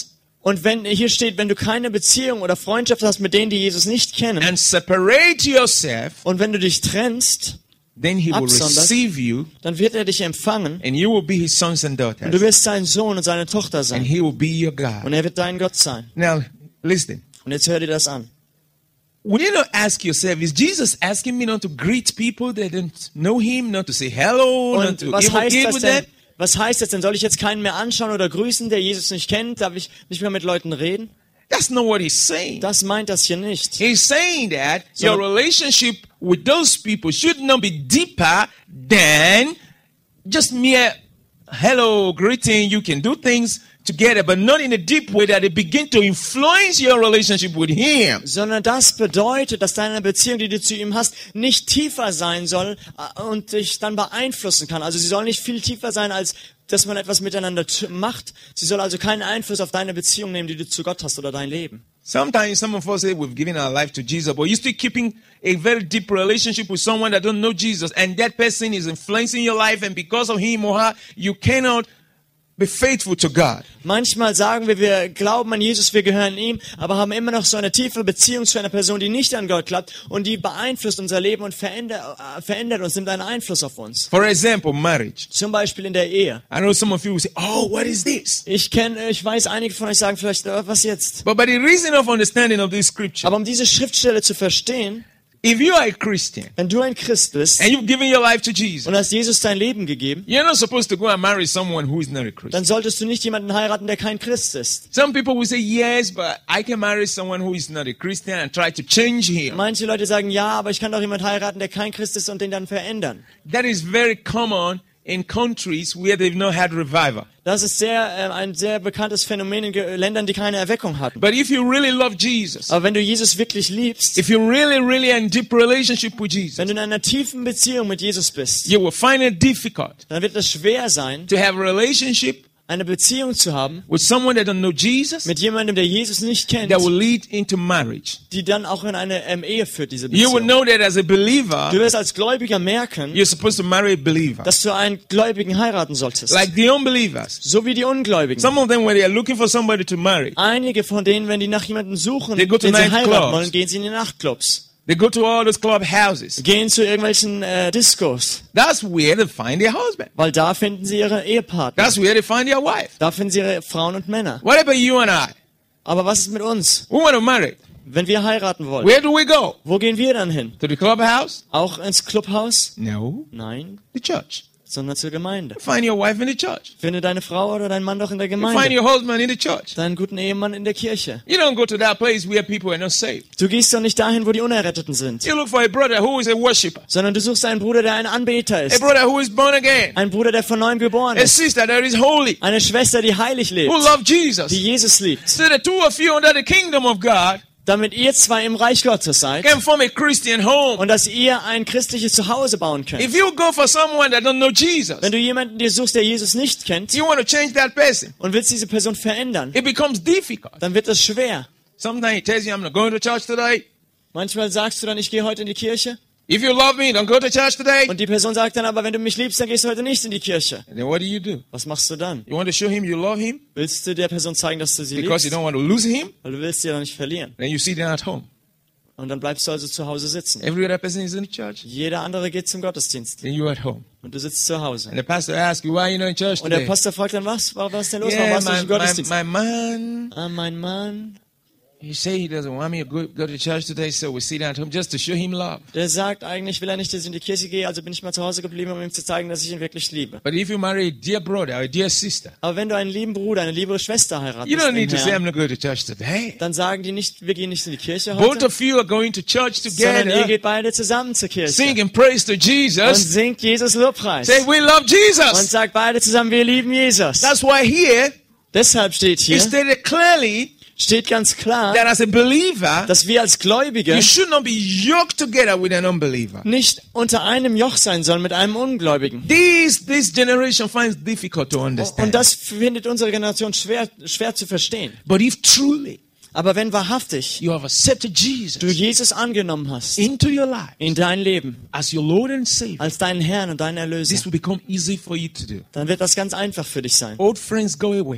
[SPEAKER 2] Und wenn hier steht, wenn du keine Beziehung oder Freundschaft hast mit denen, die Jesus nicht kennen,
[SPEAKER 1] and separate yourself,
[SPEAKER 2] und wenn du dich trennst,
[SPEAKER 1] then he will
[SPEAKER 2] absonderst,
[SPEAKER 1] receive you,
[SPEAKER 2] dann wird er dich empfangen
[SPEAKER 1] and you will be his sons and
[SPEAKER 2] und du
[SPEAKER 1] daughters,
[SPEAKER 2] wirst sein Sohn und seine Tochter
[SPEAKER 1] and
[SPEAKER 2] sein.
[SPEAKER 1] he will be your God.
[SPEAKER 2] Und er wird dein Gott sein.
[SPEAKER 1] Now, listen.
[SPEAKER 2] Und jetzt hör dir das an.
[SPEAKER 1] Will you not ask yourself, is Jesus asking me not to greet people that don't know him, not to say hello, not
[SPEAKER 2] Und
[SPEAKER 1] to
[SPEAKER 2] was
[SPEAKER 1] even
[SPEAKER 2] heißt
[SPEAKER 1] eat
[SPEAKER 2] das
[SPEAKER 1] with
[SPEAKER 2] denn?
[SPEAKER 1] them?
[SPEAKER 2] Was heißt das denn? Soll ich jetzt keinen mehr anschauen oder grüßen, der Jesus nicht kennt? Darf ich nicht mehr mit Leuten reden?
[SPEAKER 1] That's not what he's saying.
[SPEAKER 2] Das meint das hier nicht.
[SPEAKER 1] He's saying that your relationship with those people should not be deeper than just mere hello, greeting. You can do things together, but not in a deep way that it begin to influence your relationship with him.
[SPEAKER 2] Sondern das bedeutet, dass deine Beziehung, die du zu ihm hast, nicht tiefer sein soll und dich dann beeinflussen kann. Also sie soll nicht viel tiefer sein, als dass man etwas miteinander macht. Sie soll also keinen Einfluss auf deine Beziehung nehmen, die du zu Gott hast oder dein Leben.
[SPEAKER 1] Sometimes some of us say we've given our life to Jesus, but you're still keeping a very deep relationship with someone that don't know Jesus, and that person is influencing your life, and because of him or her, you cannot be faithful to God.
[SPEAKER 2] Manchmal sagen wir glauben an Jesus, wir gehören ihm, aber haben immer noch so eine tiefe Beziehung zu einer Person, die nicht an Gott glaubt und die beeinflusst unser Leben und verändert uns, nimmt einen Einfluss auf uns.
[SPEAKER 1] For example, marriage.
[SPEAKER 2] Zum Beispiel in der Ehe.
[SPEAKER 1] I know some of you will say, oh, what is this?
[SPEAKER 2] Ich weiß, einige von euch sagen vielleicht, was jetzt?
[SPEAKER 1] But by the reason of understanding of this scripture,
[SPEAKER 2] Aber um diese Schriftstelle zu verstehen,
[SPEAKER 1] if you are a Christian
[SPEAKER 2] wenn du ein Christ bist
[SPEAKER 1] and you've given your life to Jesus,
[SPEAKER 2] und hast Jesus dein Leben gegeben,
[SPEAKER 1] you're not supposed to go and marry someone who is not a Christian.
[SPEAKER 2] dann solltest du nicht jemanden heiraten, der kein Christ ist.
[SPEAKER 1] Some people will say, yes, but I can marry someone who is not a Christian and try to change him.
[SPEAKER 2] Manche Leute sagen, ja, aber ich kann doch jemanden heiraten, der kein Christ ist und den dann verändern.
[SPEAKER 1] That is very common in countries where they've not had revival.
[SPEAKER 2] Das ist ein sehr bekanntes Phänomen in Ländern, die keine Erweckung hatten.
[SPEAKER 1] But if you really love Jesus,
[SPEAKER 2] Aber wenn du Jesus wirklich liebst,
[SPEAKER 1] if you're really in deep relationship with Jesus,
[SPEAKER 2] wenn du in einer tiefen Beziehung mit Jesus bist,
[SPEAKER 1] you will find it difficult
[SPEAKER 2] dann wird es schwer sein,
[SPEAKER 1] to have a relationship
[SPEAKER 2] eine Beziehung zu haben
[SPEAKER 1] with someone that don't know Jesus
[SPEAKER 2] mit jemandem, der Jesus nicht kennt,
[SPEAKER 1] that will lead into marriage.
[SPEAKER 2] die dann auch in eine Ehe führt, diese
[SPEAKER 1] You will
[SPEAKER 2] Beziehung.
[SPEAKER 1] know that as a believer,
[SPEAKER 2] Du wirst als Gläubiger merken,
[SPEAKER 1] you're supposed to marry a believer.
[SPEAKER 2] dass du einen Gläubigen heiraten solltest.
[SPEAKER 1] Like the unbelievers.
[SPEAKER 2] So wie die Ungläubigen.
[SPEAKER 1] Some of them, when they are looking for somebody to marry,
[SPEAKER 2] Einige von denen, wenn die nach jemandem suchen,
[SPEAKER 1] They go to
[SPEAKER 2] den sie
[SPEAKER 1] nightclubs.
[SPEAKER 2] heiraten wollen, gehen sie in die Nachtclubs.
[SPEAKER 1] they go to all those club houses.
[SPEAKER 2] Gehen zu irgendwelchen Discos.
[SPEAKER 1] That's where they find their husband.
[SPEAKER 2] Weil da finden sie ihre Ehepartner.
[SPEAKER 1] That's where they find their wife.
[SPEAKER 2] Da finden sie ihre Frauen und Männer.
[SPEAKER 1] What about you and I?
[SPEAKER 2] Aber was ist mit uns?
[SPEAKER 1] We want to marry.
[SPEAKER 2] Wenn wir heiraten wollen,
[SPEAKER 1] Where do we go?
[SPEAKER 2] wo gehen wir dann hin?
[SPEAKER 1] To the clubhouse?
[SPEAKER 2] Auch ins Clubhaus?
[SPEAKER 1] No.
[SPEAKER 2] Nein,
[SPEAKER 1] The church.
[SPEAKER 2] sondern zur Gemeinde.
[SPEAKER 1] Find your wife in the church.
[SPEAKER 2] Finde deine Frau oder deinen Mann doch in der
[SPEAKER 1] Find
[SPEAKER 2] Gemeinde.
[SPEAKER 1] your husband in the church.
[SPEAKER 2] Deinen guten Ehemann in der Kirche.
[SPEAKER 1] You don't go to that place where people are not saved.
[SPEAKER 2] Du gehst doch nicht dahin, wo die Unerretteten sind,
[SPEAKER 1] You look for a brother who is a worshiper.
[SPEAKER 2] sondern du suchst einen Bruder, der ein Anbeter
[SPEAKER 1] A
[SPEAKER 2] ist.
[SPEAKER 1] brother who is born again.
[SPEAKER 2] Ein Bruder, der von neuem geboren
[SPEAKER 1] A
[SPEAKER 2] ist.
[SPEAKER 1] sister that is holy.
[SPEAKER 2] Eine Schwester, die heilig lebt,
[SPEAKER 1] Who love Jesus.
[SPEAKER 2] die Jesus liebt.
[SPEAKER 1] So the two of you under the kingdom of God
[SPEAKER 2] Damit ihr zwei im Reich Gottes seid
[SPEAKER 1] can form a Christian home.
[SPEAKER 2] und dass ihr ein christliches Zuhause bauen könnt.
[SPEAKER 1] If you go for someone that don't know Jesus,
[SPEAKER 2] Wenn du jemanden dir suchst, der Jesus nicht kennt
[SPEAKER 1] you want to change that person.
[SPEAKER 2] und willst diese Person verändern,
[SPEAKER 1] It becomes difficult.
[SPEAKER 2] dann wird das schwer.
[SPEAKER 1] Sometimes he tells you, I'm not going to church today.
[SPEAKER 2] Manchmal sagst du dann, ich gehe heute in die Kirche.
[SPEAKER 1] If you love me, don't go to church today.
[SPEAKER 2] Und die Person sagt dann, aber wenn du mich liebst, dann gehst du heute nicht in die Kirche.
[SPEAKER 1] And then what do?
[SPEAKER 2] Was machst du dann?
[SPEAKER 1] You want to show him you love him
[SPEAKER 2] Willst du der Person zeigen, dass du sie
[SPEAKER 1] because you
[SPEAKER 2] liebst?
[SPEAKER 1] don't want to lose him?
[SPEAKER 2] Weil du willst sie ja nicht verlieren.
[SPEAKER 1] Then you sit down at home.
[SPEAKER 2] Und dann bleibst du also zu Hause sitzen.
[SPEAKER 1] Every other person is in the church.
[SPEAKER 2] Jeder andere geht zum Gottesdienst.
[SPEAKER 1] Then you're at home.
[SPEAKER 2] Und du sitzt zu Hause.
[SPEAKER 1] And the pastor asks you, why are you not in church
[SPEAKER 2] Und der
[SPEAKER 1] today?
[SPEAKER 2] Pastor fragt dann, was ist denn los? Warum
[SPEAKER 1] Yeah,
[SPEAKER 2] warst du nicht im Gottesdienst?
[SPEAKER 1] my man,
[SPEAKER 2] Ah, mein Mann,
[SPEAKER 1] he say he doesn't want me to go to church today, so we sit down at home just to show him love.
[SPEAKER 2] der sagt eigentlich, will er nicht, dass ich in die Kirche gehe, also bin ich mal zu Hause geblieben, um ihm zu zeigen, dass ich ihn wirklich liebe.
[SPEAKER 1] But if you marry a dear brother or a dear sister,
[SPEAKER 2] Aber wenn du einen lieben Bruder, eine liebe Schwester heiratest,
[SPEAKER 1] you don't
[SPEAKER 2] im
[SPEAKER 1] need to say,
[SPEAKER 2] Herrn,
[SPEAKER 1] I'm not going to church today.
[SPEAKER 2] dann sagen die nicht, wir gehen nicht in die Kirche
[SPEAKER 1] Both
[SPEAKER 2] heute,
[SPEAKER 1] of you are going to church
[SPEAKER 2] sondern ihr
[SPEAKER 1] together,
[SPEAKER 2] geht beide zusammen zur Kirche
[SPEAKER 1] sing and praise to
[SPEAKER 2] und
[SPEAKER 1] Jesus,
[SPEAKER 2] singt Jesus Lobpreis
[SPEAKER 1] say, we love
[SPEAKER 2] und
[SPEAKER 1] Jesus.
[SPEAKER 2] sagt beide zusammen, wir lieben Jesus.
[SPEAKER 1] That's why here,
[SPEAKER 2] Deshalb steht
[SPEAKER 1] it
[SPEAKER 2] hier,
[SPEAKER 1] stated clearly
[SPEAKER 2] steht ganz klar,
[SPEAKER 1] that as a believer,
[SPEAKER 2] dass wir als Gläubige
[SPEAKER 1] you should not be yoked together with an unbeliever.
[SPEAKER 2] nicht unter einem Joch sein sollen mit einem Ungläubigen.
[SPEAKER 1] This generation finds difficult to understand.
[SPEAKER 2] Und das findet unsere Generation schwer zu verstehen.
[SPEAKER 1] But if truly
[SPEAKER 2] Aber wenn wahrhaftig
[SPEAKER 1] you have accepted
[SPEAKER 2] du
[SPEAKER 1] Jesus
[SPEAKER 2] Jesus angenommen hast
[SPEAKER 1] into your life
[SPEAKER 2] in dein Leben
[SPEAKER 1] as your Lord and Savior,
[SPEAKER 2] als deinen Herrn und deinen
[SPEAKER 1] this
[SPEAKER 2] Erlöser,
[SPEAKER 1] will become easy for you to do.
[SPEAKER 2] dann wird das ganz einfach für dich sein.
[SPEAKER 1] Old friends go away.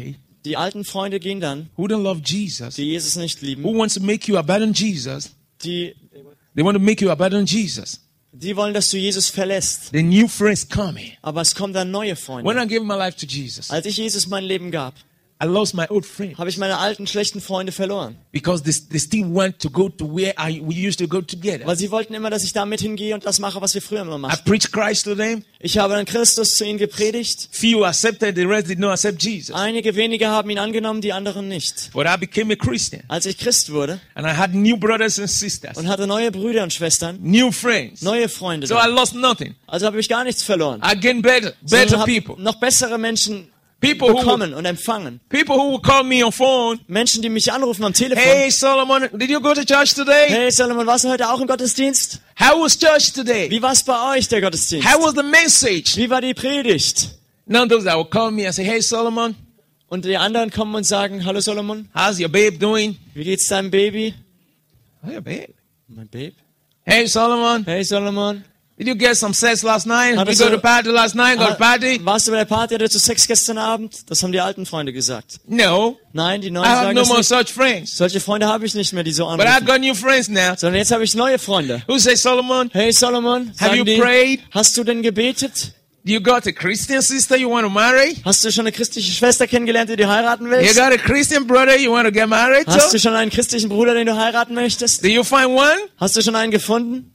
[SPEAKER 2] Die alten Freunde gehen dann,
[SPEAKER 1] who don't love Jesus,
[SPEAKER 2] die Jesus nicht lieben.
[SPEAKER 1] who wants to make you abandon Jesus.
[SPEAKER 2] Die
[SPEAKER 1] They want to make you abandon Jesus.
[SPEAKER 2] wollen, dass du Jesus verlässt.
[SPEAKER 1] The new friends coming.
[SPEAKER 2] Aber es kommen dann neue
[SPEAKER 1] When
[SPEAKER 2] Freunde.
[SPEAKER 1] I gave my life to Jesus,
[SPEAKER 2] Als ich Jesus mein Leben gab,
[SPEAKER 1] I lost my old friend
[SPEAKER 2] habe ich meine alten, schlechten Freunde verloren.
[SPEAKER 1] because they still want to go to where we used to go together.
[SPEAKER 2] Weil sie wollten immer, dass ich da mit hingehe und das mache, was wir früher immer
[SPEAKER 1] I
[SPEAKER 2] machten.
[SPEAKER 1] preached Christ to them.
[SPEAKER 2] Ich habe dann Christus zu ihnen gepredigt.
[SPEAKER 1] Few accepted, the rest did not accept Jesus.
[SPEAKER 2] Einige wenige haben ihn angenommen, die anderen nicht.
[SPEAKER 1] But I became a Christian
[SPEAKER 2] Als ich Christ wurde
[SPEAKER 1] and I had new brothers and sisters,
[SPEAKER 2] und hatte neue Brüder und Schwestern,
[SPEAKER 1] new friends.
[SPEAKER 2] neue Freunde,
[SPEAKER 1] So I lost nothing.
[SPEAKER 2] also habe ich gar nichts verloren.
[SPEAKER 1] I gained better
[SPEAKER 2] Sondern habe
[SPEAKER 1] people.
[SPEAKER 2] noch bessere Menschen
[SPEAKER 1] People who
[SPEAKER 2] bekommen und empfangen.
[SPEAKER 1] will call me on phone.
[SPEAKER 2] Menschen, die mich anrufen am Telefon.
[SPEAKER 1] Hey Solomon, did you go to church today?
[SPEAKER 2] Hey Solomon, warst du heute auch im Gottesdienst?
[SPEAKER 1] How was church today?
[SPEAKER 2] Wie war es bei euch, der Gottesdienst?
[SPEAKER 1] How was the message?
[SPEAKER 2] Wie war die Predigt?
[SPEAKER 1] None of those that will call me and say, hey Solomon,
[SPEAKER 2] Und die anderen kommen und sagen, hallo Solomon,
[SPEAKER 1] how's your babe doing?
[SPEAKER 2] wie geht's deinem Baby?
[SPEAKER 1] Oh, your babe.
[SPEAKER 2] Mein Babe?
[SPEAKER 1] Hey Solomon,
[SPEAKER 2] Hey Solomon,
[SPEAKER 1] did you get some sex last night? Did
[SPEAKER 2] Hattest
[SPEAKER 1] you go
[SPEAKER 2] du-
[SPEAKER 1] to party last night? Go to party?
[SPEAKER 2] warst du bei der Party oder zu Sex gestern Abend? Das haben die alten Freunde gesagt.
[SPEAKER 1] No,
[SPEAKER 2] Nein, die neuen
[SPEAKER 1] I have
[SPEAKER 2] sagen
[SPEAKER 1] no
[SPEAKER 2] das
[SPEAKER 1] more
[SPEAKER 2] nicht.
[SPEAKER 1] such friends.
[SPEAKER 2] Solche Freunde habe ich nicht mehr, die so
[SPEAKER 1] But I've
[SPEAKER 2] anrufen.
[SPEAKER 1] got new friends now.
[SPEAKER 2] Sondern jetzt habe ich neue Freunde.
[SPEAKER 1] Who say, Solomon,
[SPEAKER 2] Hey Solomon,
[SPEAKER 1] Have you
[SPEAKER 2] sagen die,
[SPEAKER 1] prayed?
[SPEAKER 2] hast du denn gebetet?
[SPEAKER 1] you got a Christian sister you want to marry?
[SPEAKER 2] Hast du schon eine christliche Schwester kennengelernt, die du heiraten
[SPEAKER 1] You
[SPEAKER 2] willst?
[SPEAKER 1] got a Christian brother you want to get married
[SPEAKER 2] Hast du
[SPEAKER 1] to?
[SPEAKER 2] schon einen christlichen Bruder, den du heiraten möchtest?
[SPEAKER 1] Did you find one?
[SPEAKER 2] Hast du schon einen gefunden?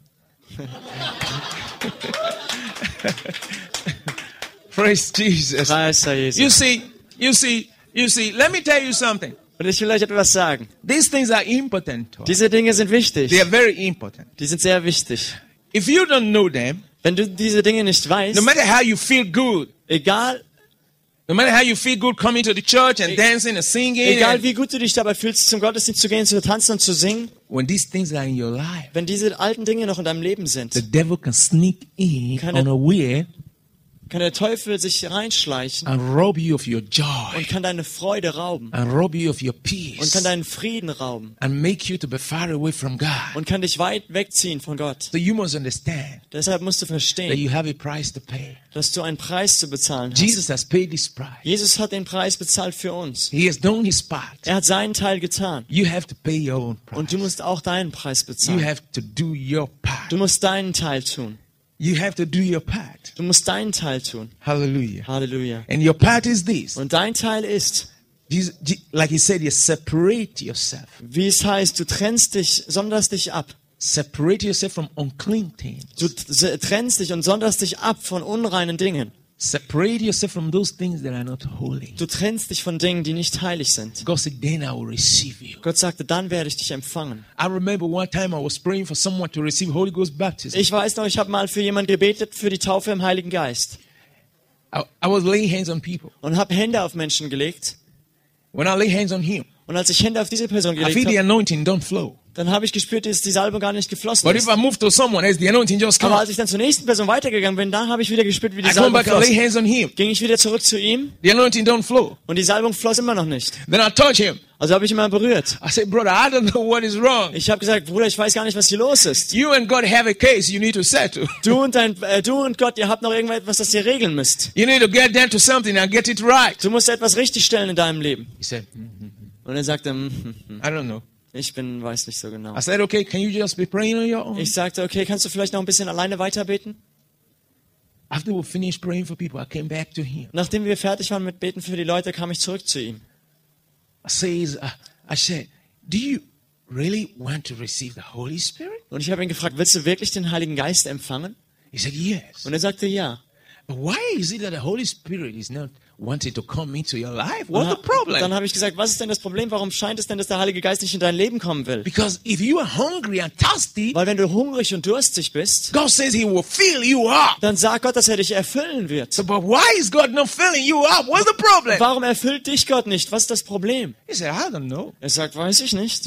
[SPEAKER 1] Praise Jesus.
[SPEAKER 2] Preis sei
[SPEAKER 1] You
[SPEAKER 2] Jesus.
[SPEAKER 1] see, let me tell you something.
[SPEAKER 2] Und ich will euch etwas sagen.
[SPEAKER 1] These things are important to us.
[SPEAKER 2] Diese Dinge sind wichtig.
[SPEAKER 1] They are very important.
[SPEAKER 2] Die sind sehr wichtig.
[SPEAKER 1] If you don't know them,
[SPEAKER 2] Wenn du diese Dinge nicht weißt,
[SPEAKER 1] no matter how you feel good,
[SPEAKER 2] egal
[SPEAKER 1] coming to the church and dancing and singing,
[SPEAKER 2] Egal
[SPEAKER 1] and
[SPEAKER 2] wie gut du dich dabei fühlst, zum Gottesdienst zu gehen, zu tanzen und zu singen,
[SPEAKER 1] when these things are in your life,
[SPEAKER 2] wenn diese alten Dinge noch in deinem Leben
[SPEAKER 1] the
[SPEAKER 2] sind,
[SPEAKER 1] devil can sneak in
[SPEAKER 2] Kind of-
[SPEAKER 1] unaware
[SPEAKER 2] kann der Teufel sich reinschleichen
[SPEAKER 1] and rob you of your
[SPEAKER 2] und
[SPEAKER 1] joy
[SPEAKER 2] kann deine Freude rauben
[SPEAKER 1] and rob you of your
[SPEAKER 2] und
[SPEAKER 1] peace
[SPEAKER 2] kann deinen Frieden rauben
[SPEAKER 1] and make you to be far away from God.
[SPEAKER 2] und kann dich weit wegziehen von Gott.
[SPEAKER 1] So you must understand
[SPEAKER 2] Deshalb musst du
[SPEAKER 1] that
[SPEAKER 2] verstehen,
[SPEAKER 1] you have a price to pay.
[SPEAKER 2] dass du einen Preis zu bezahlen hast.
[SPEAKER 1] Jesus has paid this price.
[SPEAKER 2] Jesus hat den Preis bezahlt für uns.
[SPEAKER 1] He has done his part.
[SPEAKER 2] Er hat seinen Teil getan.
[SPEAKER 1] You have to pay your own price.
[SPEAKER 2] Und du musst auch deinen Preis
[SPEAKER 1] You
[SPEAKER 2] bezahlen.
[SPEAKER 1] have to do your part.
[SPEAKER 2] Du musst deinen Teil tun.
[SPEAKER 1] You have to do your part.
[SPEAKER 2] Du musst deinen Teil tun.
[SPEAKER 1] Hallelujah.
[SPEAKER 2] Halleluja.
[SPEAKER 1] And your part is this.
[SPEAKER 2] Und dein Teil ist,
[SPEAKER 1] Like he said, you separate yourself.
[SPEAKER 2] wie es heißt, du trennst dich, sonderst dich ab.
[SPEAKER 1] Separate yourself from unclean things.
[SPEAKER 2] Du trennst dich und sonderst dich ab von unreinen Dingen.
[SPEAKER 1] Separate yourself from those things that are not holy.
[SPEAKER 2] Du trennst dich von Dingen, die nicht heilig sind.
[SPEAKER 1] God said, then I will receive you.
[SPEAKER 2] Gott sagte, dann werde ich dich empfangen.
[SPEAKER 1] I remember one time I was praying for someone to receive Holy Ghost baptism.
[SPEAKER 2] Ich weiß noch, ich habe mal für jemanden gebetet für die Taufe im Heiligen Geist
[SPEAKER 1] I was laying hands on people.
[SPEAKER 2] und habe Hände auf Menschen gelegt.
[SPEAKER 1] When I lay hands on him,
[SPEAKER 2] Und als ich Hände auf diese Person
[SPEAKER 1] I feel
[SPEAKER 2] gelegt
[SPEAKER 1] the
[SPEAKER 2] habe,
[SPEAKER 1] anointing don't flow.
[SPEAKER 2] dann habe ich gespürt, dass die Salbung gar nicht geflossen
[SPEAKER 1] But if
[SPEAKER 2] ist.
[SPEAKER 1] I move to someone else, the anointing just
[SPEAKER 2] Aber
[SPEAKER 1] comes.
[SPEAKER 2] als ich dann zur nächsten Person weitergegangen bin, dann habe ich wieder gespürt, wie die
[SPEAKER 1] I come
[SPEAKER 2] Salbung
[SPEAKER 1] back and lay
[SPEAKER 2] floss.
[SPEAKER 1] hands on him.
[SPEAKER 2] Ging ich wieder zurück zu ihm
[SPEAKER 1] The anointing don't flow.
[SPEAKER 2] und die Salbung floss immer noch nicht.
[SPEAKER 1] Then I touch him.
[SPEAKER 2] Also habe ich ihn mal berührt.
[SPEAKER 1] I said, brother, I don't know what is wrong.
[SPEAKER 2] Ich habe gesagt, Bruder, ich weiß gar nicht, was hier los ist.
[SPEAKER 1] You and God have a case you need to settle.
[SPEAKER 2] Du und Gott, ihr habt noch irgendwas, das ihr regeln müsst.
[SPEAKER 1] You need to get down to something and get it right.
[SPEAKER 2] Du musst etwas richtigstellen in deinem Leben.
[SPEAKER 1] He said,
[SPEAKER 2] Und er sagte,
[SPEAKER 1] I don't know.
[SPEAKER 2] weiß nicht so genau.
[SPEAKER 1] I said, okay, can you just be praying on your own?
[SPEAKER 2] Ich sagte, okay, kannst du vielleicht noch ein bisschen alleine weiterbeten?
[SPEAKER 1] After we finished praying for people, I came back to him.
[SPEAKER 2] Nachdem wir fertig waren mit Beten für die Leute, kam ich zurück zu ihm.
[SPEAKER 1] I said, do you really want to receive the Holy Spirit?
[SPEAKER 2] Und ich habe ihn gefragt, willst du wirklich den Heiligen Geist empfangen?
[SPEAKER 1] He said, yes.
[SPEAKER 2] Und er sagte, ja.
[SPEAKER 1] But why is it that the Holy Spirit is not wanting to come into your life?
[SPEAKER 2] Und
[SPEAKER 1] What's the
[SPEAKER 2] Dann
[SPEAKER 1] problem?
[SPEAKER 2] habe ich gesagt, was ist denn das Problem? Warum scheint es denn, dass der Heilige Geist nicht in dein Leben kommen will?
[SPEAKER 1] Because if you are hungry and thirsty,
[SPEAKER 2] Weil wenn du hungrig und durstig bist,
[SPEAKER 1] God says he will fill you up.
[SPEAKER 2] dann sagt Gott, dass er dich erfüllen wird.
[SPEAKER 1] So, but why is God not filling you up? What's the problem?
[SPEAKER 2] Warum erfüllt dich Gott nicht? Was ist das Problem?
[SPEAKER 1] He said, I don't know.
[SPEAKER 2] Er sagt, weiß ich nicht.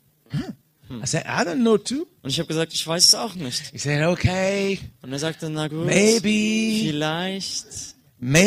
[SPEAKER 1] I said, I don't know too.
[SPEAKER 2] Und ich habe gesagt, ich weiß es auch nicht.
[SPEAKER 1] He said, okay,
[SPEAKER 2] Und er sagte, na gut,
[SPEAKER 1] maybe,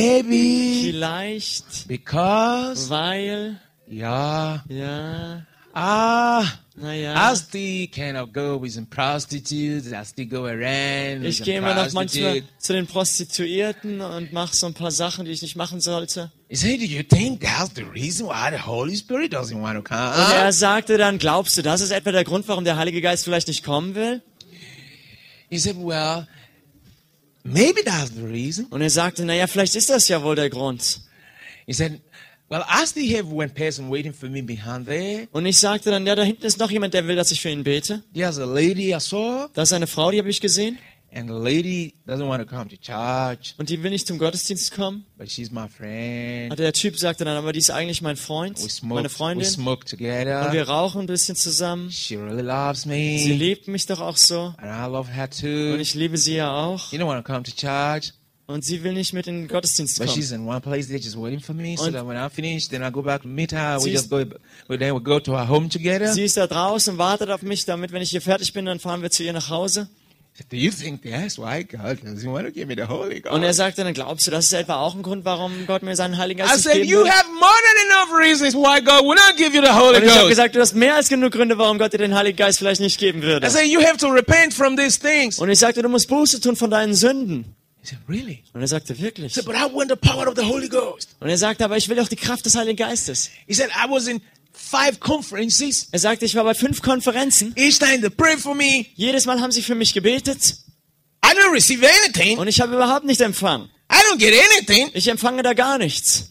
[SPEAKER 2] vielleicht,
[SPEAKER 1] because,
[SPEAKER 2] weil,
[SPEAKER 1] yeah,
[SPEAKER 2] ja, Naja,
[SPEAKER 1] I still kind of go with some prostitutes. I still go around with
[SPEAKER 2] ich
[SPEAKER 1] some
[SPEAKER 2] gehe immer noch manchmal
[SPEAKER 1] prostitutes.
[SPEAKER 2] zu den Prostituierten und mache so ein paar Sachen, die ich nicht machen sollte.
[SPEAKER 1] He said, do you think that's the reason why the Holy Spirit doesn't want to come?
[SPEAKER 2] Und er sagte dann, glaubst du, das ist etwa der Grund, warum der Heilige Geist vielleicht nicht kommen will?
[SPEAKER 1] He said, well, maybe that's the reason.
[SPEAKER 2] Und er sagte, naja, vielleicht ist das ja wohl der Grund.
[SPEAKER 1] He said, well, I still have one person waiting for me behind there.
[SPEAKER 2] Und ich sagte dann, ja, da hinten ist noch jemand, der will, dass ich für ihn bete.
[SPEAKER 1] There's a lady I saw,
[SPEAKER 2] Da ist eine Frau, die habe ich gesehen.
[SPEAKER 1] and the lady doesn't want to come to church,
[SPEAKER 2] Und die will nicht zum Gottesdienst kommen.
[SPEAKER 1] but she's my friend.
[SPEAKER 2] Und der Typ sagte dann, aber die ist eigentlich mein Freund, meine
[SPEAKER 1] We
[SPEAKER 2] Freundin.
[SPEAKER 1] smoke
[SPEAKER 2] Und
[SPEAKER 1] together.
[SPEAKER 2] wir rauchen ein bisschen zusammen.
[SPEAKER 1] She really loves
[SPEAKER 2] Sie
[SPEAKER 1] me,
[SPEAKER 2] liebt mich doch auch so.
[SPEAKER 1] and I love her
[SPEAKER 2] Und
[SPEAKER 1] too.
[SPEAKER 2] ich liebe sie ja auch.
[SPEAKER 1] She don't want to come to church,
[SPEAKER 2] Und sie will nicht mit in den Gottesdienst
[SPEAKER 1] but
[SPEAKER 2] kommen.
[SPEAKER 1] she's in one place there just waiting for me, so
[SPEAKER 2] Und-
[SPEAKER 1] that when I finish, then I go back to meet her. We
[SPEAKER 2] Sie
[SPEAKER 1] just
[SPEAKER 2] ist-
[SPEAKER 1] go, but then we go to our home together.
[SPEAKER 2] Sie ist da draußen, wartet auf mich, damit, wenn ich hier fertig bin, dann fahren wir zu ihr nach Hause.
[SPEAKER 1] Do you think that's why God doesn't want to give me the Holy Ghost?
[SPEAKER 2] Und er sagte dann, glaubst du, das ist etwa auch ein Grund, warum Gott mir seinen Heiligen
[SPEAKER 1] I
[SPEAKER 2] Geist nicht
[SPEAKER 1] said,
[SPEAKER 2] geben
[SPEAKER 1] you
[SPEAKER 2] würde?
[SPEAKER 1] have more than enough reasons why God will not give you the Holy
[SPEAKER 2] Und ich habe
[SPEAKER 1] Ghost.
[SPEAKER 2] gesagt, du hast mehr als genug Gründe, warum Gott dir den Heiligen Geist vielleicht nicht geben würde.
[SPEAKER 1] I said, you have to repent from these things.
[SPEAKER 2] Und ich sagte, du musst Buße tun von deinen Sünden.
[SPEAKER 1] He said, really?
[SPEAKER 2] Und er sagte,
[SPEAKER 1] I
[SPEAKER 2] wirklich?
[SPEAKER 1] said, but I want the power of the Holy Ghost.
[SPEAKER 2] Und er sagte, aber ich will auch die Kraft des Heiligen Geistes.
[SPEAKER 1] He said, I was in 5 conferences.
[SPEAKER 2] Er sagte, ich war bei 5 Konferenzen.
[SPEAKER 1] Each time they prayed for me.
[SPEAKER 2] Jedes Mal haben sie für mich gebetet.
[SPEAKER 1] I don't receive anything.
[SPEAKER 2] Und ich habe überhaupt nichts empfangen.
[SPEAKER 1] I don't get anything.
[SPEAKER 2] Ich empfange da gar nichts.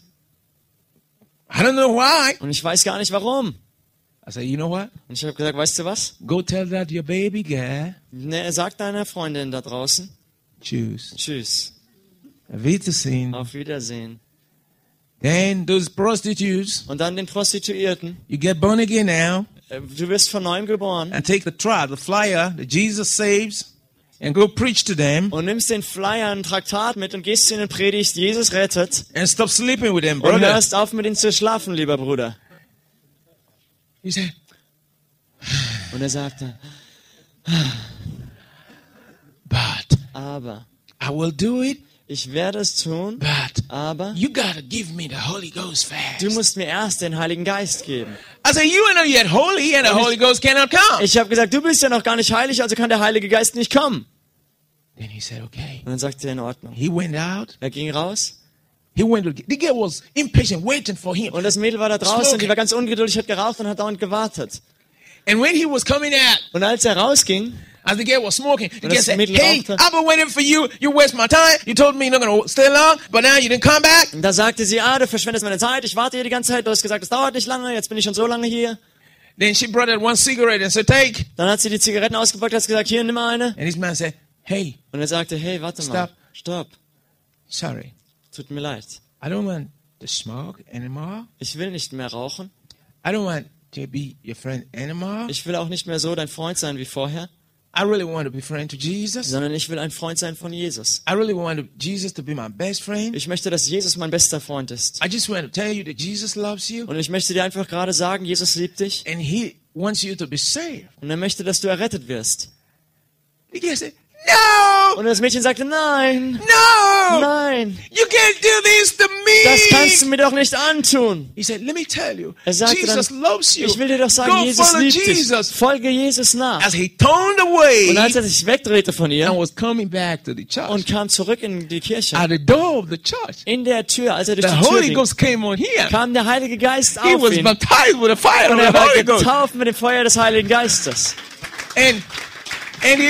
[SPEAKER 1] I don't know why.
[SPEAKER 2] Und ich weiß gar nicht, warum.
[SPEAKER 1] I said, you know what?
[SPEAKER 2] Und ich habe gesagt, weißt du was?
[SPEAKER 1] Go tell that to your baby girl.
[SPEAKER 2] Ne, sag deiner Freundin da draußen.
[SPEAKER 1] Choose.
[SPEAKER 2] Tschüss.
[SPEAKER 1] Wiedersehen.
[SPEAKER 2] Auf Wiedersehen.
[SPEAKER 1] Then those prostitutes,
[SPEAKER 2] Und dann den Prostituierten.
[SPEAKER 1] you get born again now.
[SPEAKER 2] Du wirst von neuem geboren.
[SPEAKER 1] And take the tract, the flyer that Jesus saves, and go preach to them.
[SPEAKER 2] Und nimmst den Flyer, ein Traktat mit und gehst zu ihnen und predigst, Jesus rettet.
[SPEAKER 1] And stop sleeping with them,
[SPEAKER 2] Und
[SPEAKER 1] brother.
[SPEAKER 2] hörst auf, mit ihnen zu schlafen, lieber Bruder.
[SPEAKER 1] He said,
[SPEAKER 2] Und er sagte,
[SPEAKER 1] but
[SPEAKER 2] aber
[SPEAKER 1] I will do it,
[SPEAKER 2] ich werde es tun,
[SPEAKER 1] but
[SPEAKER 2] aber
[SPEAKER 1] you gotta give me the Holy Ghost
[SPEAKER 2] du
[SPEAKER 1] fast.
[SPEAKER 2] musst mir erst den Heiligen Geist geben.
[SPEAKER 1] I said, you are not yet holy, and the Holy Ghost cannot come.
[SPEAKER 2] Ich habe gesagt, du bist ja noch gar nicht heilig, also kann der Heilige Geist nicht kommen.
[SPEAKER 1] Then he said, okay.
[SPEAKER 2] Und dann sagte er, in Ordnung.
[SPEAKER 1] He went out.
[SPEAKER 2] Er ging raus
[SPEAKER 1] He went to, the girl was impatient, waiting for him.
[SPEAKER 2] und das Mädel war da draußen und die war ganz ungeduldig, hat geraucht und hat dauernd gewartet.
[SPEAKER 1] And when he was coming out,
[SPEAKER 2] Und als er rausging,
[SPEAKER 1] as the girl was smoking, the
[SPEAKER 2] Und
[SPEAKER 1] girl
[SPEAKER 2] das
[SPEAKER 1] said,
[SPEAKER 2] Mädel
[SPEAKER 1] hey,
[SPEAKER 2] rauchte.
[SPEAKER 1] I've been waiting for you. You waste my time. You told me you're not going to stay long, but now you didn't come back.
[SPEAKER 2] da sagte sie, du verschwendest meine Zeit, ich warte hier die ganze Zeit, du hast gesagt, es dauert nicht lange, jetzt bin ich schon so lange hier.
[SPEAKER 1] Then she brought out one cigarette and said, take.
[SPEAKER 2] Dann hat sie die Zigaretten ausgepackt und hat gesagt, hier, nimm mal eine.
[SPEAKER 1] And this man said, hey,
[SPEAKER 2] Und er sagte, hey, warte mal, stopp,
[SPEAKER 1] sorry,
[SPEAKER 2] tut mir leid.
[SPEAKER 1] I don't want to smoke anymore.
[SPEAKER 2] Ich will nicht mehr rauchen.
[SPEAKER 1] I don't want to be your friend anymore.
[SPEAKER 2] Ich will auch nicht mehr so dein Freund sein wie vorher,
[SPEAKER 1] I really want to be friend to Jesus.
[SPEAKER 2] sondern ich will ein Freund sein von Jesus.
[SPEAKER 1] I really want Jesus to be my best friend.
[SPEAKER 2] Ich möchte, dass Jesus mein bester Freund ist.
[SPEAKER 1] I just want to tell you that Jesus loves you
[SPEAKER 2] Und ich möchte dir einfach gerade sagen, Jesus liebt dich
[SPEAKER 1] and he wants you to be saved.
[SPEAKER 2] und er möchte, dass du errettet wirst.
[SPEAKER 1] The guy said, no,
[SPEAKER 2] Und das Mädchen sagte, nein,
[SPEAKER 1] no,
[SPEAKER 2] nein,
[SPEAKER 1] you can't do this to
[SPEAKER 2] das kannst
[SPEAKER 1] me.
[SPEAKER 2] du mir doch nicht antun.
[SPEAKER 1] He said, let me tell you,
[SPEAKER 2] Er sagte
[SPEAKER 1] Jesus
[SPEAKER 2] dann,
[SPEAKER 1] loves you.
[SPEAKER 2] ich will dir doch sagen,
[SPEAKER 1] Go
[SPEAKER 2] Jesus
[SPEAKER 1] follow
[SPEAKER 2] liebt dich.
[SPEAKER 1] Jesus.
[SPEAKER 2] Folge Jesus nach.
[SPEAKER 1] As he turned
[SPEAKER 2] Und
[SPEAKER 1] away
[SPEAKER 2] als er sich wegdrehte von
[SPEAKER 1] and
[SPEAKER 2] ihr
[SPEAKER 1] was coming back to the church,
[SPEAKER 2] und kam zurück in die Kirche,
[SPEAKER 1] at the door of the church,
[SPEAKER 2] in der Tür, als er durch
[SPEAKER 1] the
[SPEAKER 2] die Tür
[SPEAKER 1] Holy
[SPEAKER 2] ging,
[SPEAKER 1] Ghost came on him.
[SPEAKER 2] kam der Heilige Geist
[SPEAKER 1] He
[SPEAKER 2] auf
[SPEAKER 1] was
[SPEAKER 2] ihn.
[SPEAKER 1] baptized with the fire
[SPEAKER 2] Und
[SPEAKER 1] of
[SPEAKER 2] er
[SPEAKER 1] the
[SPEAKER 2] war
[SPEAKER 1] Holy Ghost.
[SPEAKER 2] getauft mit dem Feuer des Heiligen Geistes.
[SPEAKER 1] And the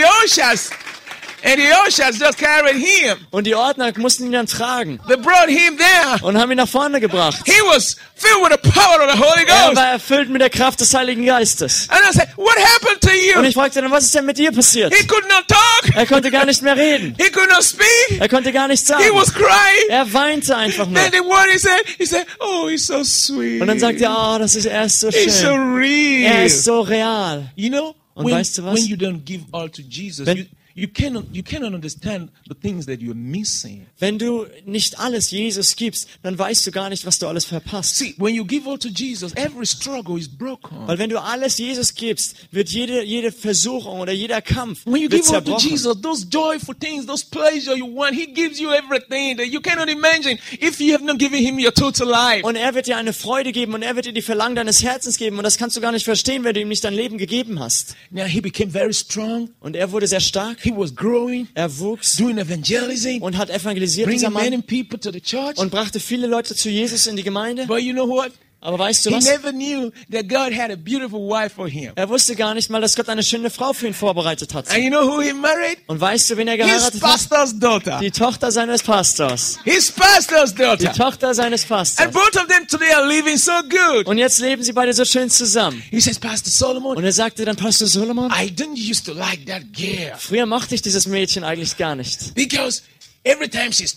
[SPEAKER 1] ushers just carried him.
[SPEAKER 2] Und die Ordner mussten ihn dann tragen
[SPEAKER 1] They brought him there.
[SPEAKER 2] und haben ihn nach vorne gebracht.
[SPEAKER 1] He was filled with the power of the Holy
[SPEAKER 2] Er
[SPEAKER 1] Ghost.
[SPEAKER 2] war erfüllt mit der Kraft des Heiligen Geistes.
[SPEAKER 1] And I said, what happened to
[SPEAKER 2] Und
[SPEAKER 1] you?
[SPEAKER 2] ich fragte dann, was ist denn mit dir passiert?
[SPEAKER 1] He could not talk.
[SPEAKER 2] Er konnte gar nicht mehr reden.
[SPEAKER 1] He could not speak.
[SPEAKER 2] Er konnte gar nichts
[SPEAKER 1] He
[SPEAKER 2] sagen.
[SPEAKER 1] was crying.
[SPEAKER 2] Er weinte einfach nur.
[SPEAKER 1] Then the word he said, oh, he's so sweet.
[SPEAKER 2] Und dann sagt er, er ist so
[SPEAKER 1] He's so
[SPEAKER 2] schön.
[SPEAKER 1] real.
[SPEAKER 2] Er ist so real.
[SPEAKER 1] You know,
[SPEAKER 2] Und weißt du was?
[SPEAKER 1] when you don't give all to Jesus,
[SPEAKER 2] Wenn-
[SPEAKER 1] you cannot understand the things that you're missing.
[SPEAKER 2] Wenn du nicht alles Jesus gibst, dann weißt du gar nicht, was du alles verpasst.
[SPEAKER 1] See, when you give all to Jesus, every struggle is broken.
[SPEAKER 2] Weil wenn du alles Jesus gibst, wird jede Versuchung oder jeder Kampf
[SPEAKER 1] When you
[SPEAKER 2] wird
[SPEAKER 1] give all to
[SPEAKER 2] zerbrochen.
[SPEAKER 1] Jesus, those joyful things, those pleasure you want, He gives you everything that you cannot imagine if you have not given Him your total life.
[SPEAKER 2] Und er wird dir eine Freude geben und er wird dir die Verlangen deines Herzens geben. Und das kannst du gar nicht verstehen, wenn du ihm nicht dein Leben gegeben hast.
[SPEAKER 1] Now He became very strong.
[SPEAKER 2] Und er wurde sehr stark,
[SPEAKER 1] He was growing,
[SPEAKER 2] er wuchs
[SPEAKER 1] doing evangelism,
[SPEAKER 2] und hat evangelisiert, dieser
[SPEAKER 1] bringing many
[SPEAKER 2] Mann,
[SPEAKER 1] people to the church.
[SPEAKER 2] und brachte viele Leute zu Jesus in die Gemeinde.
[SPEAKER 1] But you know what?
[SPEAKER 2] Aber weißt du
[SPEAKER 1] He
[SPEAKER 2] was?
[SPEAKER 1] never knew that God had a beautiful wife for him.
[SPEAKER 2] Er wusste gar nicht mal, dass Gott eine schöne Frau für ihn vorbereitet hat.
[SPEAKER 1] And you know who he married?
[SPEAKER 2] Und weißt du, wen er
[SPEAKER 1] His
[SPEAKER 2] geheiratet hat?
[SPEAKER 1] pastor's daughter.
[SPEAKER 2] Die Tochter seines Pastors.
[SPEAKER 1] His pastor's
[SPEAKER 2] Die
[SPEAKER 1] daughter.
[SPEAKER 2] Tochter seines
[SPEAKER 1] And
[SPEAKER 2] Pastors.
[SPEAKER 1] both of them today are living so good.
[SPEAKER 2] Und jetzt leben sie beide so schön zusammen.
[SPEAKER 1] He says, Pastor Solomon,
[SPEAKER 2] Und er sagte dann, Pastor Solomon,
[SPEAKER 1] I didn't used to like that girl
[SPEAKER 2] früher mochte ich dieses Mädchen eigentlich gar nicht.
[SPEAKER 1] because every time she's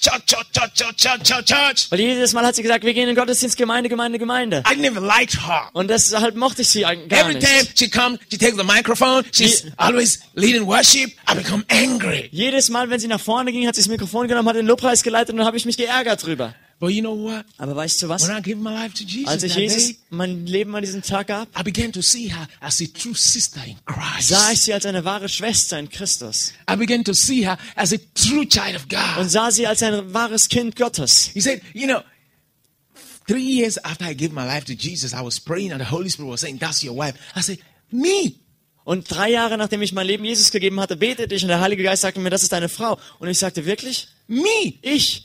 [SPEAKER 1] church.
[SPEAKER 2] Weil jedes Mal hat sie gesagt, wir gehen in den Gottesdienst, Gemeinde.
[SPEAKER 1] I never liked her.
[SPEAKER 2] Und deshalb mochte ich sie eigentlich gar
[SPEAKER 1] Every time
[SPEAKER 2] nicht.
[SPEAKER 1] she comes, she takes the microphone. She's always leading worship. I become angry.
[SPEAKER 2] Jedes Mal, wenn sie nach vorne ging, hat sie das Mikrofon genommen, hat den Lobpreis geleitet und dann habe ich mich geärgert drüber.
[SPEAKER 1] But you know what?
[SPEAKER 2] Aber weißt du
[SPEAKER 1] When
[SPEAKER 2] was?
[SPEAKER 1] I gave my life to Jesus
[SPEAKER 2] Als ich
[SPEAKER 1] that
[SPEAKER 2] Jesus
[SPEAKER 1] day,
[SPEAKER 2] mein Leben an diesem Tag gab,
[SPEAKER 1] I began to see her as a true sister in Christ.
[SPEAKER 2] sah ich sie als eine wahre Schwester in Christus.
[SPEAKER 1] I began to see her as a true child of God.
[SPEAKER 2] Und sah sie als ein wahres Kind Gottes.
[SPEAKER 1] He said, you know, 3 years after I gave my life to Jesus, I was praying and the Holy Spirit was saying, that's your wife. I said, me.
[SPEAKER 2] Und 3 Jahre nachdem ich mein Leben Jesus gegeben hatte, betete ich und der Heilige Geist sagte mir, das ist deine Frau. Und ich sagte, wirklich?
[SPEAKER 1] Me.
[SPEAKER 2] Ich?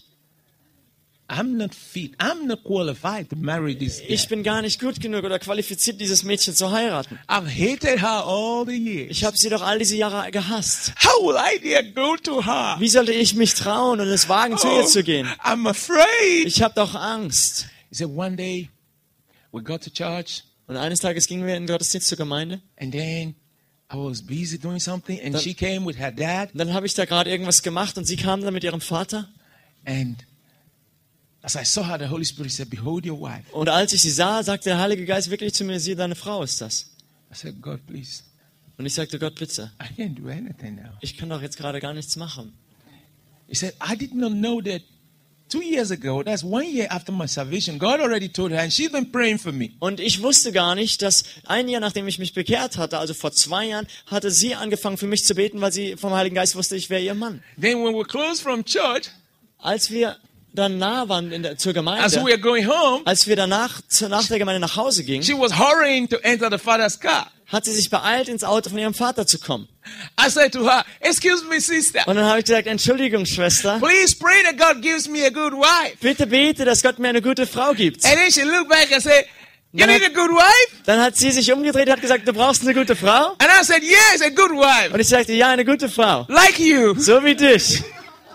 [SPEAKER 1] I'm not fit. I'm not qualified to marry this girl.
[SPEAKER 2] Ich bin gar nicht gut genug oder qualifiziert, dieses Mädchen zu heiraten.
[SPEAKER 1] I've hated her all the years.
[SPEAKER 2] Ich habe sie doch all diese Jahre gehasst.
[SPEAKER 1] How will I dare go to her?
[SPEAKER 2] Wie sollte ich mich trauen und es wagen, zu ihr zu gehen?
[SPEAKER 1] I'm afraid.
[SPEAKER 2] Ich habe doch Angst.
[SPEAKER 1] He said, one day we got to church
[SPEAKER 2] Und eines Tages gingen wir in den Gottesdienst zur Gemeinde.
[SPEAKER 1] and then I was busy doing something and she came with her dad
[SPEAKER 2] Und dann habe ich da gerade irgendwas gemacht und sie kam dann mit ihrem Vater.
[SPEAKER 1] and as I saw her, the Holy Spirit said, behold your wife.
[SPEAKER 2] Und als ich sie sah, sagte der Heilige Geist wirklich zu mir, sieh, deine Frau ist das.
[SPEAKER 1] I said, God, please.
[SPEAKER 2] Und ich sagte, Gott, bitte,
[SPEAKER 1] I can't do anything now.
[SPEAKER 2] ich kann doch jetzt gerade gar nichts machen.
[SPEAKER 1] He said, I did not know that 2 years ago, that's 1 year after my salvation, God already told her, and she's been praying for me.
[SPEAKER 2] Und ich wusste gar nicht, dass 1 Jahr nachdem ich mich bekehrt hatte, also vor 2 Jahren, hatte sie angefangen für mich zu beten, weil sie vom Heiligen Geist wusste, ich wäre ihr Mann.
[SPEAKER 1] Then when we're close from church,
[SPEAKER 2] Als wir dann nah waren zur
[SPEAKER 1] as
[SPEAKER 2] Gemeinde,
[SPEAKER 1] we were going home,
[SPEAKER 2] als wir danach nach der Gemeinde nach Hause gingen,
[SPEAKER 1] she was hurrying to enter the father's car.
[SPEAKER 2] hat sie sich beeilt, ins Auto von ihrem Vater zu kommen.
[SPEAKER 1] I said to her, excuse me, sister,
[SPEAKER 2] Und dann habe ich gesagt, Entschuldigung, Schwester,
[SPEAKER 1] please pray that God gives me a good wife.
[SPEAKER 2] bitte bete, dass Gott mir eine gute Frau gibt.
[SPEAKER 1] And then she looked back and said, you
[SPEAKER 2] Dann
[SPEAKER 1] need
[SPEAKER 2] hat-
[SPEAKER 1] a good wife?
[SPEAKER 2] Dann hat sie sich umgedreht und hat gesagt, du brauchst eine gute Frau?
[SPEAKER 1] And I said, yes, a good wife.
[SPEAKER 2] Und ich sagte, ja, eine gute Frau.
[SPEAKER 1] Like you.
[SPEAKER 2] So wie dich.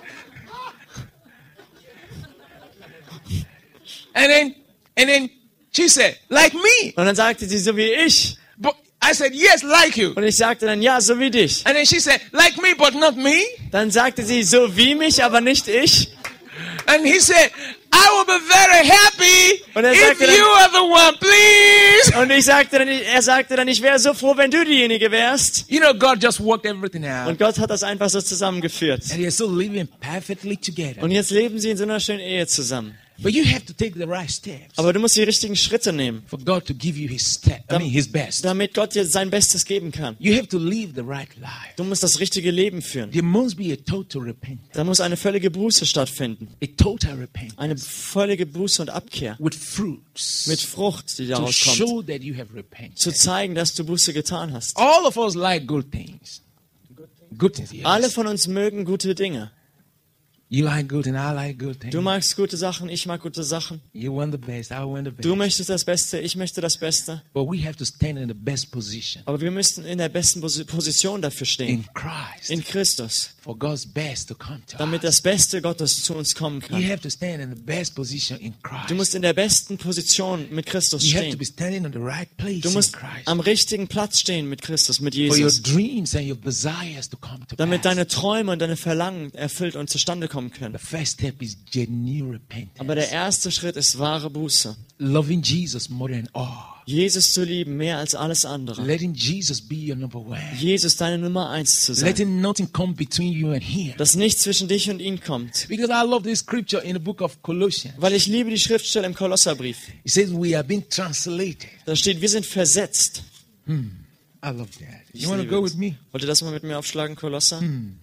[SPEAKER 1] And then she said, like me.
[SPEAKER 2] Und dann sagte sie, so wie ich.
[SPEAKER 1] But I said, yes, like you.
[SPEAKER 2] Und ich sagte dann, ja, so wie dich.
[SPEAKER 1] And then she said, like me, but not me.
[SPEAKER 2] Dann sagte sie, so wie mich, aber nicht ich.
[SPEAKER 1] And he said, I will be very happy
[SPEAKER 2] Und er
[SPEAKER 1] if
[SPEAKER 2] sagte dann-
[SPEAKER 1] you are the one, please.
[SPEAKER 2] Und er sagte dann, ich wäre so froh, wenn du diejenige wärst.
[SPEAKER 1] You know, God just worked everything out.
[SPEAKER 2] Und Gott hat das einfach so zusammengeführt.
[SPEAKER 1] And they're still living perfectly together.
[SPEAKER 2] Und jetzt leben sie in so einer schönen Ehe zusammen.
[SPEAKER 1] But you have to take the right steps
[SPEAKER 2] Aber du musst die richtigen Schritte nehmen,
[SPEAKER 1] for God to give you his best.
[SPEAKER 2] damit Gott dir sein Bestes geben kann.
[SPEAKER 1] You have to live the right life.
[SPEAKER 2] Du musst das richtige Leben führen.
[SPEAKER 1] There must be a total repentance.
[SPEAKER 2] Da muss eine völlige Buße stattfinden.
[SPEAKER 1] A total repentance
[SPEAKER 2] Eine völlige Buße und Abkehr.
[SPEAKER 1] with fruits
[SPEAKER 2] Mit Frucht, die
[SPEAKER 1] to
[SPEAKER 2] daraus kommt.
[SPEAKER 1] show that you have repented.
[SPEAKER 2] Zu zeigen, dass du Buße getan hast.
[SPEAKER 1] All of us like good things. Good things, yes.
[SPEAKER 2] Alle von uns mögen gute Dinge.
[SPEAKER 1] You like good and I like good things.
[SPEAKER 2] Du magst gute Sachen, ich mag gute Sachen.
[SPEAKER 1] You want the best, I want the best.
[SPEAKER 2] Du möchtest das Beste, ich möchte das Beste.
[SPEAKER 1] But we have to stand in the best position
[SPEAKER 2] Aber wir müssen in der besten Position dafür stehen.
[SPEAKER 1] in Christ
[SPEAKER 2] In Christus.
[SPEAKER 1] for God's best to come to
[SPEAKER 2] Damit
[SPEAKER 1] us.
[SPEAKER 2] das Beste Gottes zu uns kommen
[SPEAKER 1] You
[SPEAKER 2] kann.
[SPEAKER 1] have to stand in the best position in Christ.
[SPEAKER 2] Du musst in der besten Position mit Christus
[SPEAKER 1] You have to
[SPEAKER 2] stehen.
[SPEAKER 1] be standing on the right place
[SPEAKER 2] Du
[SPEAKER 1] in
[SPEAKER 2] musst
[SPEAKER 1] Christ
[SPEAKER 2] am richtigen Platz stehen mit Christus, mit
[SPEAKER 1] for your
[SPEAKER 2] Jesus.
[SPEAKER 1] dreams and your desires to come to
[SPEAKER 2] Damit
[SPEAKER 1] pass.
[SPEAKER 2] deine Träume und deine Verlangen erfüllt und zustande kommen können.
[SPEAKER 1] The first step is genuine repentance.
[SPEAKER 2] Aber der erste Schritt ist wahre Buße.
[SPEAKER 1] Loving Jesus more than all.
[SPEAKER 2] Jesus zu lieben, mehr als alles andere.
[SPEAKER 1] Letting Jesus be your number one.
[SPEAKER 2] Jesus deine Nummer 1 zu sein.
[SPEAKER 1] Letting nothing come between you and him.
[SPEAKER 2] Dass nichts zwischen dich und ihn kommt.
[SPEAKER 1] Because I love this scripture in the book of Colossians.
[SPEAKER 2] Weil ich liebe die Schriftstelle im Kolosserbrief.
[SPEAKER 1] It says we have been translated.
[SPEAKER 2] Da steht, wir sind versetzt.
[SPEAKER 1] I love that.
[SPEAKER 2] Ich
[SPEAKER 1] You want to
[SPEAKER 2] liebe
[SPEAKER 1] go
[SPEAKER 2] das.
[SPEAKER 1] with me?
[SPEAKER 2] Wollt ihr das mal mit mir aufschlagen, Kolosser?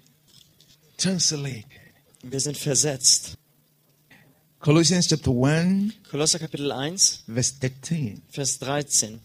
[SPEAKER 1] Translated.
[SPEAKER 2] Wir sind versetzt.
[SPEAKER 1] Colossians chapter 1,
[SPEAKER 2] Kolosser Kapitel 1,
[SPEAKER 1] verse 13.
[SPEAKER 2] Vers 13.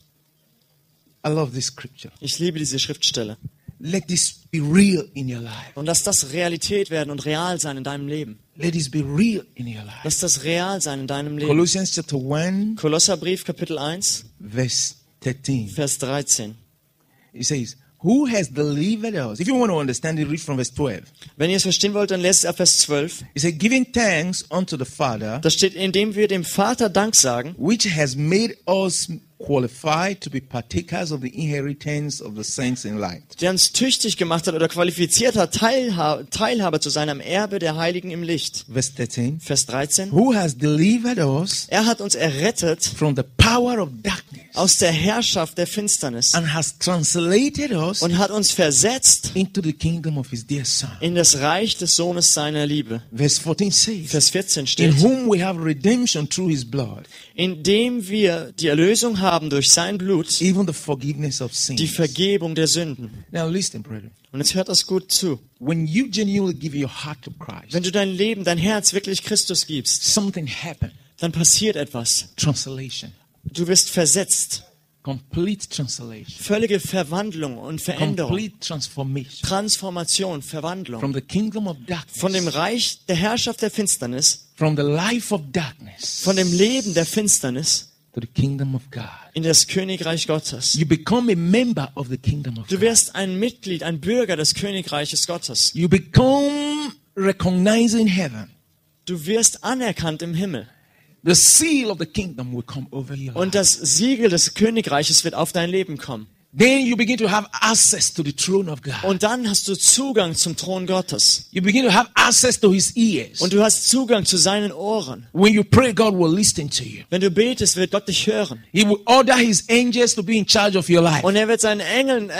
[SPEAKER 1] I love this scripture.
[SPEAKER 2] Ich liebe diese Schriftstelle.
[SPEAKER 1] Let this be real in your life.
[SPEAKER 2] Und lass das Realität werden und real sein in deinem Leben.
[SPEAKER 1] Let this be real in your life.
[SPEAKER 2] Lass das real sein in deinem Leben.
[SPEAKER 1] Colossians chapter 1,
[SPEAKER 2] Kolosserbrief Kapitel 1,
[SPEAKER 1] verse 13.
[SPEAKER 2] Vers 13.
[SPEAKER 1] It says, who has delivered us? If you want to understand it, read from verse 12.
[SPEAKER 2] Wenn ihr es verstehen wollt, dann lest ab Vers 12.
[SPEAKER 1] It says, giving thanks unto the Father,
[SPEAKER 2] Da steht, indem wir dem Vater Dank sagen,
[SPEAKER 1] which has made us qualified to be partakers of the inheritance of the saints in light.
[SPEAKER 2] der uns tüchtig gemacht hat oder qualifiziert hat, Teilhaber zu sein am Erbe der Heiligen im Licht.
[SPEAKER 1] Verse 13.
[SPEAKER 2] Vers 13.
[SPEAKER 1] Who has delivered us
[SPEAKER 2] Er hat uns errettet
[SPEAKER 1] from the power of darkness
[SPEAKER 2] aus der Herrschaft der Finsternis
[SPEAKER 1] and has translated us
[SPEAKER 2] und hat uns versetzt
[SPEAKER 1] into the kingdom of his dear Son.
[SPEAKER 2] in das Reich des Sohnes seiner Liebe.
[SPEAKER 1] Verse 14 says,
[SPEAKER 2] Vers 14
[SPEAKER 1] in
[SPEAKER 2] steht,
[SPEAKER 1] whom we have redemption through his blood,
[SPEAKER 2] indem wir die Erlösung haben durch sein Blut,
[SPEAKER 1] even the forgiveness of
[SPEAKER 2] die
[SPEAKER 1] sins.
[SPEAKER 2] Vergebung der Sünden.
[SPEAKER 1] Now listen, brethren.
[SPEAKER 2] Und jetzt hört das gut zu.
[SPEAKER 1] When you genuinely give your heart to Christ,
[SPEAKER 2] Wenn du dein Leben, dein Herz wirklich Christus gibst,
[SPEAKER 1] something happened.
[SPEAKER 2] dann passiert etwas.
[SPEAKER 1] Translation.
[SPEAKER 2] Du wirst versetzt.
[SPEAKER 1] Complete translation.
[SPEAKER 2] Völlige Verwandlung und Veränderung.
[SPEAKER 1] Complete transformation.
[SPEAKER 2] Transformation, Verwandlung.
[SPEAKER 1] From the kingdom of darkness.
[SPEAKER 2] Von dem Reich der Herrschaft der Finsternis,
[SPEAKER 1] From the life of darkness.
[SPEAKER 2] von dem Leben der Finsternis
[SPEAKER 1] To the kingdom of God.
[SPEAKER 2] in das Königreich Gottes.
[SPEAKER 1] You become a member of the kingdom of
[SPEAKER 2] Du
[SPEAKER 1] God.
[SPEAKER 2] wirst ein Mitglied, ein Bürger des Königreiches Gottes.
[SPEAKER 1] You become recognized in heaven.
[SPEAKER 2] Du wirst anerkannt im Himmel.
[SPEAKER 1] The seal of the kingdom will come over your life.
[SPEAKER 2] Und das Siegel des Königreiches wird auf dein Leben kommen.
[SPEAKER 1] Then you begin to have access to the throne of God.
[SPEAKER 2] Und dann hast du Zugang zum Thron Gottes.
[SPEAKER 1] You begin to have access to his ears.
[SPEAKER 2] Und du hast Zugang zu seinen Ohren.
[SPEAKER 1] When you pray, God will listen to you.
[SPEAKER 2] Wenn du betest, wird Gott dich hören.
[SPEAKER 1] He will order his angels to be in charge of your life.
[SPEAKER 2] Und er wird seinen Engeln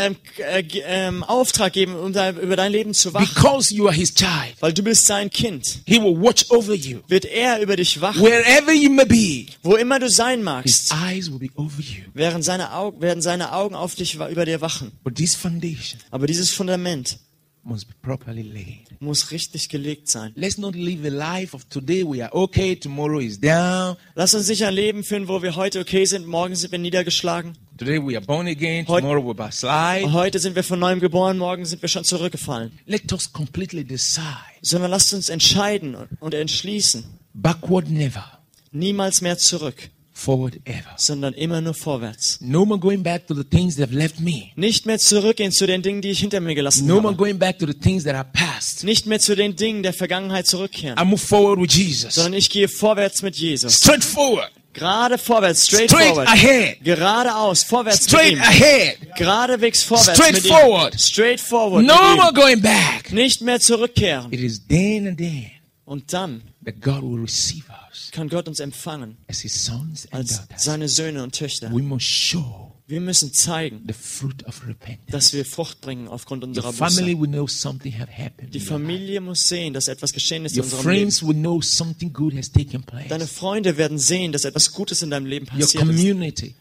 [SPEAKER 2] Auftrag geben, um über dein Leben zu wachen.
[SPEAKER 1] Because you are his child.
[SPEAKER 2] Weil du bist sein Kind.
[SPEAKER 1] He will watch over you.
[SPEAKER 2] Wird er über dich wachen.
[SPEAKER 1] Wherever you may be,
[SPEAKER 2] Wo immer du sein
[SPEAKER 1] his
[SPEAKER 2] magst,
[SPEAKER 1] eyes will be over you.
[SPEAKER 2] werden seine Augen auf dich über dir wachen.
[SPEAKER 1] But this foundation
[SPEAKER 2] Aber dieses Fundament
[SPEAKER 1] must be properly laid.
[SPEAKER 2] muss richtig gelegt sein.
[SPEAKER 1] Let's not live a life of today we are okay, tomorrow is down.
[SPEAKER 2] Lass uns nicht ein Leben führen, wo wir heute okay sind, morgen sind wir niedergeschlagen.
[SPEAKER 1] Today we are born again,
[SPEAKER 2] Heut-
[SPEAKER 1] tomorrow we backslide.
[SPEAKER 2] Heute sind wir von neuem geboren, morgen sind wir schon zurückgefallen.
[SPEAKER 1] Let us completely decide.
[SPEAKER 2] Sondern lasst uns entscheiden und entschließen.
[SPEAKER 1] Backward never,
[SPEAKER 2] Niemals mehr zurück,
[SPEAKER 1] forward ever.
[SPEAKER 2] sondern immer nur vorwärts.
[SPEAKER 1] No more going back to the things that have left me.
[SPEAKER 2] Nicht mehr zurückgehen zu den Dingen, die ich hinter mir gelassen
[SPEAKER 1] No more
[SPEAKER 2] habe.
[SPEAKER 1] going back to the things that are past.
[SPEAKER 2] Nicht mehr zu den Dingen der Vergangenheit zurückkehren.
[SPEAKER 1] I move forward with Jesus.
[SPEAKER 2] Sondern ich gehe vorwärts mit Jesus.
[SPEAKER 1] Straight forward.
[SPEAKER 2] Gerade vorwärts, straight
[SPEAKER 1] Straight
[SPEAKER 2] forward.
[SPEAKER 1] ahead.
[SPEAKER 2] Geradeaus, vorwärts mit
[SPEAKER 1] Straight
[SPEAKER 2] ihm.
[SPEAKER 1] ahead.
[SPEAKER 2] Geradewegs vorwärts
[SPEAKER 1] Straight
[SPEAKER 2] mit
[SPEAKER 1] forward.
[SPEAKER 2] ihm. Straight forward
[SPEAKER 1] No
[SPEAKER 2] mit
[SPEAKER 1] more
[SPEAKER 2] ihm.
[SPEAKER 1] going back.
[SPEAKER 2] Nicht mehr zurückkehren.
[SPEAKER 1] It is then and then
[SPEAKER 2] Und dann
[SPEAKER 1] that God will receive us
[SPEAKER 2] kann Gott uns empfangen
[SPEAKER 1] as his sons and
[SPEAKER 2] als
[SPEAKER 1] daughters.
[SPEAKER 2] seine Söhne und Töchter.
[SPEAKER 1] We must show
[SPEAKER 2] Wir müssen zeigen,
[SPEAKER 1] the fruit of repentance.
[SPEAKER 2] dass wir Frucht bringen aufgrund
[SPEAKER 1] Your
[SPEAKER 2] unserer
[SPEAKER 1] family
[SPEAKER 2] Buße.
[SPEAKER 1] will know something have happened.
[SPEAKER 2] Die
[SPEAKER 1] in your life.
[SPEAKER 2] Familie muss sehen, dass etwas geschehen ist in
[SPEAKER 1] Your
[SPEAKER 2] unserem Leben.
[SPEAKER 1] friends will know something good has taken
[SPEAKER 2] Deine
[SPEAKER 1] place.
[SPEAKER 2] Freunde werden sehen, dass etwas Gutes in deinem Leben
[SPEAKER 1] Your
[SPEAKER 2] passiert ist.
[SPEAKER 1] community,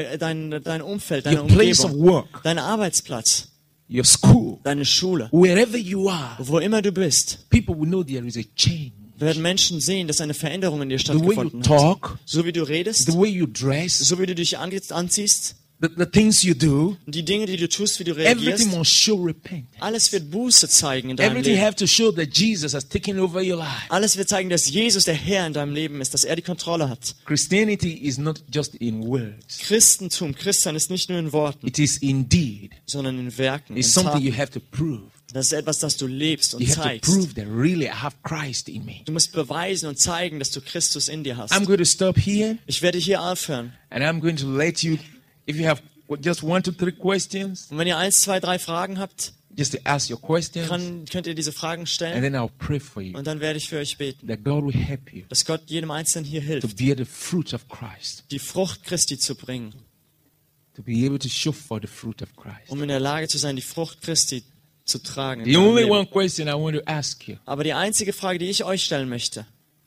[SPEAKER 2] Dein Umfeld, deine
[SPEAKER 1] your place of
[SPEAKER 2] Umgebung,
[SPEAKER 1] work,
[SPEAKER 2] dein Arbeitsplatz,
[SPEAKER 1] your school,
[SPEAKER 2] deine Schule,
[SPEAKER 1] wherever you are,
[SPEAKER 2] wo immer du bist,
[SPEAKER 1] people will know there is a change.
[SPEAKER 2] werden Menschen sehen, dass eine Veränderung in dir
[SPEAKER 1] The way you
[SPEAKER 2] stattgefunden hat.
[SPEAKER 1] talk,
[SPEAKER 2] So wie du redest,
[SPEAKER 1] the way you dress,
[SPEAKER 2] so wie du dich anziehst,
[SPEAKER 1] the things you do,
[SPEAKER 2] die Dinge, die du tust, wie du
[SPEAKER 1] everything
[SPEAKER 2] reagierst,
[SPEAKER 1] must show repentance.
[SPEAKER 2] alles wird Buße zeigen in deinem
[SPEAKER 1] Everything
[SPEAKER 2] Leben.
[SPEAKER 1] have to show that Jesus has taken over your life.
[SPEAKER 2] Alles wird zeigen, dass Jesus der Herr in deinem Leben ist, dass er die Kontrolle hat.
[SPEAKER 1] Christianity is not just in words.
[SPEAKER 2] Christentum, Christian ist nicht nur in Worten,
[SPEAKER 1] It is in deed.
[SPEAKER 2] sondern in Werken, in
[SPEAKER 1] It's something you
[SPEAKER 2] Taten.
[SPEAKER 1] have to prove.
[SPEAKER 2] Das ist etwas, das du lebst und
[SPEAKER 1] You have to
[SPEAKER 2] zeigst.
[SPEAKER 1] prove that really I have Christ in me.
[SPEAKER 2] Du musst beweisen und zeigen, dass du Christus in dir hast.
[SPEAKER 1] I'm going to stop here
[SPEAKER 2] Ich werde hier aufhören.
[SPEAKER 1] and I'm going to let you, if you have just 1, 2, 3 questions,
[SPEAKER 2] Und wenn ihr 1, 2, 3 Fragen habt,
[SPEAKER 1] just to ask your questions
[SPEAKER 2] könnt ihr diese Fragen
[SPEAKER 1] and
[SPEAKER 2] stellen
[SPEAKER 1] then I'll pray for you
[SPEAKER 2] und dann werde ich für euch beten,
[SPEAKER 1] that God will help you
[SPEAKER 2] dass Gott jedem Einzelnen hier
[SPEAKER 1] to
[SPEAKER 2] hilft,
[SPEAKER 1] bear the fruit of Christ.
[SPEAKER 2] die Frucht Christi zu bringen.
[SPEAKER 1] to be able to show for the fruit of Christ.
[SPEAKER 2] um in der Lage zu sein, die Frucht Christi zu tragen. in
[SPEAKER 1] The
[SPEAKER 2] deinem
[SPEAKER 1] only
[SPEAKER 2] Leben.
[SPEAKER 1] one question I want to ask you,
[SPEAKER 2] Aber die einzige Frage, die ich euch stellen möchte,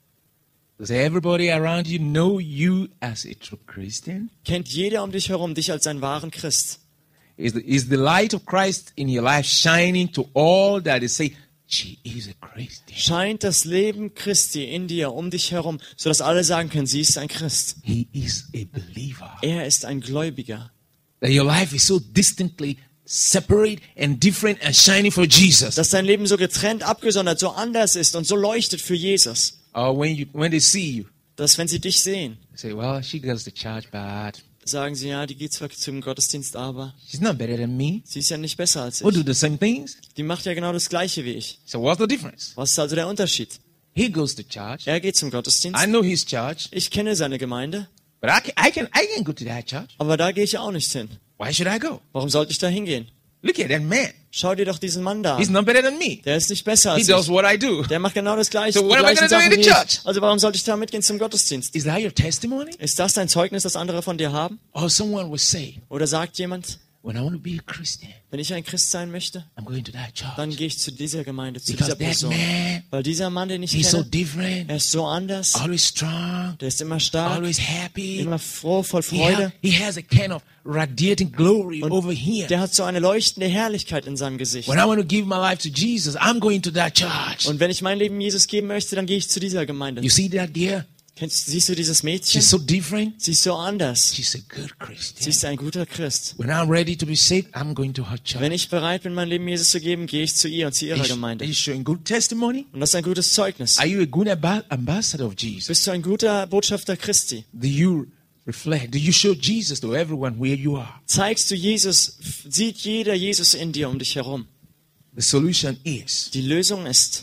[SPEAKER 1] does everybody around you know you as a true Christian?
[SPEAKER 2] kennt jeder um dich herum dich als einen wahren Christ?
[SPEAKER 1] Is the light of Christ in your life shining to all that they say, she is a Christian?
[SPEAKER 2] Scheint das Leben Christi in dir, um dich herum, sodass alle sagen können, sie ist ein Christ.
[SPEAKER 1] He is a believer.
[SPEAKER 2] Er ist ein Gläubiger.
[SPEAKER 1] That your life is so distinctly separate and different and shining for Jesus.
[SPEAKER 2] Dass dein Leben so getrennt, abgesondert, so anders ist und so leuchtet für Jesus.
[SPEAKER 1] Or when they see you,
[SPEAKER 2] Dass wenn sie dich sehen,
[SPEAKER 1] they say, well, she goes to church, but
[SPEAKER 2] sagen sie, ja, die geht zwar zum Gottesdienst, aber
[SPEAKER 1] she's not better than me.
[SPEAKER 2] sie ist ja nicht besser als
[SPEAKER 1] We'll do
[SPEAKER 2] ich.
[SPEAKER 1] the same things.
[SPEAKER 2] Die macht ja genau das Gleiche wie ich.
[SPEAKER 1] So what's the difference?
[SPEAKER 2] Was ist also der Unterschied?
[SPEAKER 1] He goes to church.
[SPEAKER 2] Er geht zum
[SPEAKER 1] I
[SPEAKER 2] Gottesdienst.
[SPEAKER 1] know his church,
[SPEAKER 2] Ich kenne seine Gemeinde,
[SPEAKER 1] but I can go to that church.
[SPEAKER 2] aber da gehe ich auch nicht hin.
[SPEAKER 1] Why should I go?
[SPEAKER 2] Warum sollte ich da hingehen?
[SPEAKER 1] Look at that man.
[SPEAKER 2] Schau dir doch diesen Mann da
[SPEAKER 1] He's
[SPEAKER 2] an.
[SPEAKER 1] not better than me.
[SPEAKER 2] Der ist nicht besser
[SPEAKER 1] He
[SPEAKER 2] als
[SPEAKER 1] does
[SPEAKER 2] ich.
[SPEAKER 1] what I do.
[SPEAKER 2] Der macht genau das Gleiche.
[SPEAKER 1] So what
[SPEAKER 2] die
[SPEAKER 1] am I
[SPEAKER 2] gleichen
[SPEAKER 1] gonna do in
[SPEAKER 2] Sachen
[SPEAKER 1] the
[SPEAKER 2] wie
[SPEAKER 1] church?
[SPEAKER 2] ich. Also warum sollte ich da mitgehen zum Gottesdienst?
[SPEAKER 1] Is that your testimony?
[SPEAKER 2] Ist das dein Zeugnis, das andere von dir haben?
[SPEAKER 1] Or someone will say,
[SPEAKER 2] Oder sagt jemand,
[SPEAKER 1] when I want to be a Christian,
[SPEAKER 2] wenn ich ein Christ sein möchte,
[SPEAKER 1] I'm going to that
[SPEAKER 2] dann
[SPEAKER 1] church.
[SPEAKER 2] gehe ich zu dieser Gemeinde, zu
[SPEAKER 1] Because
[SPEAKER 2] dieser
[SPEAKER 1] that
[SPEAKER 2] Person.
[SPEAKER 1] man,
[SPEAKER 2] Weil dieser Mann, den ich
[SPEAKER 1] he's so
[SPEAKER 2] kenne,
[SPEAKER 1] different,
[SPEAKER 2] er ist so anders,
[SPEAKER 1] always strong,
[SPEAKER 2] der ist immer stark,
[SPEAKER 1] always happy.
[SPEAKER 2] immer froh, voll Freude.
[SPEAKER 1] He has a kind of radiating glory
[SPEAKER 2] Und
[SPEAKER 1] over here.
[SPEAKER 2] der hat so eine leuchtende Herrlichkeit in seinem Gesicht.
[SPEAKER 1] When I want to give my life to Jesus, I'm going to that church.
[SPEAKER 2] Und wenn ich mein Leben Jesus geben möchte, dann gehe ich zu dieser Gemeinde.
[SPEAKER 1] You see that girl?
[SPEAKER 2] Siehst du dieses Mädchen?
[SPEAKER 1] She's so different.
[SPEAKER 2] Sie ist so anders.
[SPEAKER 1] She's a good
[SPEAKER 2] Sie
[SPEAKER 1] Christian.
[SPEAKER 2] ist ein guter Christ.
[SPEAKER 1] When I'm ready to be saved, I'm going to her church.
[SPEAKER 2] Wenn ich bereit bin, mein Leben Jesus zu geben, gehe ich zu ihr und zu ihrer
[SPEAKER 1] Are
[SPEAKER 2] Gemeinde.
[SPEAKER 1] you showing good testimony?
[SPEAKER 2] Und das ist ein gutes Zeugnis.
[SPEAKER 1] Are you a good ambassador of Jesus?
[SPEAKER 2] Bist du ein guter Botschafter Christi?
[SPEAKER 1] Do you reflect? Do you show Jesus to everyone where you are?
[SPEAKER 2] Zeigst du Jesus, sieht jeder Jesus in dir um dich herum?
[SPEAKER 1] The solution is
[SPEAKER 2] Die Lösung ist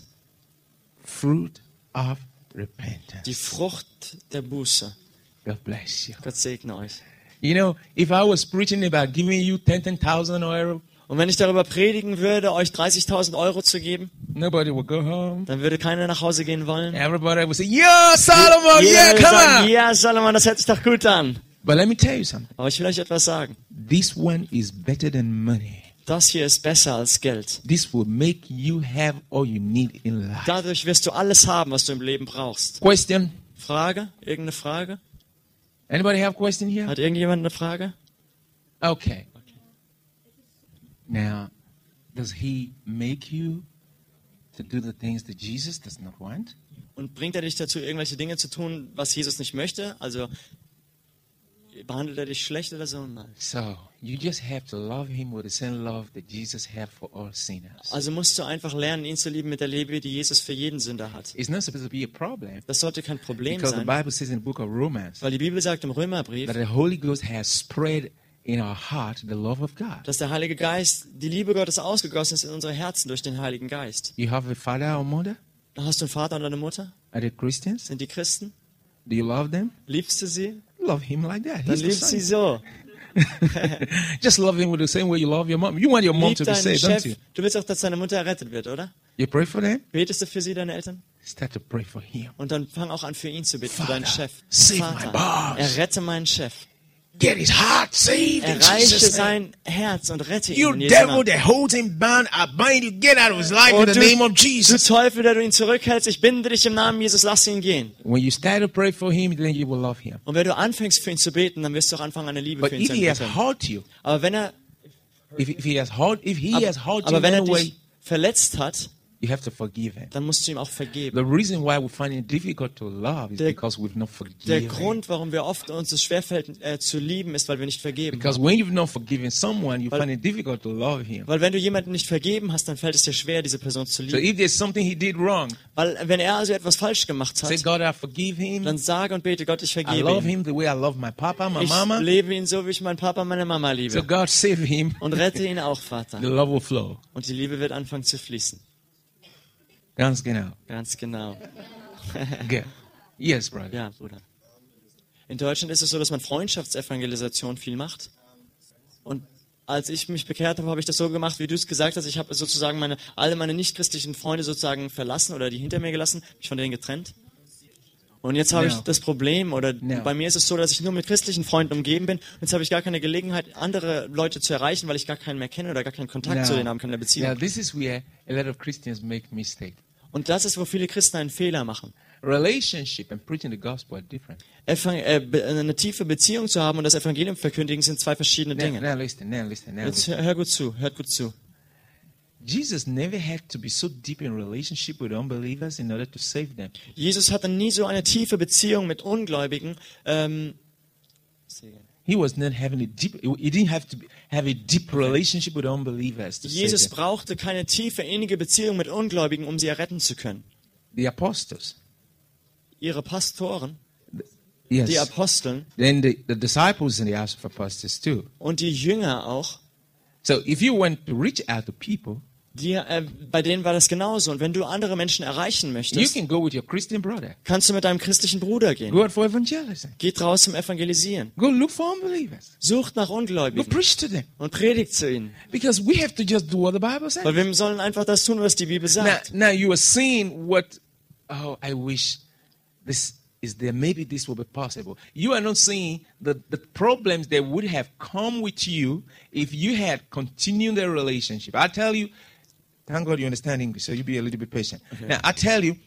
[SPEAKER 1] fruit of repentance.
[SPEAKER 2] die Frucht der Buße.
[SPEAKER 1] God bless you.
[SPEAKER 2] Gott segne euch.
[SPEAKER 1] You know, if I was preaching about giving you 10,000 euro,
[SPEAKER 2] Und wenn ich darüber predigen würde, euch 30.000 Euro zu geben,
[SPEAKER 1] nobody would go home.
[SPEAKER 2] dann würde keiner nach Hause gehen wollen.
[SPEAKER 1] Everybody would say, "Yeah, Solomon,
[SPEAKER 2] Jeder
[SPEAKER 1] yeah,
[SPEAKER 2] würde
[SPEAKER 1] come
[SPEAKER 2] sagen,
[SPEAKER 1] on."
[SPEAKER 2] ja, Salomon, das hört sich doch gut an.
[SPEAKER 1] But let me tell you something.
[SPEAKER 2] Aber ich will euch etwas sagen.
[SPEAKER 1] This one is better than money.
[SPEAKER 2] Das hier ist besser als Geld.
[SPEAKER 1] This will make you have all you need in life.
[SPEAKER 2] Dadurch wirst du alles haben, was du im Leben brauchst.
[SPEAKER 1] Question?
[SPEAKER 2] Frage? Irgendeine Frage?
[SPEAKER 1] Anybody have a question here?
[SPEAKER 2] Hat irgendjemand eine Frage?
[SPEAKER 1] Okay. Now, does he make you to do the things that Jesus does not want?
[SPEAKER 2] Und bringt er dich dazu, irgendwelche Dinge zu tun, was Jesus nicht möchte? Also behandelt er dich schlecht oder so? Nein.
[SPEAKER 1] So, you just have to love him with the same love that Jesus had for all sinners.
[SPEAKER 2] Also musst du einfach lernen, ihn zu lieben mit der Liebe, die Jesus für jeden Sünder hat.
[SPEAKER 1] It's not supposed to be a problem.
[SPEAKER 2] Das sollte kein Problem
[SPEAKER 1] Because the
[SPEAKER 2] sein,
[SPEAKER 1] Bible says in the book of Romans
[SPEAKER 2] weil die Bibel sagt im Römerbrief,
[SPEAKER 1] that the Holy Ghost has spread in our heart the love of God.
[SPEAKER 2] dass der Heilige Geist, die Liebe Gottes ausgegossen ist in unsere Herzen durch den Heiligen Geist.
[SPEAKER 1] You have a father or mother?
[SPEAKER 2] Hast du einen Vater und eine Mutter?
[SPEAKER 1] Are they Christians?
[SPEAKER 2] Sind die Christen?
[SPEAKER 1] Do you love them?
[SPEAKER 2] Liebst du sie?
[SPEAKER 1] Love him like that.
[SPEAKER 2] Dann
[SPEAKER 1] He's the
[SPEAKER 2] liebst sie
[SPEAKER 1] son.
[SPEAKER 2] so.
[SPEAKER 1] Just love him with the same way you love your mom. You want your mom
[SPEAKER 2] Lieb
[SPEAKER 1] to be
[SPEAKER 2] deinen
[SPEAKER 1] saved, don't
[SPEAKER 2] Chef.
[SPEAKER 1] you?
[SPEAKER 2] Du willst auch, dass deine Mutter errettet wird, oder?
[SPEAKER 1] You pray for them?
[SPEAKER 2] Betest du für sie, deine Eltern?
[SPEAKER 1] Start to pray for him.
[SPEAKER 2] Und dann fang auch an, für ihn zu beten, für
[SPEAKER 1] Father,
[SPEAKER 2] deinen Chef.
[SPEAKER 1] save my
[SPEAKER 2] Vater,
[SPEAKER 1] boss.
[SPEAKER 2] errette meinen Chef.
[SPEAKER 1] Get his heart saved in
[SPEAKER 2] Erreiche
[SPEAKER 1] Jesus' name.
[SPEAKER 2] sein Herz und rette ihn
[SPEAKER 1] You
[SPEAKER 2] in Jesu
[SPEAKER 1] devil
[SPEAKER 2] Namen.
[SPEAKER 1] that holds him bound, I bind you. Get out of his life in
[SPEAKER 2] Und
[SPEAKER 1] the name of
[SPEAKER 2] du
[SPEAKER 1] Jesus.
[SPEAKER 2] Teufel, der du ihn zurückhältst, ich binde dich im Namen Jesus, lass ihn gehen.
[SPEAKER 1] When you start to pray for him, then you will love him.
[SPEAKER 2] Und wenn du anfängst, für ihn zu beten, dann wirst du auch anfangen, eine Liebe
[SPEAKER 1] But
[SPEAKER 2] für ihn
[SPEAKER 1] if
[SPEAKER 2] zu
[SPEAKER 1] he has
[SPEAKER 2] entwickeln.
[SPEAKER 1] hurt you,
[SPEAKER 2] Aber wenn er,
[SPEAKER 1] if he has hurt you
[SPEAKER 2] aber
[SPEAKER 1] in
[SPEAKER 2] wenn er
[SPEAKER 1] any way,
[SPEAKER 2] dich verletzt hat,
[SPEAKER 1] you have to forgive him.
[SPEAKER 2] dann musst du ihm auch vergeben.
[SPEAKER 1] The reason why we find it difficult to love is
[SPEAKER 2] Der-
[SPEAKER 1] because we've not
[SPEAKER 2] Der
[SPEAKER 1] forgiven him.
[SPEAKER 2] Grund, warum wir oft uns es schwerfällt, zu lieben, ist, weil wir nicht vergeben
[SPEAKER 1] Because
[SPEAKER 2] haben.
[SPEAKER 1] when you've not forgiven someone, you
[SPEAKER 2] Weil-
[SPEAKER 1] find it difficult to love him.
[SPEAKER 2] Weil wenn du jemanden nicht vergeben hast, dann fällt es dir schwer, diese Person zu
[SPEAKER 1] So
[SPEAKER 2] lieben.
[SPEAKER 1] if there's something he did wrong,
[SPEAKER 2] Weil wenn er also etwas falsch gemacht
[SPEAKER 1] say,
[SPEAKER 2] hat,
[SPEAKER 1] God, I forgive him.
[SPEAKER 2] dann sage und bete, Gott, ich
[SPEAKER 1] I
[SPEAKER 2] vergebe
[SPEAKER 1] love
[SPEAKER 2] ihm.
[SPEAKER 1] him the way I love my papa, my
[SPEAKER 2] Ich
[SPEAKER 1] mama.
[SPEAKER 2] lebe ihn so, wie ich meinen Papa, meine Mama
[SPEAKER 1] So
[SPEAKER 2] liebe.
[SPEAKER 1] God save him.
[SPEAKER 2] Und rette ihn auch, Vater.
[SPEAKER 1] The love will flow.
[SPEAKER 2] Und die Liebe wird anfangen zu fließen.
[SPEAKER 1] Ganz genau.
[SPEAKER 2] Ganz genau.
[SPEAKER 1] Good. Yes, brother.
[SPEAKER 2] Ja, Bruder. In Deutschland ist es so, dass man Freundschaftsevangelisation viel macht. Und als ich mich bekehrt habe, habe ich das so gemacht, wie du es gesagt hast. Ich habe sozusagen alle meine nichtchristlichen Freunde sozusagen verlassen oder die hinter mir gelassen, mich von denen getrennt. Und jetzt habe ich
[SPEAKER 1] No.
[SPEAKER 2] das Problem, oder
[SPEAKER 1] No.
[SPEAKER 2] bei mir ist es so, dass ich nur mit christlichen Freunden umgeben bin. Und jetzt habe ich gar keine Gelegenheit, andere Leute zu erreichen, weil ich gar keinen mehr kenne oder gar keinen Kontakt zu denen haben kann in der Beziehung.
[SPEAKER 1] Now, this is where a lot of Christians make mistake.
[SPEAKER 2] Und das ist, wo viele Christen einen Fehler machen.
[SPEAKER 1] Relationship and preaching the gospel are different.
[SPEAKER 2] Eine tiefe Beziehung zu haben und das Evangelium verkündigen sind zwei verschiedene Dinge.
[SPEAKER 1] Now listen.
[SPEAKER 2] Jetzt hört gut zu.
[SPEAKER 1] Jesus never had to be so deep in relationship with unbelievers in order to save them.
[SPEAKER 2] Jesus hatte nie so eine tiefe Beziehung mit Ungläubigen.
[SPEAKER 1] He was not having a deep. He didn't have to have a deep relationship with unbelievers to
[SPEAKER 2] Jesus
[SPEAKER 1] save them.
[SPEAKER 2] brauchte keine tiefe, innige Beziehung mit Ungläubigen, um sie erretten zu können.
[SPEAKER 1] The apostles,
[SPEAKER 2] Ihre Pastoren,
[SPEAKER 1] yes.
[SPEAKER 2] die Aposteln
[SPEAKER 1] Then the disciples in the house of apostles too.
[SPEAKER 2] und die Jünger auch,
[SPEAKER 1] So if you want to reach out to people,
[SPEAKER 2] bei denen war das genauso. Und wenn du andere Menschen erreichen
[SPEAKER 1] you
[SPEAKER 2] möchtest,
[SPEAKER 1] can go with your Christian brother.
[SPEAKER 2] kannst du mit deinem christlichen Bruder gehen.
[SPEAKER 1] Go out for evangelism.
[SPEAKER 2] Geht raus zum Evangelisieren.
[SPEAKER 1] Go look for unbelievers.
[SPEAKER 2] Sucht nach
[SPEAKER 1] Go
[SPEAKER 2] Ungläubigen
[SPEAKER 1] preach to them.
[SPEAKER 2] und predigt zu ihnen.
[SPEAKER 1] Because we have to just do what the Bible says.
[SPEAKER 2] Weil wir sollen einfach das tun, was die Bibel sagt.
[SPEAKER 1] Now you are seeing what, oh, I wish this is there. Maybe this will be possible. You are not seeing the problems that would have come with you if you had continued the relationship. I tell you, thank God you understand English, so you be a little bit patient.
[SPEAKER 2] Okay.
[SPEAKER 1] Now, I tell you,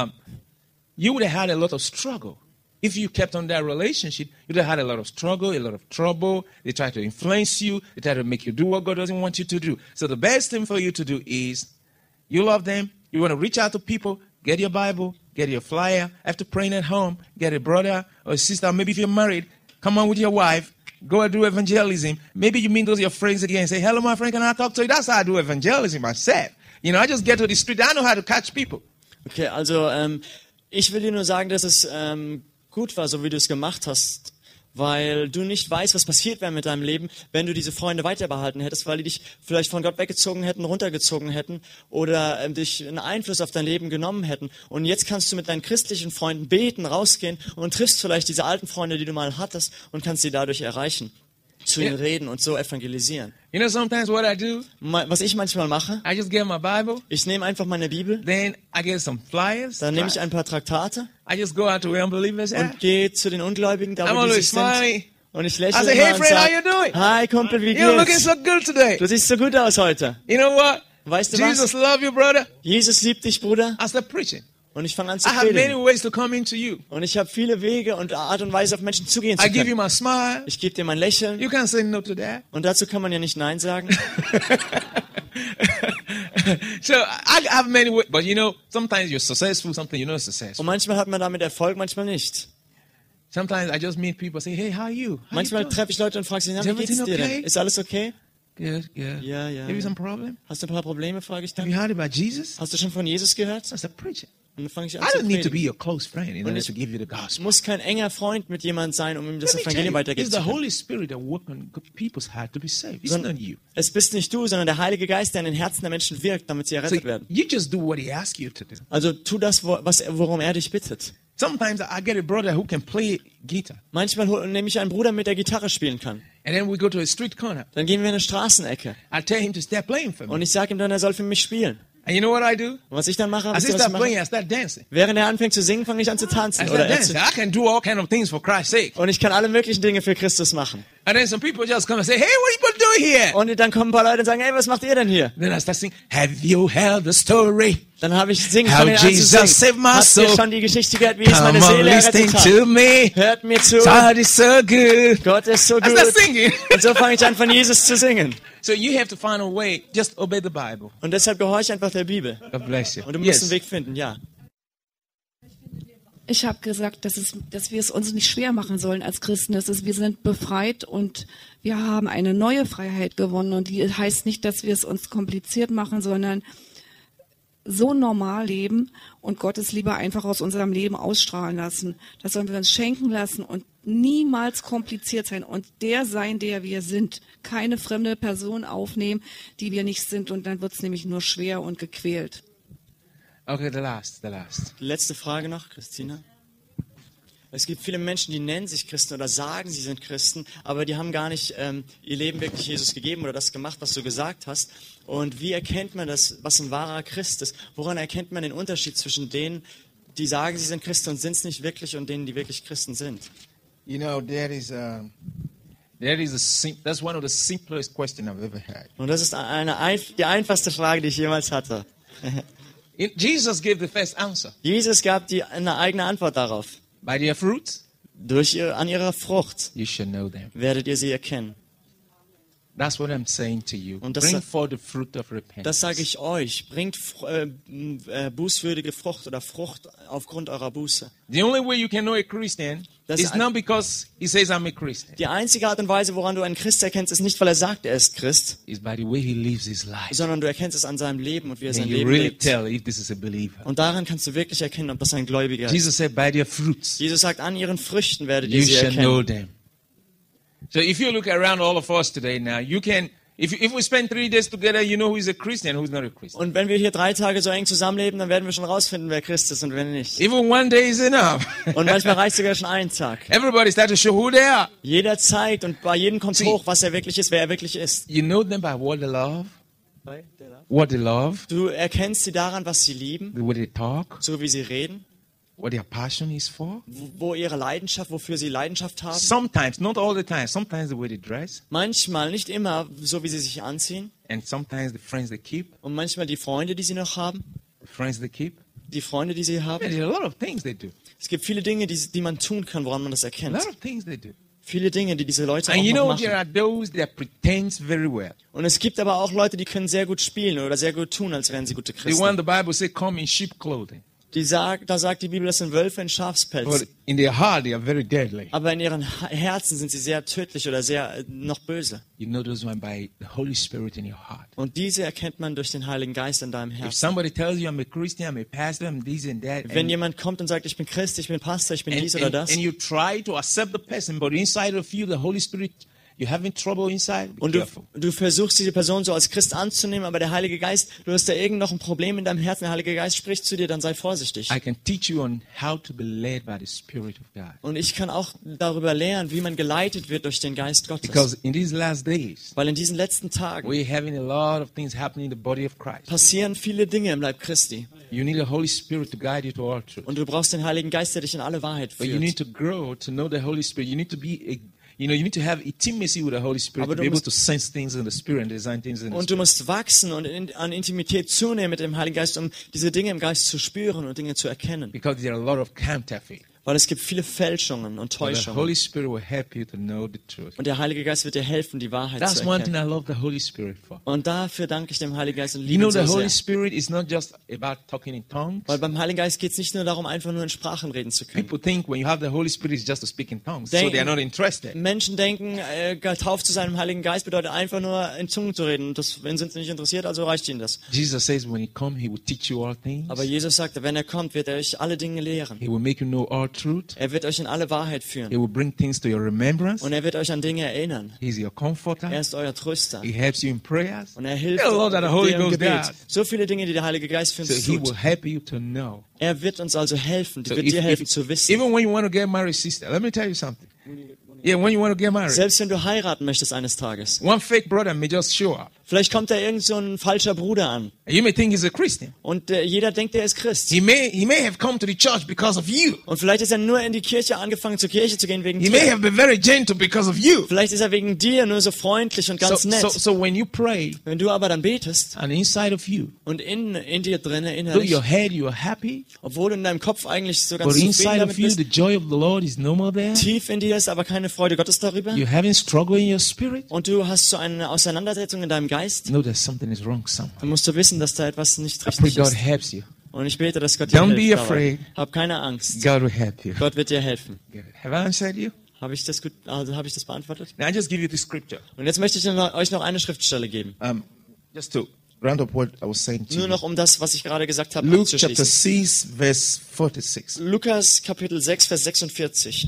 [SPEAKER 1] you would have had a lot of struggle. If you kept on that relationship, you'd have had a lot of struggle, a lot of trouble. They try to influence you. They try to make you do what God doesn't want you to do. So the best thing for you to do is you love them. You want to reach out to people. Get your Bible. Get your flyer. After praying at home, get a brother or a sister. Maybe if you're married, come on with your wife. Go and do evangelism. Maybe you meet those your friends again and say, hello, my friend, can I talk to you? That's how I do evangelism myself. You know, I just get to the street. I know how to catch people.
[SPEAKER 2] Okay, also ich will dir nur sagen, dass es gut war, so wie du es gemacht hast, weil du nicht weißt, was passiert wäre mit deinem Leben, wenn du diese Freunde weiter behalten hättest, weil die dich vielleicht von Gott weggezogen hätten, runtergezogen hätten oder dich einen Einfluss auf dein Leben genommen hätten. Und jetzt kannst du mit deinen christlichen Freunden beten, rausgehen und triffst vielleicht diese alten Freunde, die du mal hattest und kannst sie dadurch erreichen, zu ihnen reden und so evangelisieren.
[SPEAKER 1] You know, sometimes what I do,
[SPEAKER 2] Was ich manchmal mache,
[SPEAKER 1] I just get my Bible.
[SPEAKER 2] ich nehme einfach meine Bibel,
[SPEAKER 1] Then I get some flyers.
[SPEAKER 2] dann nehme ich ein paar Traktate
[SPEAKER 1] I just go out to where unbelievers at.
[SPEAKER 2] und gehe zu den Ungläubigen, da
[SPEAKER 1] I'm
[SPEAKER 2] wo die
[SPEAKER 1] always
[SPEAKER 2] sich sind.
[SPEAKER 1] smiling.
[SPEAKER 2] Und ich
[SPEAKER 1] I
[SPEAKER 2] lächle
[SPEAKER 1] say,
[SPEAKER 2] immer
[SPEAKER 1] hey
[SPEAKER 2] und
[SPEAKER 1] friend, how you
[SPEAKER 2] sage,
[SPEAKER 1] doing?
[SPEAKER 2] hi Kumpel, wie
[SPEAKER 1] You're looking
[SPEAKER 2] geht's?
[SPEAKER 1] so good today.
[SPEAKER 2] Du siehst so gut aus heute.
[SPEAKER 1] You know what?
[SPEAKER 2] Weißt du
[SPEAKER 1] Jesus
[SPEAKER 2] was?
[SPEAKER 1] love you, brother.
[SPEAKER 2] Jesus liebt dich, Bruder.
[SPEAKER 1] I start preaching.
[SPEAKER 2] Und ich fange an zu
[SPEAKER 1] I have many
[SPEAKER 2] predigen.
[SPEAKER 1] ways to come into you.
[SPEAKER 2] Und ich habe viele Wege und Art und Weise, auf Menschen zugehen zu
[SPEAKER 1] I give you
[SPEAKER 2] können.
[SPEAKER 1] my smile.
[SPEAKER 2] Ich gebe dir mein Lächeln.
[SPEAKER 1] You can't say no to that.
[SPEAKER 2] Und dazu kann man ja nicht Nein sagen.
[SPEAKER 1] So I have many ways, but you know, sometimes you're successful, sometimes you're not successful.
[SPEAKER 2] Und manchmal hat man damit Erfolg, manchmal nicht.
[SPEAKER 1] Sometimes I just meet people, say, hey, how are you? How you
[SPEAKER 2] Manchmal
[SPEAKER 1] doing?
[SPEAKER 2] treffe ich Leute und frage sie, na,
[SPEAKER 1] Is
[SPEAKER 2] wie geht's
[SPEAKER 1] everything
[SPEAKER 2] dir
[SPEAKER 1] okay?
[SPEAKER 2] denn? Ist alles okay?
[SPEAKER 1] Good.
[SPEAKER 2] Ja, ja.
[SPEAKER 1] Maybe some problem?
[SPEAKER 2] Hast du ein paar Probleme, frage ich
[SPEAKER 1] Have
[SPEAKER 2] dann.
[SPEAKER 1] you heard about Jesus?
[SPEAKER 2] Hast du schon von Jesus gehört?
[SPEAKER 1] I start preaching.
[SPEAKER 2] Und dann fange ich
[SPEAKER 1] I
[SPEAKER 2] an zu
[SPEAKER 1] don't need to be
[SPEAKER 2] predigen.
[SPEAKER 1] your close friend in order
[SPEAKER 2] ich-
[SPEAKER 1] to give you the
[SPEAKER 2] Ich
[SPEAKER 1] gospel.
[SPEAKER 2] muss kein enger Freund mit jemand sein, um ihm das
[SPEAKER 1] Let me tell
[SPEAKER 2] Evangelium
[SPEAKER 1] you,
[SPEAKER 2] weitergeben
[SPEAKER 1] it's
[SPEAKER 2] zu
[SPEAKER 1] the
[SPEAKER 2] können.
[SPEAKER 1] Holy Spirit that works on people's heart to be saved. It's
[SPEAKER 2] Sondern
[SPEAKER 1] not you.
[SPEAKER 2] es bist nicht du, sondern der Heilige Geist, der in den Herzen der Menschen wirkt, damit sie
[SPEAKER 1] So
[SPEAKER 2] errettet werden.
[SPEAKER 1] you just do what he asks you to do.
[SPEAKER 2] Also tu das, worum er dich bittet.
[SPEAKER 1] Sometimes I get a brother who can play guitar,
[SPEAKER 2] Manchmal nehme ich einen Bruder mit, der Gitarre spielen kann.
[SPEAKER 1] and then we go to a street corner.
[SPEAKER 2] Dann gehen wir in eine Straßenecke.
[SPEAKER 1] I tell him to start playing for me.
[SPEAKER 2] Und ich sage ihm dann, er soll für mich spielen.
[SPEAKER 1] And you know what I do?
[SPEAKER 2] Und was ich dann mache,
[SPEAKER 1] I
[SPEAKER 2] wisst ihr,
[SPEAKER 1] say
[SPEAKER 2] was ich
[SPEAKER 1] start playing,
[SPEAKER 2] mache?
[SPEAKER 1] I start dancing.
[SPEAKER 2] Während er anfängt zu singen, fange ich an zu tanzen.
[SPEAKER 1] I
[SPEAKER 2] Oder
[SPEAKER 1] start dancing. I can do all kind of things for Christ's sake.
[SPEAKER 2] und ich kann alle möglichen Dinge für Christus machen.
[SPEAKER 1] And then some people just come and say, hey, what are you people doing here?
[SPEAKER 2] Und dann kommen ein paar Leute und sagen, hey, was macht ihr denn hier?
[SPEAKER 1] Then I start singing, have you heard the story?
[SPEAKER 2] Dann habe ich singen
[SPEAKER 1] How
[SPEAKER 2] von an zu
[SPEAKER 1] Jesus
[SPEAKER 2] singen.
[SPEAKER 1] saved my
[SPEAKER 2] Habt ihr
[SPEAKER 1] soul.
[SPEAKER 2] schon die Geschichte gehört, wie es
[SPEAKER 1] Come
[SPEAKER 2] meine
[SPEAKER 1] on,
[SPEAKER 2] Seele
[SPEAKER 1] listening
[SPEAKER 2] errettet hat?
[SPEAKER 1] to me.
[SPEAKER 2] Hört mir zu.
[SPEAKER 1] God is so good.
[SPEAKER 2] Gott ist so
[SPEAKER 1] I start
[SPEAKER 2] gut.
[SPEAKER 1] singing.
[SPEAKER 2] Und so fange ich an, von Jesus zu singen.
[SPEAKER 1] So you have to find a way. Just obey the Bible.
[SPEAKER 2] Und deshalb gehorche einfach der Bibel.
[SPEAKER 1] God bless you.
[SPEAKER 2] Und du musst einen Weg finden, ja.
[SPEAKER 3] Ich habe gesagt, dass wir es uns nicht schwer machen sollen als Christen. Wir sind befreit und wir haben eine neue Freiheit gewonnen. Und die heißt nicht, dass wir es uns kompliziert machen, sondern so normal leben und Gottes Liebe einfach aus unserem Leben ausstrahlen lassen. Das sollen wir uns schenken lassen und niemals kompliziert sein und der sein, der wir sind. Keine fremde Person aufnehmen, die wir nicht sind. Und dann wird es nämlich nur schwer und gequält.
[SPEAKER 1] Okay, the last.
[SPEAKER 2] Die letzte Frage noch, Christina. Es gibt viele Menschen, die nennen sich Christen oder sagen, sie sind Christen, aber die haben gar nicht ihr Leben wirklich Jesus gegeben oder das gemacht, was du gesagt hast. Und wie erkennt man das, was ein wahrer Christ ist? Woran erkennt man den Unterschied zwischen denen, die sagen, sie sind Christen und sind es nicht wirklich und denen, die wirklich Christen sind.
[SPEAKER 1] You know, that's one of the simplest questions I've ever had.
[SPEAKER 2] Und das ist die einfachste Frage, die ich jemals hatte.
[SPEAKER 1] Jesus gave the first answer.
[SPEAKER 2] Jesus gab eine eigene Antwort darauf.
[SPEAKER 1] By their fruits,
[SPEAKER 2] An ihrer Frucht
[SPEAKER 1] you shall know them.
[SPEAKER 2] werdet ihr sie erkennen.
[SPEAKER 1] That's what I'm saying to you.
[SPEAKER 2] Und das
[SPEAKER 1] Bring
[SPEAKER 2] sa-
[SPEAKER 1] forth the fruit of repentance.
[SPEAKER 2] Das sage ich euch. Bringt bußwürdige Frucht oder Frucht aufgrund eurer Buße.
[SPEAKER 1] The only way you can know a Christian
[SPEAKER 2] Das
[SPEAKER 1] is
[SPEAKER 2] ein-
[SPEAKER 1] not because he says I'm a Christian.
[SPEAKER 2] Die einzige Art und Weise, woran du einen Christ erkennst, ist nicht, weil er sagt, er ist Christ,
[SPEAKER 1] It's by the way he lives his life.
[SPEAKER 2] sondern du erkennst es an seinem Leben und wie er sein
[SPEAKER 1] And you
[SPEAKER 2] Leben
[SPEAKER 1] really
[SPEAKER 2] lebt.
[SPEAKER 1] tell if this is a believer.
[SPEAKER 2] Und daran kannst du wirklich erkennen, ob das ein Gläubiger ist.
[SPEAKER 1] Jesus said, by their fruits,
[SPEAKER 2] Jesus sagt, an ihren Früchten werdet ihr
[SPEAKER 1] you
[SPEAKER 2] sie
[SPEAKER 1] shall know
[SPEAKER 2] erkennen.
[SPEAKER 1] them. So if you look around all of us today now, you can, if we spend 3 days together, you know who is a Christian, who's not a Christian.
[SPEAKER 2] Und wenn wir hier 3 Tage so eng zusammenleben, dann werden wir schon rausfinden, wer Christ ist und wer nicht.
[SPEAKER 1] Even one day is enough.
[SPEAKER 2] Und manchmal reicht sogar schon ein Tag.
[SPEAKER 1] Everybody start to show who they are.
[SPEAKER 2] Jeder zeigt und bei jedem kommt
[SPEAKER 1] See.
[SPEAKER 2] hoch, was er wirklich ist, wer er wirklich ist.
[SPEAKER 1] You know them by what they love, what they love,
[SPEAKER 2] Du erkennst sie daran, was sie lieben,
[SPEAKER 1] the way they talk,
[SPEAKER 2] so wie sie reden,
[SPEAKER 1] what their passion is for.
[SPEAKER 2] wo ihre Leidenschaft, wofür sie Leidenschaft haben.
[SPEAKER 1] Sometimes, not all the time, sometimes the way they dress,
[SPEAKER 2] Manchmal, nicht immer, so wie sie sich anziehen.
[SPEAKER 1] and sometimes the friends they keep,
[SPEAKER 2] Und manchmal die Freunde, die sie noch haben.
[SPEAKER 1] the friends they keep.
[SPEAKER 2] Die Freunde, die sie haben.
[SPEAKER 1] There are a lot of things they do.
[SPEAKER 2] Es gibt viele Dinge, die man tun kann, woran man das
[SPEAKER 1] A
[SPEAKER 2] erkennt.
[SPEAKER 1] lot of things they do.
[SPEAKER 2] Viele Dinge, die diese Leute auch
[SPEAKER 1] And you
[SPEAKER 2] noch
[SPEAKER 1] know, there
[SPEAKER 2] machen.
[SPEAKER 1] are those that pretend very well.
[SPEAKER 2] Und es gibt aber auch Leute, die können sehr gut spielen oder sehr gut tun, als wären sie gute
[SPEAKER 1] The
[SPEAKER 2] Christen.
[SPEAKER 1] one the Bible says come in sheep clothing.
[SPEAKER 2] Da sagt die Bibel, das sind Wölfe in Schafspelz.
[SPEAKER 1] But in their heart, they are very deadly.
[SPEAKER 2] Aber in ihren Herzen sind sie sehr tödlich oder sehr noch böse.
[SPEAKER 1] You know those one by the Holy Spirit in your heart.
[SPEAKER 2] Und diese erkennt man durch den Heiligen Geist in deinem
[SPEAKER 1] If
[SPEAKER 2] Herzen.
[SPEAKER 1] somebody tells you I'm a Christian, I'm a pastor, I'm this and that,
[SPEAKER 2] Wenn
[SPEAKER 1] and,
[SPEAKER 2] jemand kommt und sagt, ich bin Christ, ich bin Pastor, ich bin
[SPEAKER 1] and,
[SPEAKER 2] dies oder
[SPEAKER 1] and,
[SPEAKER 2] das,
[SPEAKER 1] and you try to accept the person, but inside of you, the Holy Spirit, you're having trouble inside, be
[SPEAKER 2] und
[SPEAKER 1] careful.
[SPEAKER 2] du versuchst diese Person so als Christ anzunehmen, aber der Heilige Geist, du hast da irgend noch ein Problem in deinem Herzen, der Heilige Geist spricht zu dir, dann sei vorsichtig.
[SPEAKER 1] I can teach you on how to be led by the Spirit of God.
[SPEAKER 2] Und ich kann auch darüber lernen, wie man geleitet wird durch den Geist Gottes.
[SPEAKER 1] Because in these last days,
[SPEAKER 2] Weil in diesen letzten Tagen
[SPEAKER 1] we're having a lot of things happening in the body of Christ.
[SPEAKER 2] passieren viele Dinge im Leib Christi.
[SPEAKER 1] You need the Holy Spirit to guide you to all truth.
[SPEAKER 2] Und du brauchst den Heiligen Geist, der dich in alle Wahrheit
[SPEAKER 1] But you need
[SPEAKER 2] führt.
[SPEAKER 1] to grow to know the Holy Spirit. You need to be you need to have intimacy with the Holy Spirit
[SPEAKER 2] Aber
[SPEAKER 1] to
[SPEAKER 2] du
[SPEAKER 1] be able
[SPEAKER 2] musst-
[SPEAKER 1] to sense things in the Spirit and design things in the
[SPEAKER 2] Und du
[SPEAKER 1] Spirit.
[SPEAKER 2] musst wachsen und an Intimität zunehmen mit dem Heiligen Geist, um diese Dinge im Geist zu spüren und Dinge zu erkennen.
[SPEAKER 1] Because there are a lot of counterfeit.
[SPEAKER 2] Weil es gibt viele Fälschungen und
[SPEAKER 1] But the
[SPEAKER 2] Täuschungen.
[SPEAKER 1] Holy Spirit will help you to know the truth.
[SPEAKER 2] Und der Heilige Geist wird dir helfen, die Wahrheit
[SPEAKER 1] That's
[SPEAKER 2] zu
[SPEAKER 1] one thing
[SPEAKER 2] erkennen.
[SPEAKER 1] I love the Holy Spirit for.
[SPEAKER 2] Und dafür danke ich dem Heiligen Geist und
[SPEAKER 1] You
[SPEAKER 2] liebe
[SPEAKER 1] know,
[SPEAKER 2] ihn
[SPEAKER 1] the
[SPEAKER 2] so
[SPEAKER 1] Holy
[SPEAKER 2] sehr.
[SPEAKER 1] Spirit is not just about talking in tongues.
[SPEAKER 2] Weil beim Heiligen Geist geht es nicht nur darum, einfach nur in Sprachen reden zu können.
[SPEAKER 1] People think when you have the Holy Spirit, it's just to speak in tongues. So
[SPEAKER 2] Denken-
[SPEAKER 1] they are not interested.
[SPEAKER 2] Menschen denken, getauft zu sein im Heiligen Geist bedeutet einfach nur in Zungen zu reden. Und das, wenn sind sie nicht interessiert, also reicht ihnen das.
[SPEAKER 1] Jesus says when he comes, he will teach you all things.
[SPEAKER 2] Aber Jesus sagte, wenn er kommt, wird er euch alle Dinge lehren.
[SPEAKER 1] He will make you know all truth.
[SPEAKER 2] Er wird euch in alle Wahrheit
[SPEAKER 1] He
[SPEAKER 2] führen.
[SPEAKER 1] will bring things to your remembrance.
[SPEAKER 2] Und er wird euch an Dinge erinnern.
[SPEAKER 1] He's your comforter.
[SPEAKER 2] Er ist euer Tröster.
[SPEAKER 1] He helps you in prayers.
[SPEAKER 2] Und er hilft
[SPEAKER 1] There are a lot that the Holy
[SPEAKER 2] dir im
[SPEAKER 1] Ghost
[SPEAKER 2] Gebet.
[SPEAKER 1] does.
[SPEAKER 2] So viele Dinge, die der Heilige Geist für
[SPEAKER 1] So
[SPEAKER 2] uns
[SPEAKER 1] he will
[SPEAKER 2] tut.
[SPEAKER 1] help you to know.
[SPEAKER 2] Er wird uns also helfen.
[SPEAKER 1] So
[SPEAKER 2] Wird dir helfen zu wissen.
[SPEAKER 1] even when you want to get married, sister, let me tell you something. Yeah, when you want to get married,
[SPEAKER 2] Selbst wenn du heiraten möchtest eines Tages.
[SPEAKER 1] one fake brother may just show up.
[SPEAKER 2] Vielleicht kommt da irgend so ein falscher Bruder an.
[SPEAKER 1] And you may think he's a Christian.
[SPEAKER 2] Und jeder denkt, er ist Christ.
[SPEAKER 1] He may have come to the church because of you.
[SPEAKER 2] Und vielleicht ist er nur in die Kirche angefangen, zur Kirche zu gehen wegen
[SPEAKER 1] He may
[SPEAKER 2] dir.
[SPEAKER 1] have been very gentle because of you.
[SPEAKER 2] Vielleicht ist er wegen dir nur so freundlich und ganz nett.
[SPEAKER 1] So when you pray,
[SPEAKER 2] Wenn du aber dann betest
[SPEAKER 1] and inside of you,
[SPEAKER 2] und in dir drin
[SPEAKER 1] through
[SPEAKER 2] innerlich,
[SPEAKER 1] your head you are happy,
[SPEAKER 2] obwohl du in deinem Kopf eigentlich so ganz
[SPEAKER 1] but
[SPEAKER 2] zufrieden
[SPEAKER 1] inside of
[SPEAKER 2] damit
[SPEAKER 1] you
[SPEAKER 2] bist,
[SPEAKER 1] the joy of the Lord is no more there.
[SPEAKER 2] tief in dir ist aber keine Freude Gottes darüber
[SPEAKER 1] You're having struggle in your spirit.
[SPEAKER 2] und du hast so eine Auseinandersetzung in deinem Geist,
[SPEAKER 1] Know that something is wrong somewhere.
[SPEAKER 2] dann musst du wissen, dass da etwas nicht
[SPEAKER 1] I pray
[SPEAKER 2] richtig
[SPEAKER 1] God
[SPEAKER 2] ist.
[SPEAKER 1] helps you.
[SPEAKER 2] Und ich bete, dass Gott dir
[SPEAKER 1] Don't be
[SPEAKER 2] hilft.
[SPEAKER 1] afraid.
[SPEAKER 2] dabei. Hab keine Angst.
[SPEAKER 1] God will help you.
[SPEAKER 2] Gott wird dir helfen.
[SPEAKER 1] Good. Have I answered you?
[SPEAKER 2] Habe ich das gut, also habe ich das beantwortet?
[SPEAKER 1] Now I just give you the scripture.
[SPEAKER 2] Und jetzt möchte ich euch noch eine Schriftstelle geben.
[SPEAKER 1] Just to round up what I was saying to
[SPEAKER 2] Nur
[SPEAKER 1] you.
[SPEAKER 2] noch um das, was ich gerade gesagt habe,
[SPEAKER 1] Luke chapter
[SPEAKER 2] abzuschließen.
[SPEAKER 1] 6, verse 46.
[SPEAKER 2] Lukas Kapitel 6, Vers 46.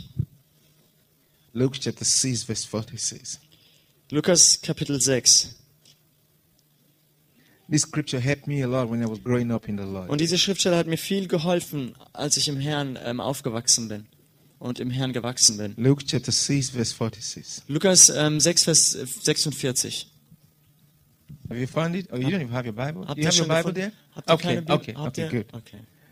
[SPEAKER 1] Luke chapter 6, verse 46.
[SPEAKER 2] Lukas Kapitel 6.
[SPEAKER 1] This scripture helped me a lot when I was growing up in the Lord.
[SPEAKER 2] Und diese Schriftstelle hat mir viel geholfen, als ich im Herrn aufgewachsen bin und im Herrn gewachsen bin.
[SPEAKER 1] Luke chapter 6, verse 46.
[SPEAKER 2] Lukas 6, Vers 46.
[SPEAKER 1] Have you found it? Oh, you don't even have your Bible?
[SPEAKER 2] Habt
[SPEAKER 1] Do you have your Bible
[SPEAKER 2] gefunden?
[SPEAKER 1] there?
[SPEAKER 2] Habt ihr
[SPEAKER 1] Okay,
[SPEAKER 2] keine Bibel?
[SPEAKER 1] okay,
[SPEAKER 2] Habt
[SPEAKER 1] okay,
[SPEAKER 2] ihr?
[SPEAKER 1] good.
[SPEAKER 2] Okay.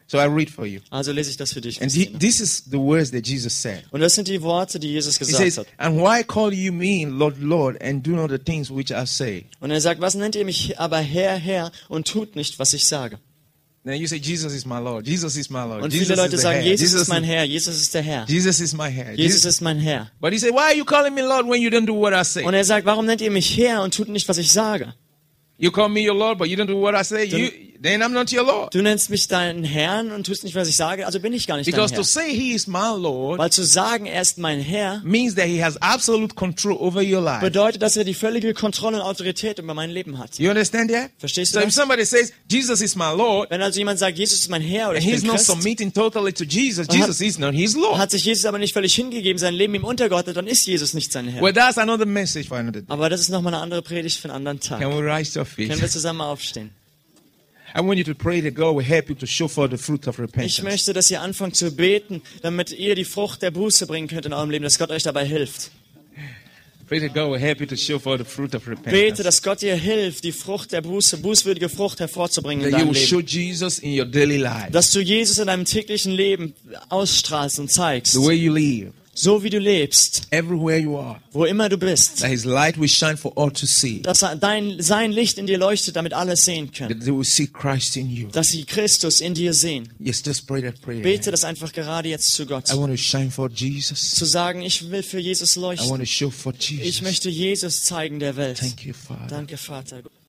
[SPEAKER 1] So I read for you.
[SPEAKER 2] Also lese ich das für dich.
[SPEAKER 1] And
[SPEAKER 2] Christina.
[SPEAKER 1] this is the words that Jesus said.
[SPEAKER 2] Und das sind die Worte, die Jesus
[SPEAKER 1] He
[SPEAKER 2] gesagt
[SPEAKER 1] says,
[SPEAKER 2] hat.
[SPEAKER 1] and why call you me Lord, Lord, and do not the things which I say?
[SPEAKER 2] Und er sagt, was nennt ihr mich aber Herr, Herr und tut nicht, was ich sage?
[SPEAKER 1] Then you say, Jesus is my Lord. Jesus is my Lord.
[SPEAKER 2] Und
[SPEAKER 1] Jesus
[SPEAKER 2] viele Leute
[SPEAKER 1] is the
[SPEAKER 2] sagen,
[SPEAKER 1] head.
[SPEAKER 2] Jesus ist mein Herr, Jesus ist der Herr.
[SPEAKER 1] Jesus is my head.
[SPEAKER 2] Jesus ist mein Herr.
[SPEAKER 1] But he said, why are you calling me Lord when you don't do what I say?
[SPEAKER 2] Und er sagt, warum nennt ihr mich Herr und tut nicht, was ich sage?
[SPEAKER 1] You call me your Lord, but you don't do what I say. Then I'm not your Lord.
[SPEAKER 2] Du nennst mich deinen Herrn und tust nicht, was ich sage, also bin ich gar nicht dein
[SPEAKER 1] Because
[SPEAKER 2] Herr.
[SPEAKER 1] to say he is my Lord
[SPEAKER 2] Weil zu sagen, er ist mein Herr,
[SPEAKER 1] means that he has absolute control over your life.
[SPEAKER 2] bedeutet, dass er die völlige Kontrolle und Autorität über mein Leben hat.
[SPEAKER 1] You understand that?
[SPEAKER 2] Verstehst du
[SPEAKER 1] So if
[SPEAKER 2] das?
[SPEAKER 1] somebody says, Jesus is my Lord,
[SPEAKER 2] Wenn also jemand sagt, Jesus ist mein Herr oder
[SPEAKER 1] and
[SPEAKER 2] ich
[SPEAKER 1] he's
[SPEAKER 2] bin
[SPEAKER 1] not
[SPEAKER 2] Christ,
[SPEAKER 1] submitting totally to Jesus, Jesus is not his Lord.
[SPEAKER 2] hat sich Jesus aber nicht völlig hingegeben, sein Leben ihm untergeordnet, dann ist Jesus nicht sein Herr.
[SPEAKER 1] Well, that's another message for another day.
[SPEAKER 2] Aber das ist nochmal eine andere Predigt für einen anderen Tag.
[SPEAKER 1] Can we rise to our feet?
[SPEAKER 2] Können wir zusammen aufstehen?
[SPEAKER 1] I want you to pray that God will help you to show forth the fruit of repentance.
[SPEAKER 2] Ich möchte, dass ihr anfangt zu beten, damit ihr die Frucht der Buße bringen könnt in eurem Leben, dass Gott euch dabei hilft.
[SPEAKER 1] Pray that God will help you to show forth the fruit of repentance.
[SPEAKER 2] Bete, dass Gott dir hilft, die Frucht der Buße, bußwürdige Frucht hervorzubringen in
[SPEAKER 1] That you
[SPEAKER 2] deinem
[SPEAKER 1] will show
[SPEAKER 2] Leben.
[SPEAKER 1] Jesus in your daily life,
[SPEAKER 2] Dass du Jesus in deinem täglichen Leben ausstrahlst und zeigst.
[SPEAKER 1] the way you live,
[SPEAKER 2] So wie du lebst,
[SPEAKER 1] everywhere you are,
[SPEAKER 2] wo immer du bist.
[SPEAKER 1] that His light will shine for all to see.
[SPEAKER 2] Dass sein Licht in dir leuchtet, damit alle sehen können.
[SPEAKER 1] That they will see Christ in you.
[SPEAKER 2] Dass sie Christus in dir sehen.
[SPEAKER 1] Yes, just pray that prayer.
[SPEAKER 2] Bete das einfach gerade jetzt zu Gott.
[SPEAKER 1] I want to shine for Jesus.
[SPEAKER 2] Zu sagen, ich will für Jesus
[SPEAKER 1] I want
[SPEAKER 2] leuchten.
[SPEAKER 1] to show for
[SPEAKER 2] Ich
[SPEAKER 1] Jesus.
[SPEAKER 2] möchte Jesus zeigen der Welt.
[SPEAKER 1] Thank you, Father.
[SPEAKER 2] Danke, Vater.